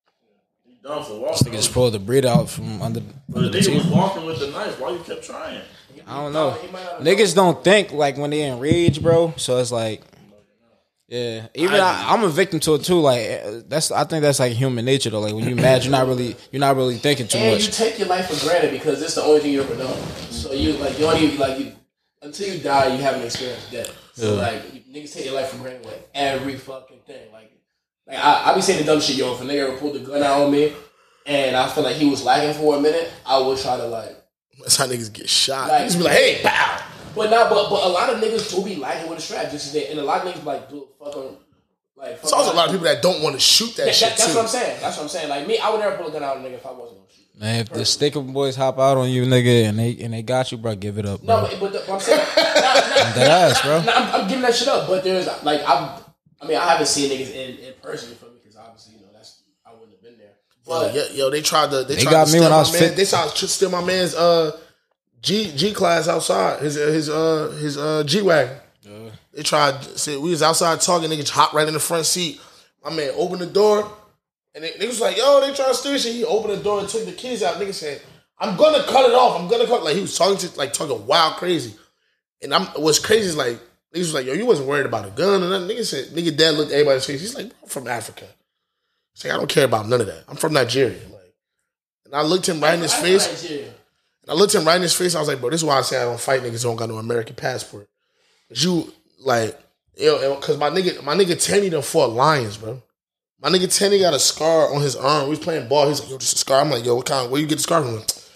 done for walking. nigga just pulled the breed out from under, But under the the nigga was teeth. walking with the knife. Why you kept trying? I don't know. He might not have Niggas don't think like when they in rage, bro. So it's like, yeah. Even I, I'm a victim to it too. Like that's, I think that's like human nature though. Like when you mad, you're not really, you're not really thinking too And much. you take your life for granted because it's the only thing you ever know. So you like you don't even like you until you die, you haven't experienced death. So Yeah. like you, niggas take your life for granted with every fucking thing. Like like I, I be saying the dumb shit, yo. If a nigga ever pulled the gun out on me and I feel like he was lagging for a minute, I would try to like that's how niggas get shot. Like- Like, just be like, hey, pow. But not, but but a lot of niggas do be lagging with a strap, just as they, and a lot of niggas be like, dude, fuck 'em. Like, fuck It's also a 'em. lot of people that don't want to shoot that That- shit that- that's too. what I'm saying. That's what I'm saying. Like me, I would never pull a gun out on a nigga if I wasn't gonna shoot. Man, if the stick of boys hop out on you, nigga, and they and they got you, bro, give it up, bro. No, but, but, the, but I'm saying, nah, nah, Dead ass, bro. nah, I'm, I'm giving that shit up. But there's like, I'm, I mean, I haven't seen niggas in, in person, you feel me? Because obviously, you know, that's I wouldn't have been there. But Yo, yo, they tried to. They, They tried got to me steal when I my was man. fit- They tried to steal my man's uh G G class outside. His his uh his uh G wagon. They tried. Said we was outside talking. Niggas hopped right in the front seat. My man opened the door, and they, niggas was like, "Yo, they trying to steal shit." He opened the door and took the kids out. Nigga said, "I'm gonna cut it off. I'm gonna cut." Like he was talking to like talking wild crazy. And I'm what's crazy is like niggas was like, "Yo, you wasn't worried about a gun or nothing." Nigga said, "Nigga, dad looked at everybody's face. He's like, I'm from Africa." He's like, "I don't care about none of that. I'm from Nigeria." Like, and I looked him right in his I- face. Nigeria. And I looked him right in his face. I was like, bro, this is why I say I don't fight niggas who don't got no American passport. Cause you like, yo, cause my nigga, my nigga Tenny done fought lions, bro. My nigga Tenny got a scar on his arm. We was playing ball. He's like, yo, just a scar. I'm like, yo, what kind? Where you get the scar from?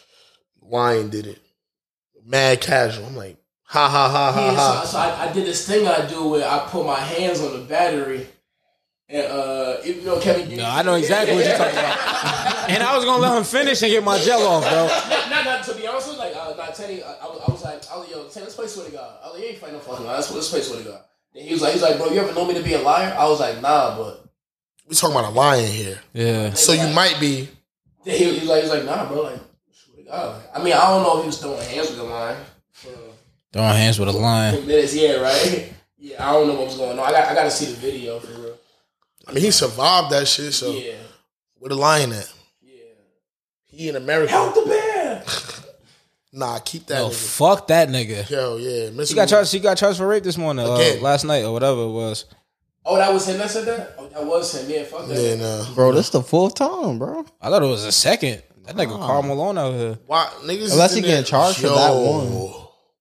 Lion did it. Mad casual. I'm like, ha ha ha ha Yeah, ha. so, so I, I did this thing I do where I put my hands on the battery, and uh, you know, Kevin. You, No, I know exactly what you're talking about. And I was gonna let him finish and get my gel off, bro. Not, not, not to be honest with you, like, uh, not Teddy, I, I, was, I was like, I was like, yo, Teddy, let's play Swear to God. I was like, you ain't fighting no fucking God. Let's, let's play Swear to God. He was like, he's like, bro, you ever know me to be a liar? I was like, nah, but we talking about a lion here. Yeah. So you like, might be. He, he was like, he was like, nah, bro. Like, swear to God. I mean, I don't know if he was throwing hands with the lion. Throwing hands with a lion. Minutes, yeah, right. Yeah, I don't know what was going on. I got, I got to see the video for real. I mean, he survived that shit. So yeah, where the lion at? Yeah, he in America. Help the bear. Nah, keep that. No, nigga. fuck that nigga. Yo, yeah, He got charged. He got charged for rape this morning, uh, Again. last night or whatever it was. Oh, that was him that said that? Oh, that was him. Yeah, fuck that. Yeah, nah. Bro, that's the fourth time, bro. I thought it was a second. That nigga Karl Malone out here. Why niggas? Unless is he in getting there- charged for Yo. that one.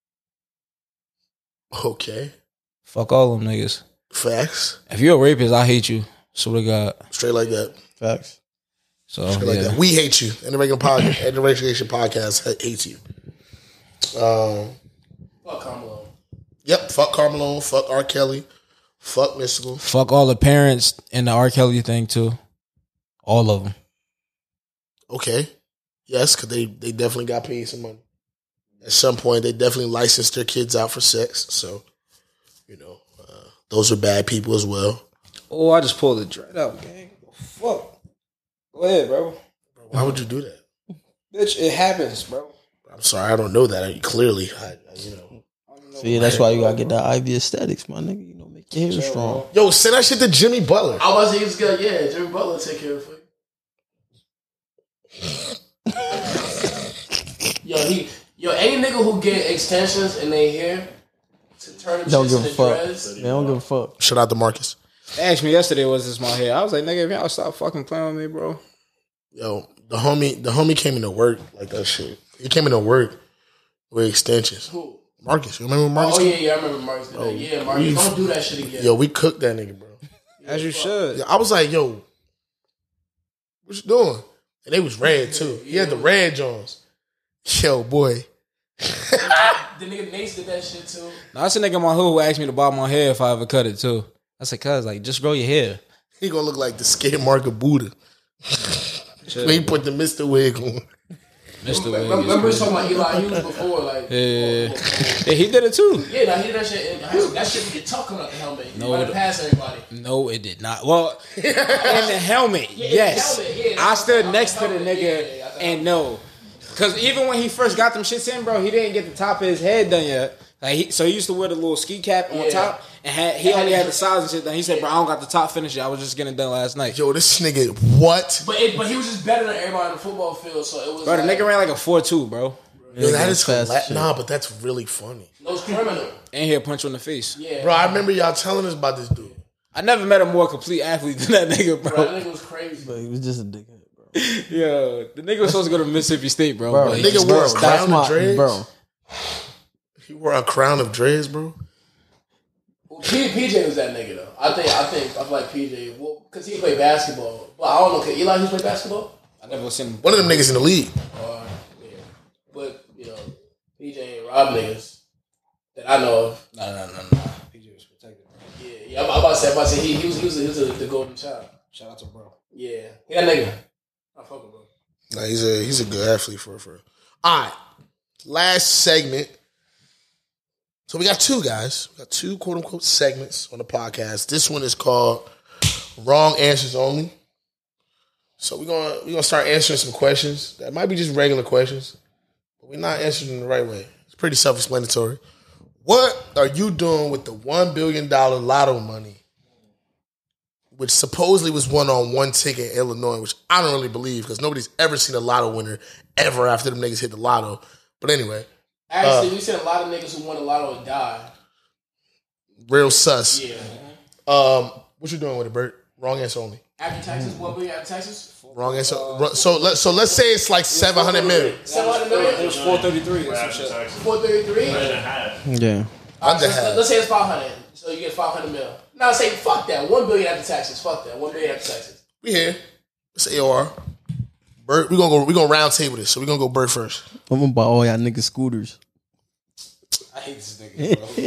Okay. Fuck all them niggas. Facts. If you're a rapist, I hate you. Swear to God. Straight like that. Facts. So Straight like yeah. that. We hate you. And the regular podcast, and the regulation podcast ha- hates you. Um. Fuck Carmelo. Yep. Fuck Carmelo. Fuck R. Kelly. Fuck Mystical. Fuck all the parents and the R. Kelly thing too. All of them. Okay. Yes, because they, they definitely got paid some money. At some point, they definitely licensed their kids out for sex. So, you know, uh, those are bad people as well. Oh, I just pulled the dread out, gang. Fuck. Go ahead, bro. Why would you do that? Bitch, it happens, bro. I'm sorry, I don't know that. I, clearly, I, I, you know. See, that's why you gotta get that I V aesthetics, my nigga. You know, make your hair strong. Yo, send that shit to Jimmy Butler. I was he was good. Yeah, Jimmy Butler take care of it. Yo, he, yo, any nigga who get extensions in their hair to turn them Don't shits give a into fuck. dreads. They don't give a fuck. Shout out to Marcus. They asked me yesterday, was this my hair? I was like, nigga, if y'all stop fucking playing with me, bro. Yo, the homie, the homie came into work like that shit. He came into work with extensions. Who? Marcus, you remember Marcus? Oh yeah, yeah, I remember Marcus did that. Oh, Yeah, Marcus, we- don't do that shit again. Yo, we cooked that nigga, bro. As you should. Yeah, I was like, yo, what you doing? And they was red too. He had the red Jones. Yo, boy. The nigga Nace did that shit too. Now, that's a nigga in my hood who asked me to bob my hair if I ever cut it too. I said, cuz, like, just grow your hair. He gonna look like the skid mark of Buddha. When he put the Mister Wig on. Mister Remember, Wig is remember we was crazy. talking about Eli Hughes before, like Yeah, yeah, yeah, he did it too. yeah, nah, he did that shit. In high school. That shit would get tough coming out the helmet. You No, no, it- pass everybody. No, it did not. Well, in the helmet, Yeah, in the yes. helmet, yeah, that's I what stood I'm next to saying. the Helmet, nigga yeah, yeah, yeah, and no. Because even when he first got them shits in, bro, he didn't get the top of his head done yet. Like he, so he used to wear the little ski cap on Yeah. top, and had, he only had the sides and shit done. He said, bro, I don't got the top finish yet. I was just getting it done last night. Yo, this nigga, what? But it, but he was just better than everybody on the football field, so it was. Bro, the like, nigga ran like a four two, bro. Yo, that Yeah, is fast hila- shit. Nah, but that's really funny. no, it's criminal. And he'll punch you in the face. Yeah, Bro, I remember y'all telling us about this dude. I never met a more complete athlete than that nigga, bro, bro. that nigga was crazy. But he was just a dickhead, bro. Yo, the nigga was supposed to go to Mississippi State, bro. Bro, but he nigga just- wore a That's crown of my dreads? bro. He wore a crown of dreads, bro. Well, P, PJ was that nigga though. I think I think I feel like P J. Well, because he played basketball, but I don't know. Can Eli Hughes play basketball? I never seen him. One of them niggas in the league. Or, yeah. But you know, P J ain't rob niggas that I know of. No, no, no, no. P J was protected, bro. Yeah, yeah. I'm, I'm about to say, I'm about to say he, he was he was, he was a, the golden child. Shout out to bro. Yeah, he that nigga. I fuck with bro. Nah, he's a he's a good athlete for for. All right, last segment. So we got two guys. We got two quote unquote segments on the podcast. This one is called Wrong Answers Only. So we're gonna we're gonna start answering some questions that might be just regular questions, but we're not answering them the right way. It's pretty self-explanatory. What are you doing with the one billion dollar lotto money, which supposedly was won on one ticket in Illinois, which I don't really believe because nobody's ever seen a lotto winner ever after them niggas hit the lotto. But anyway, Actually, we seen a lot of niggas who won the lotto and died. real sus. Yeah. Um, what you doing with it, Bert? Wrong answer only. After taxes, one billion after taxes. Wrong answer. So let so let's say it's like seven hundred million. Seven hundred million. It was four thirty-three or some After shit. taxes. Four thirty-three. One and a half. Yeah. Under Let's, half. let's say it's five hundred. So you get five hundred mil. Now say fuck that. One billion after taxes. Fuck that. One billion after taxes. We here. It's A O R. Bert, we gonna go. We gonna round table this. So we gonna go Bert first. I'm gonna buy all y'all niggas scooters. I hate this nigga, bro.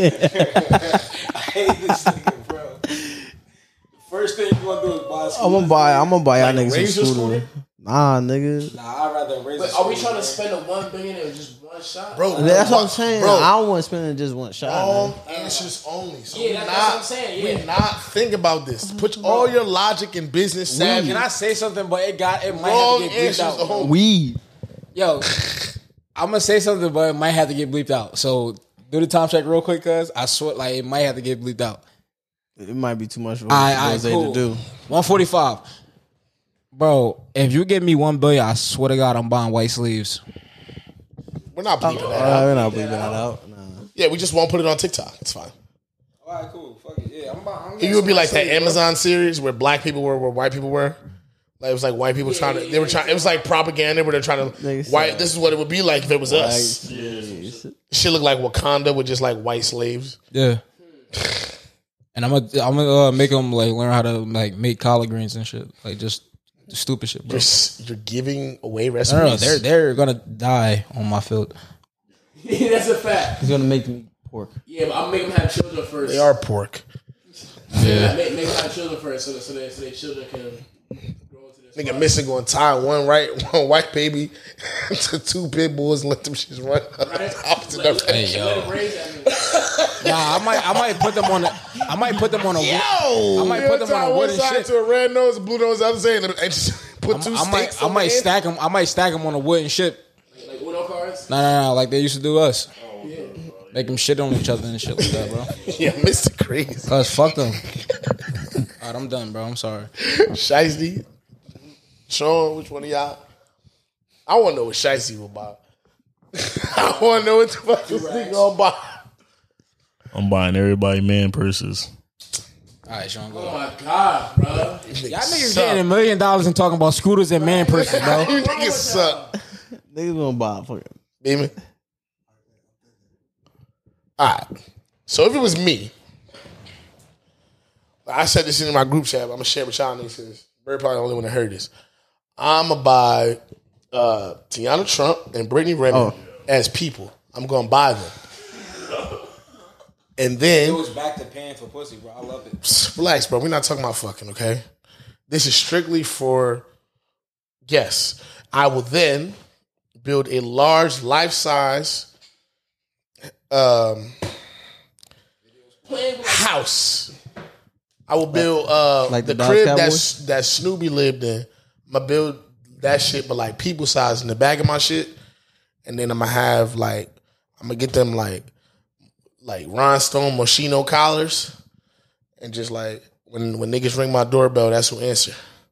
I hate this nigga, bro. First thing you gonna do is buy a scooter. I'm gonna buy. I'm gonna buy y'all Like niggas a Razor scooter. scooter? Nah, nigga. Nah, I'd rather raise. But are we trying to spend a one billion in just one shot, Bro, That's what I'm saying. Bro, I don't want to spend it in just one shot. all Man. answers only. So Yeah, we're that's, not, that's what I'm saying. Yeah. we're not think about this. Put all your logic and business savvy. Can I say something? But it got it might Wrong have to get bleeped answers. out. The whole Weed. Yo, I'm gonna say something, but it might have to get bleeped out. So do the time check real quick, cuz I swear, like it might have to get bleeped out. It might be too much for All right, all right, Rose cool. to do. one forty-five. Bro, if you give me one billion, I swear to God, I'm buying white sleeves. We're not bleeping that All out. right, we're not bleeping that out. Nah. Yeah, we just won't put it on TikTok. It's fine. All right, cool. Fuck it. Yeah, I'm buying. It would be like that Amazon series where black people were where white people were. Like it was like white people trying to. They were trying. It was like propaganda where they're trying to. Nigga White. said- This is what it would be like if it was us. Yes. Shit look like Wakanda with just like white slaves. Yeah. And I'm gonna I'm gonna uh, make them like learn how to like make collard greens and shit, like just stupid shit, bro. You're, s- you're giving away No, recipes. no, no, they're they're gonna die on my field. Yeah, that's a fact. He's gonna make me pork. Yeah, but I'm making them have children first. They are pork. Yeah, make, make them have children first, so that so that so their children can grow into this. Nigga missing going to tie one right one white baby to two pit bulls and let them shits run Right? opposite Let, direction. Hey, yo. let them raise that. Nah, I might I might put them on the I might put them on a Yo, I might put them tie on a one wooden side shit. to a red nose, a blue nose, the other side, and just put two I might stakes. I on might the end. stack them I might stack them on a wooden shit. Like Uno cards. No, no, no, like they used to do us. Make them shit on each other and shit like that, bro. Yeah, Mister Crazy. Cause fuck them. All right, I'm done, bro. I'm sorry. Shiesty, Sean, which one of y'all? I want to know what Shiesty will buy. I want to know what the fuck this nigga gonna buy. I'm buying everybody man purses. All right, Sean, go. Oh my god, bro. Y'all niggas getting a million dollars and talking about scooters and man purses, bro. You niggas suck. Niggas gonna buy for it. Beeman. All right. So if it was me, I said this in my group chat, but I'm gonna share with y'all niggas because Bird probably the only one that heard this. I'm gonna buy uh, Tiana Trump and Brittany Renner as people. I'm gonna buy them. And then was back to paying for pussy, bro. I love it. relax, bro. We're not talking about fucking, okay? This is strictly for guests. I will then build a large life-size um, house. I will build uh, Like the, the Dallas crib Cowboys? that's, that Snoopy lived in. I'm going to build that shit, but like people size in the back of my shit. And then I'm going to have like, I'm going to get them like, like rhinestone Moschino collars. And just like, when, when niggas ring my doorbell, that's who answer.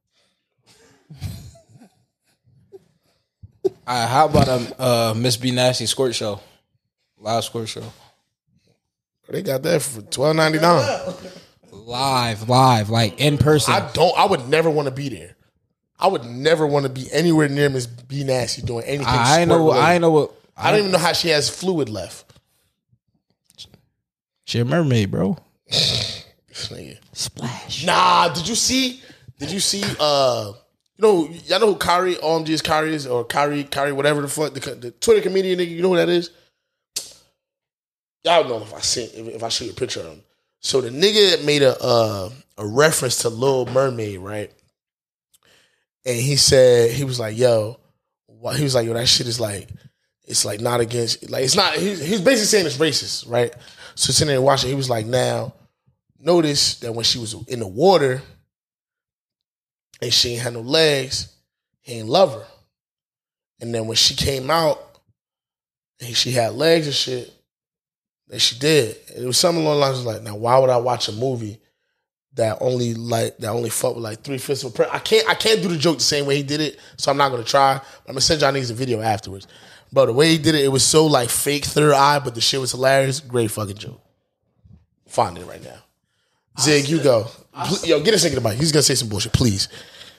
All right, how about a uh, Miss B Nasty squirt show? Live squirt show. They got that for twelve ninety-nine. Live, live, like in person. I don't. I would never want to be there. I would never want to be anywhere near Miss B Nasty doing anything. I, I squirt know. related. I know what. I don't even know how she has fluid left. She a mermaid, bro. This nigga. Splash. Nah. Did you see? Did you see? Uh, you know, y'all know who Kyrie O M G is Kyrie is or Kyrie Kyrie whatever the fuck the, the Twitter comedian nigga. You know who that is? Y'all know if I see if, if I show you a picture of him. So the nigga made a uh, a reference to Little Mermaid, right? And he said he was like, "Yo," he was like, "Yo, that shit is like, it's like not against, like it's not." He's, he's basically saying it's racist, right? So sitting there watching, he was like, "Now, notice that when she was in the water and she ain't had no legs, he ain't love her. And then when she came out and she had legs and shit, then she did. And it was something along the lines of like, now why would I watch a movie that only like that only fuck with like three fifths of a person? I can't I can't do the joke the same way he did it, so I'm not gonna try. I'm gonna send y'all niggas a video afterwards. But the way he did it, it was so like fake third eye, but the shit was hilarious. Great fucking joke. Find it right now. Zig, you go. Yo, get this nigga the mic. He's gonna say some bullshit, please.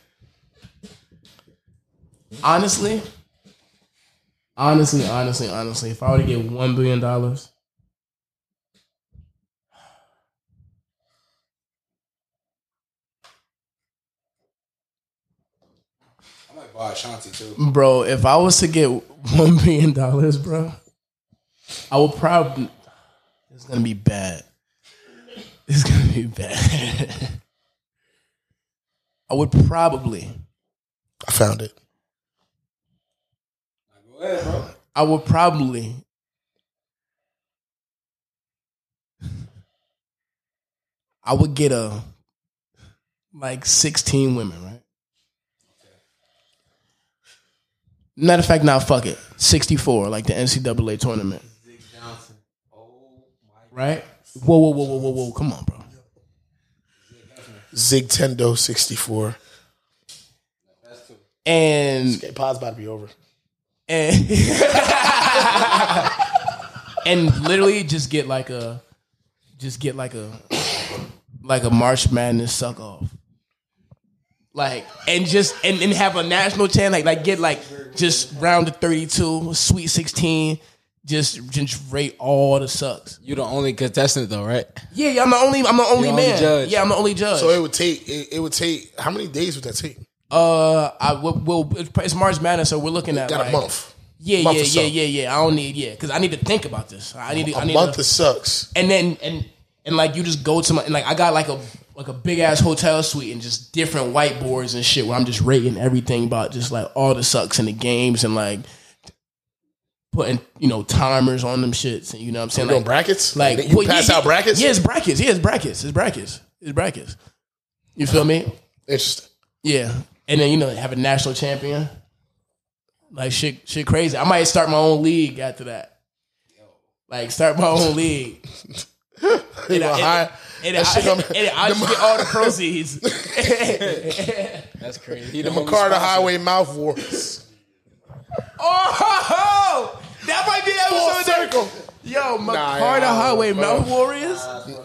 Honestly, honestly, honestly, honestly, if I were to get one billion dollars, I might buy Ashanti too. bro, if I was to get one billion dollars, bro, I would probably. It's gonna be bad. It's gonna be bad. I would probably. I found it. Go ahead, bro. I would probably. I would get a like sixteen women, right? Matter of fact, now fuck it, sixty-four, like the N C double A tournament. Zig Johnson. Oh my. Right? Whoa, whoa, whoa, whoa, whoa, whoa! Come on, bro. Zig Tendo sixty-four. And Okay, pod's about to be over. and and literally just get like a, just get like a, like a March Madness suck off. Like and just and, and have a national chant like like get like just round to thirty-two, Sweet sixteen, just just rate all the sucks. You the only contestant though, right? Yeah, yeah, I'm the only I'm the only You're the man. only judge. Yeah, I'm the only judge. So it would take. It, it would take. How many days would that take? uh, I will. will it's March Madness, so we're looking at Got like, a month. Yeah, Month yeah, or so. yeah, yeah, yeah. I don't need yeah, because I need to think about this. I need to, A I need month to, it sucks. and then and and like you just go to my and like I got like a like a big ass hotel suite and just different whiteboards and shit where I'm just rating everything about just like all the sucks in the games and like putting you know timers on them shits and you know what I'm saying We're doing like brackets. like you well, pass yeah, out brackets. Yeah, it's brackets. Yeah, it's brackets. It's brackets. It's brackets. You feel me? Interesting. Yeah, and then you know have a national champion. Like shit, shit crazy. I might start my own league after that. Like start my own league. And I, and, and, and, I, and, and I just get all the proceeds. That's crazy. The McCarter Highway Mouth Wars. Oh, that might be the Full episode. circle. Yo, Nah, McCarter yeah, Highway bro. Mouth Warriors.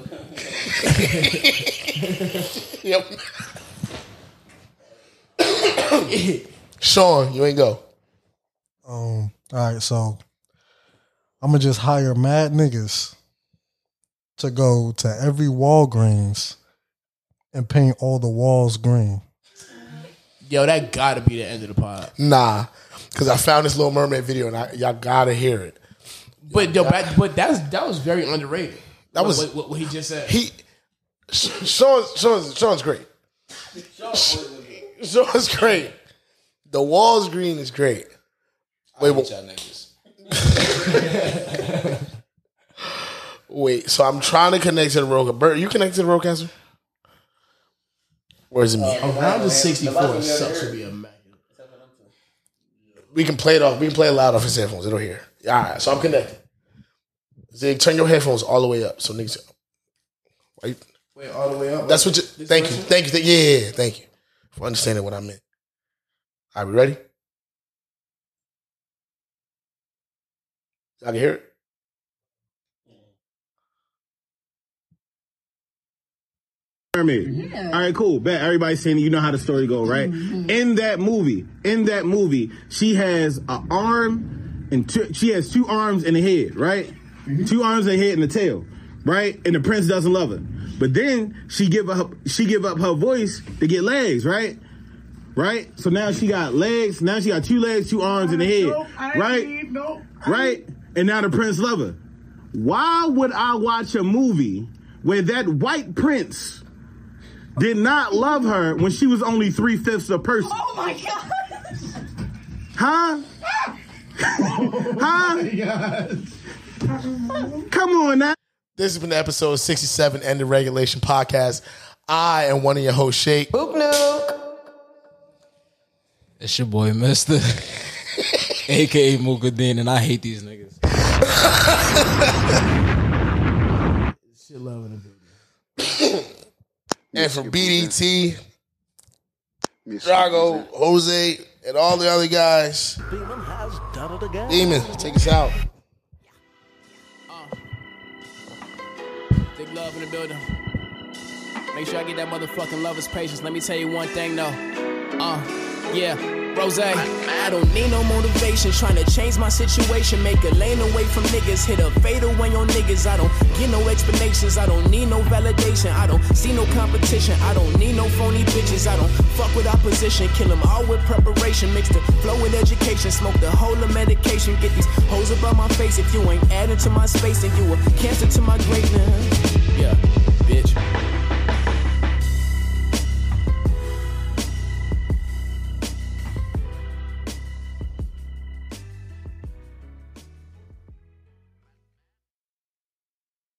Yep. Sean, you ain't go. Um. All right, so I'm gonna just hire mad niggas to go to every Walgreens and paint all the walls green. Yo, that gotta be the end of the pod. Nah, because I found this Little Mermaid video and I, y'all gotta hear it. But yo, but, but that's that was very underrated. That what, was what, what he just said. He, Sean, Sean's, Sean's great. Sean's great. The walls green is great. Wait, Y'all wait, niggas. wait. So I'm trying to connect to the road. Bert, you connected to the roadcaster? Where's it me? Around the sixty-four sucks would be immaculate. We can play it off. We can play it loud off his headphones. It'll hear. All right. So I'm connected. Zig, turn your headphones all the way up. So niggas. Wait, Wait, all the way up. That's what you. Thank you. Thank you. Thank, yeah, yeah, yeah. Thank you for understanding what I meant. All right, we ready? I can hear it. Mermaid. Yeah. All right, cool. Bet everybody's saying you know how the story go, right? Mm-hmm. In that movie, in that movie, she has an arm and two, she has two arms and a head, right? Mm-hmm. Two arms and a head and a tail, right? And the prince doesn't love her, but then she give up she give up her voice to get legs, right? Right? So now she got legs. Now she got two legs, two arms, and a head, Nope, right? Need, nope, right? And now the prince love her. Why would I watch a movie where that white prince did not love her when she was only three-fifths a person? Oh my god! Huh? Huh? Come on now. This has been episode sixty-seven, End of Regulation Podcast. I am one of your hosts, Shake. Boop nuke. It's your boy, Mister A K A Mukadeen, and I hate these niggas. Shit love in the building. And from B D T, Drago, Jose, and all the other guys. Demon has done it again. Demon, take us out. Uh, big love in the building. Make sure I get that motherfucking lover's patience. Let me tell you one thing though. Uh, yeah, Rose. I don't need no motivation. Trying to change my situation. Make a lane away from niggas. Hit a fade away on niggas. I don't get no explanations. I don't need no validation. I don't see no competition. I don't need no phony bitches. I don't fuck with opposition. Kill them all with preparation. Mix the flow with education. Smoke the whole of medication. Get these hoes above my face. If you ain't adding to my space, then you a cancer to my greatness. Yeah, bitch.